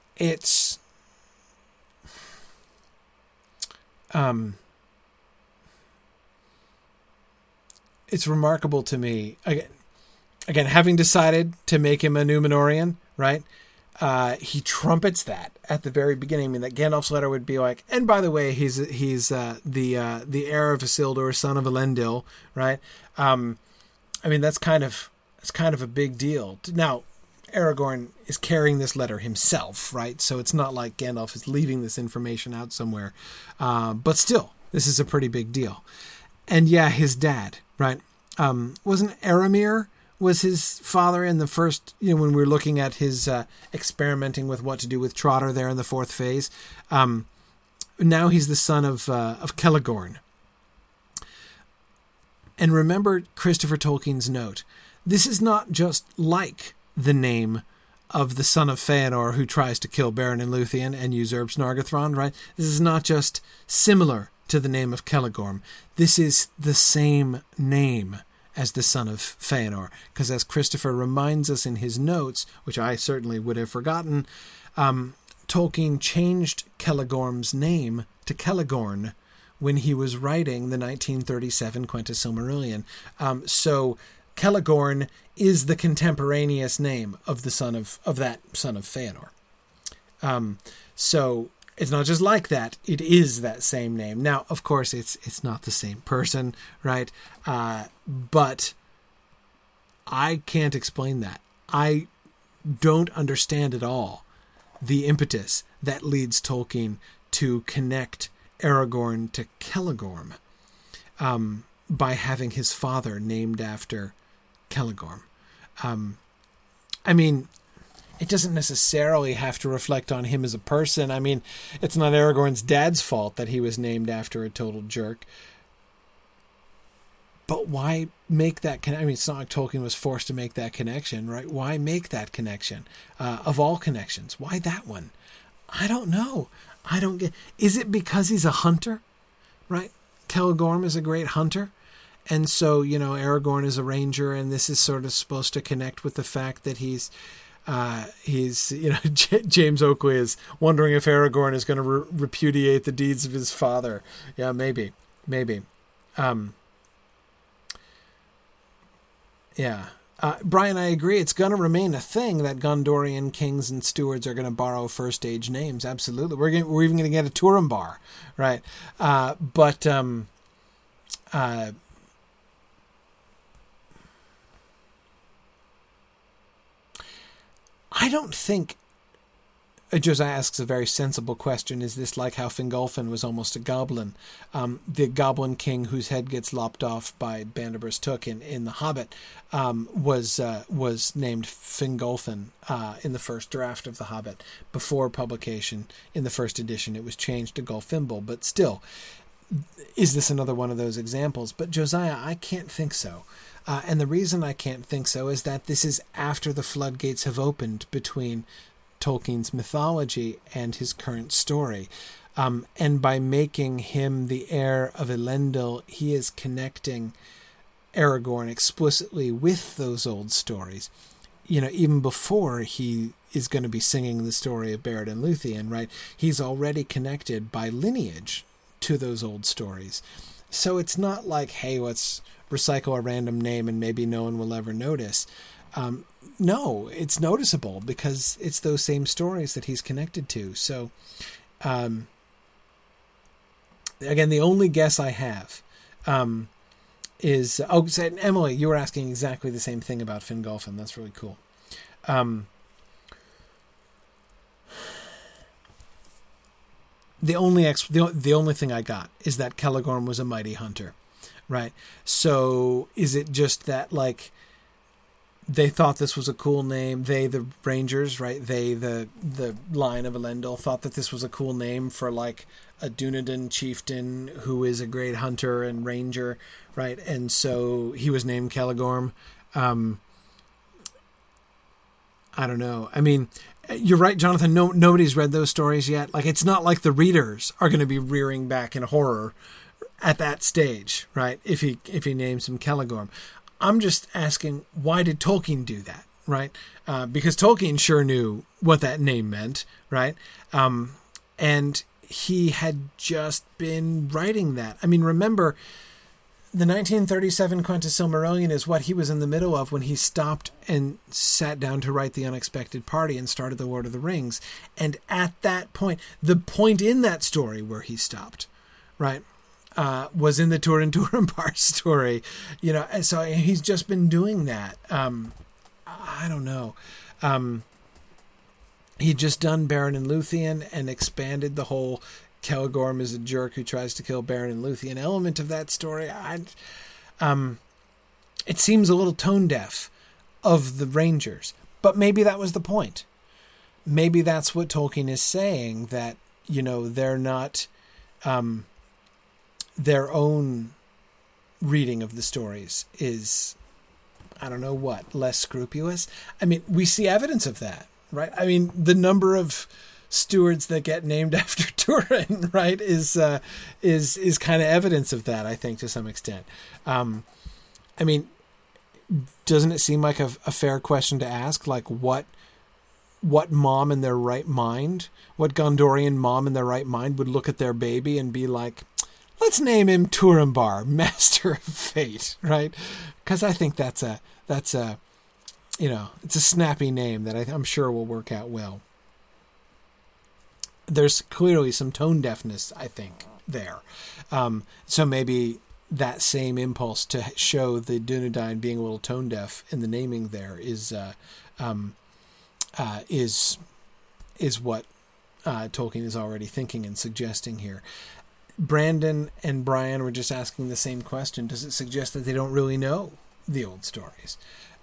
remarkable to me, again, having decided to make him a Númenórean, right? He trumpets that at the very beginning. I mean, that Gandalf's letter would be like, and by the way, he's the heir of Isildur, son of Elendil, right? I mean, that's kind of a big deal. Now, Aragorn is carrying this letter himself, right? So it's not like Gandalf is leaving this information out somewhere. But still, this is a pretty big deal. And yeah, his dad, right? Wasn't Aramir was his father in the first, when we were looking at his experimenting with what to do with Trotter there in the fourth phase. Now he's the son of Celegorn. And remember Christopher Tolkien's note. This is not just like the name of the son of Feanor who tries to kill Beren and Luthien and usurps Nargothrond, right? This is not just similar to the name of Celegorm. This is the same name as the son of Feanor, because as Christopher reminds us in his notes, which I certainly would have forgotten, Tolkien changed Celegorm's name to Celegorn when he was writing the 1937 Quenta Silmarillion. So Celegorn is the contemporaneous name of the son of that son of Feanor. So it's not just like that; it is that same name. Now, of course, it's not the same person, right? But I can't explain that. I don't understand at all the impetus that leads Tolkien to connect Aragorn to Celegorm by having his father named after Celegorm. I mean, it doesn't necessarily have to reflect on him as a person. I mean, it's not Aragorn's dad's fault that he was named after a total jerk. But why make that connection? I mean, it's not like Tolkien was forced to make that connection, right? Why make that connection? Of all connections, why that one? I don't know. I don't get... Is it because he's a hunter, right? Celegorm is a great hunter. And so, Aragorn is a ranger, and this is sort of supposed to connect with the fact that he's James Oakley is wondering if Aragorn is going to repudiate the deeds of his father. Yeah, maybe. Yeah. Brian, I agree. It's going to remain a thing that Gondorian kings and stewards are going to borrow first age names. Absolutely. We're even going to get a Turambar, right? But I don't think... Josiah asks a very sensible question. Is this like how Fingolfin was almost a goblin? The goblin king whose head gets lopped off by Bandibers Took in The Hobbit was named Fingolfin in the first draft of The Hobbit. Before publication, in the first edition, it was changed to Golfimble. But still, is this another one of those examples? But Josiah, I can't think so. And the reason I can't think so is that this is after the floodgates have opened between Tolkien's mythology and his current story. And by making him the heir of Elendil, he is connecting Aragorn explicitly with those old stories. Even before he is going to be singing the story of Beren and Luthien, right? He's already connected by lineage to those old stories. So it's not like, hey, let's recycle a random name and maybe no one will ever notice. No, it's noticeable because it's those same stories that he's connected to. So, again, the only guess I have is... Oh, Emily, you were asking exactly the same thing about Fingolfin. That's really cool. The only thing I got is that Celegorm was a mighty hunter, right? So is it just that, like, they thought this was a cool name? They, the Rangers, right? They, the line of Elendil, thought that this was a cool name for, like, a Dunedain chieftain who is a great hunter and ranger, right? And so he was named Celegorm. I don't know. I mean, you're right, Jonathan. Nobody's read those stories yet. Like, it's not like the readers are going to be rearing back in horror at that stage, right? If he names him Celegorm. I'm just asking, why did Tolkien do that, right? Because Tolkien sure knew what that name meant, right? And he had just been writing that. I mean, remember, the 1937 Quentus Silmarillion is what he was in the middle of when he stopped and sat down to write The Unexpected Party and started The Lord of the Rings. And at that point, the point in that story where he stopped, right, was in the Turin Turambar story, and so he's just been doing that. I don't know. He'd just done Beren and Luthien and expanded the whole Celegorm is a jerk who tries to kill Beren and Luthien element of that story. It seems a little tone deaf of the Rangers, but maybe that was the point. Maybe that's what Tolkien is saying, that, they're not, their own reading of the stories is, I don't know what, less scrupulous. I mean, we see evidence of that, right? I mean, the number of stewards that get named after Turin, right, is kind of evidence of that, I think, to some extent. I mean, doesn't it seem like a fair question to ask? Like, what mom in their right mind, what Gondorian mom in their right mind would look at their baby and be like, let's name him Turambar, Master of Fate, right? Because I think that's a it's a snappy name that I'm sure will work out well. There's clearly some tone deafness, I think, there. So maybe that same impulse to show the Dunedain being a little tone deaf in the naming there is what Tolkien is already thinking and suggesting here. Brandon and Brian were just asking the same question. Does it suggest that they don't really know the old stories?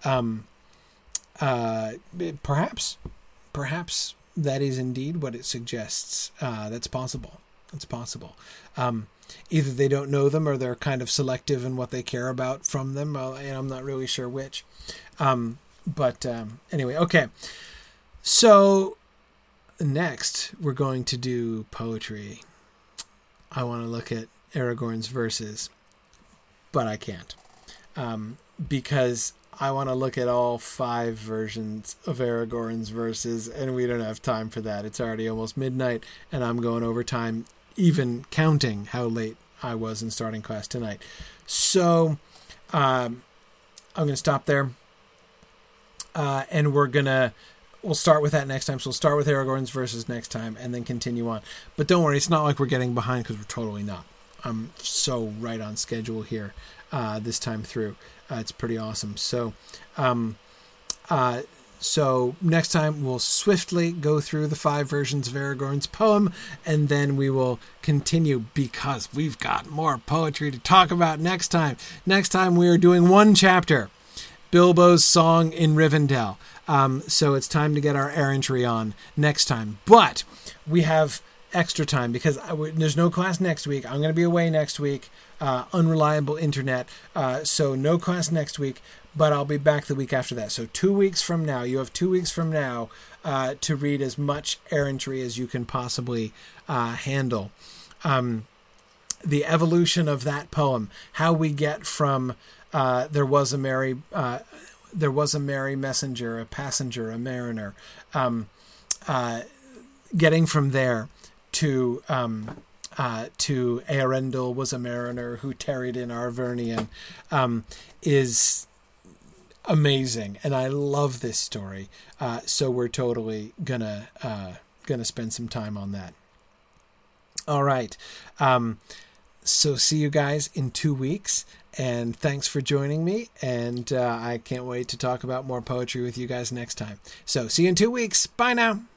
Perhaps that is indeed what it suggests. That's possible. It's possible. Either they don't know them or they're kind of selective in what they care about from them. And I'm not really sure which. But anyway, okay. So next we're going to do poetry. I want to look at Aragorn's verses, but I can't. Because I want to look at all 5 versions of Aragorn's verses, and we don't have time for that. It's already almost midnight, and I'm going over time, even counting how late I was in starting class tonight. So I'm going to stop there, and we'll start with that next time. So we'll start with Aragorn's verses next time, and then continue on. But don't worry, it's not like we're getting behind, because we're totally not. I'm so right on schedule here this time through. It's pretty awesome. So next time we'll swiftly go through the 5 versions of Aragorn's poem, and then we will continue because we've got more poetry to talk about next time. Next time we are doing 1 chapter, Bilbo's Song in Rivendell. So it's time to get our errantry on next time. But we have extra time because there's no class next week. I'm going to be away next week. Unreliable internet. So no class next week, but I'll be back the week after that. So 2 weeks from now, you have 2 weeks from now to read as much errantry as you can possibly handle. The evolution of that poem, how we get from there was a merry messenger, a passenger, a mariner, getting from there to to Earendel was a mariner who tarried in Arvernian is amazing, and I love this story. So we're totally gonna spend some time on that. All right. So see you guys in 2 weeks, and thanks for joining me. And I can't wait to talk about more poetry with you guys next time. So see you in 2 weeks. Bye now.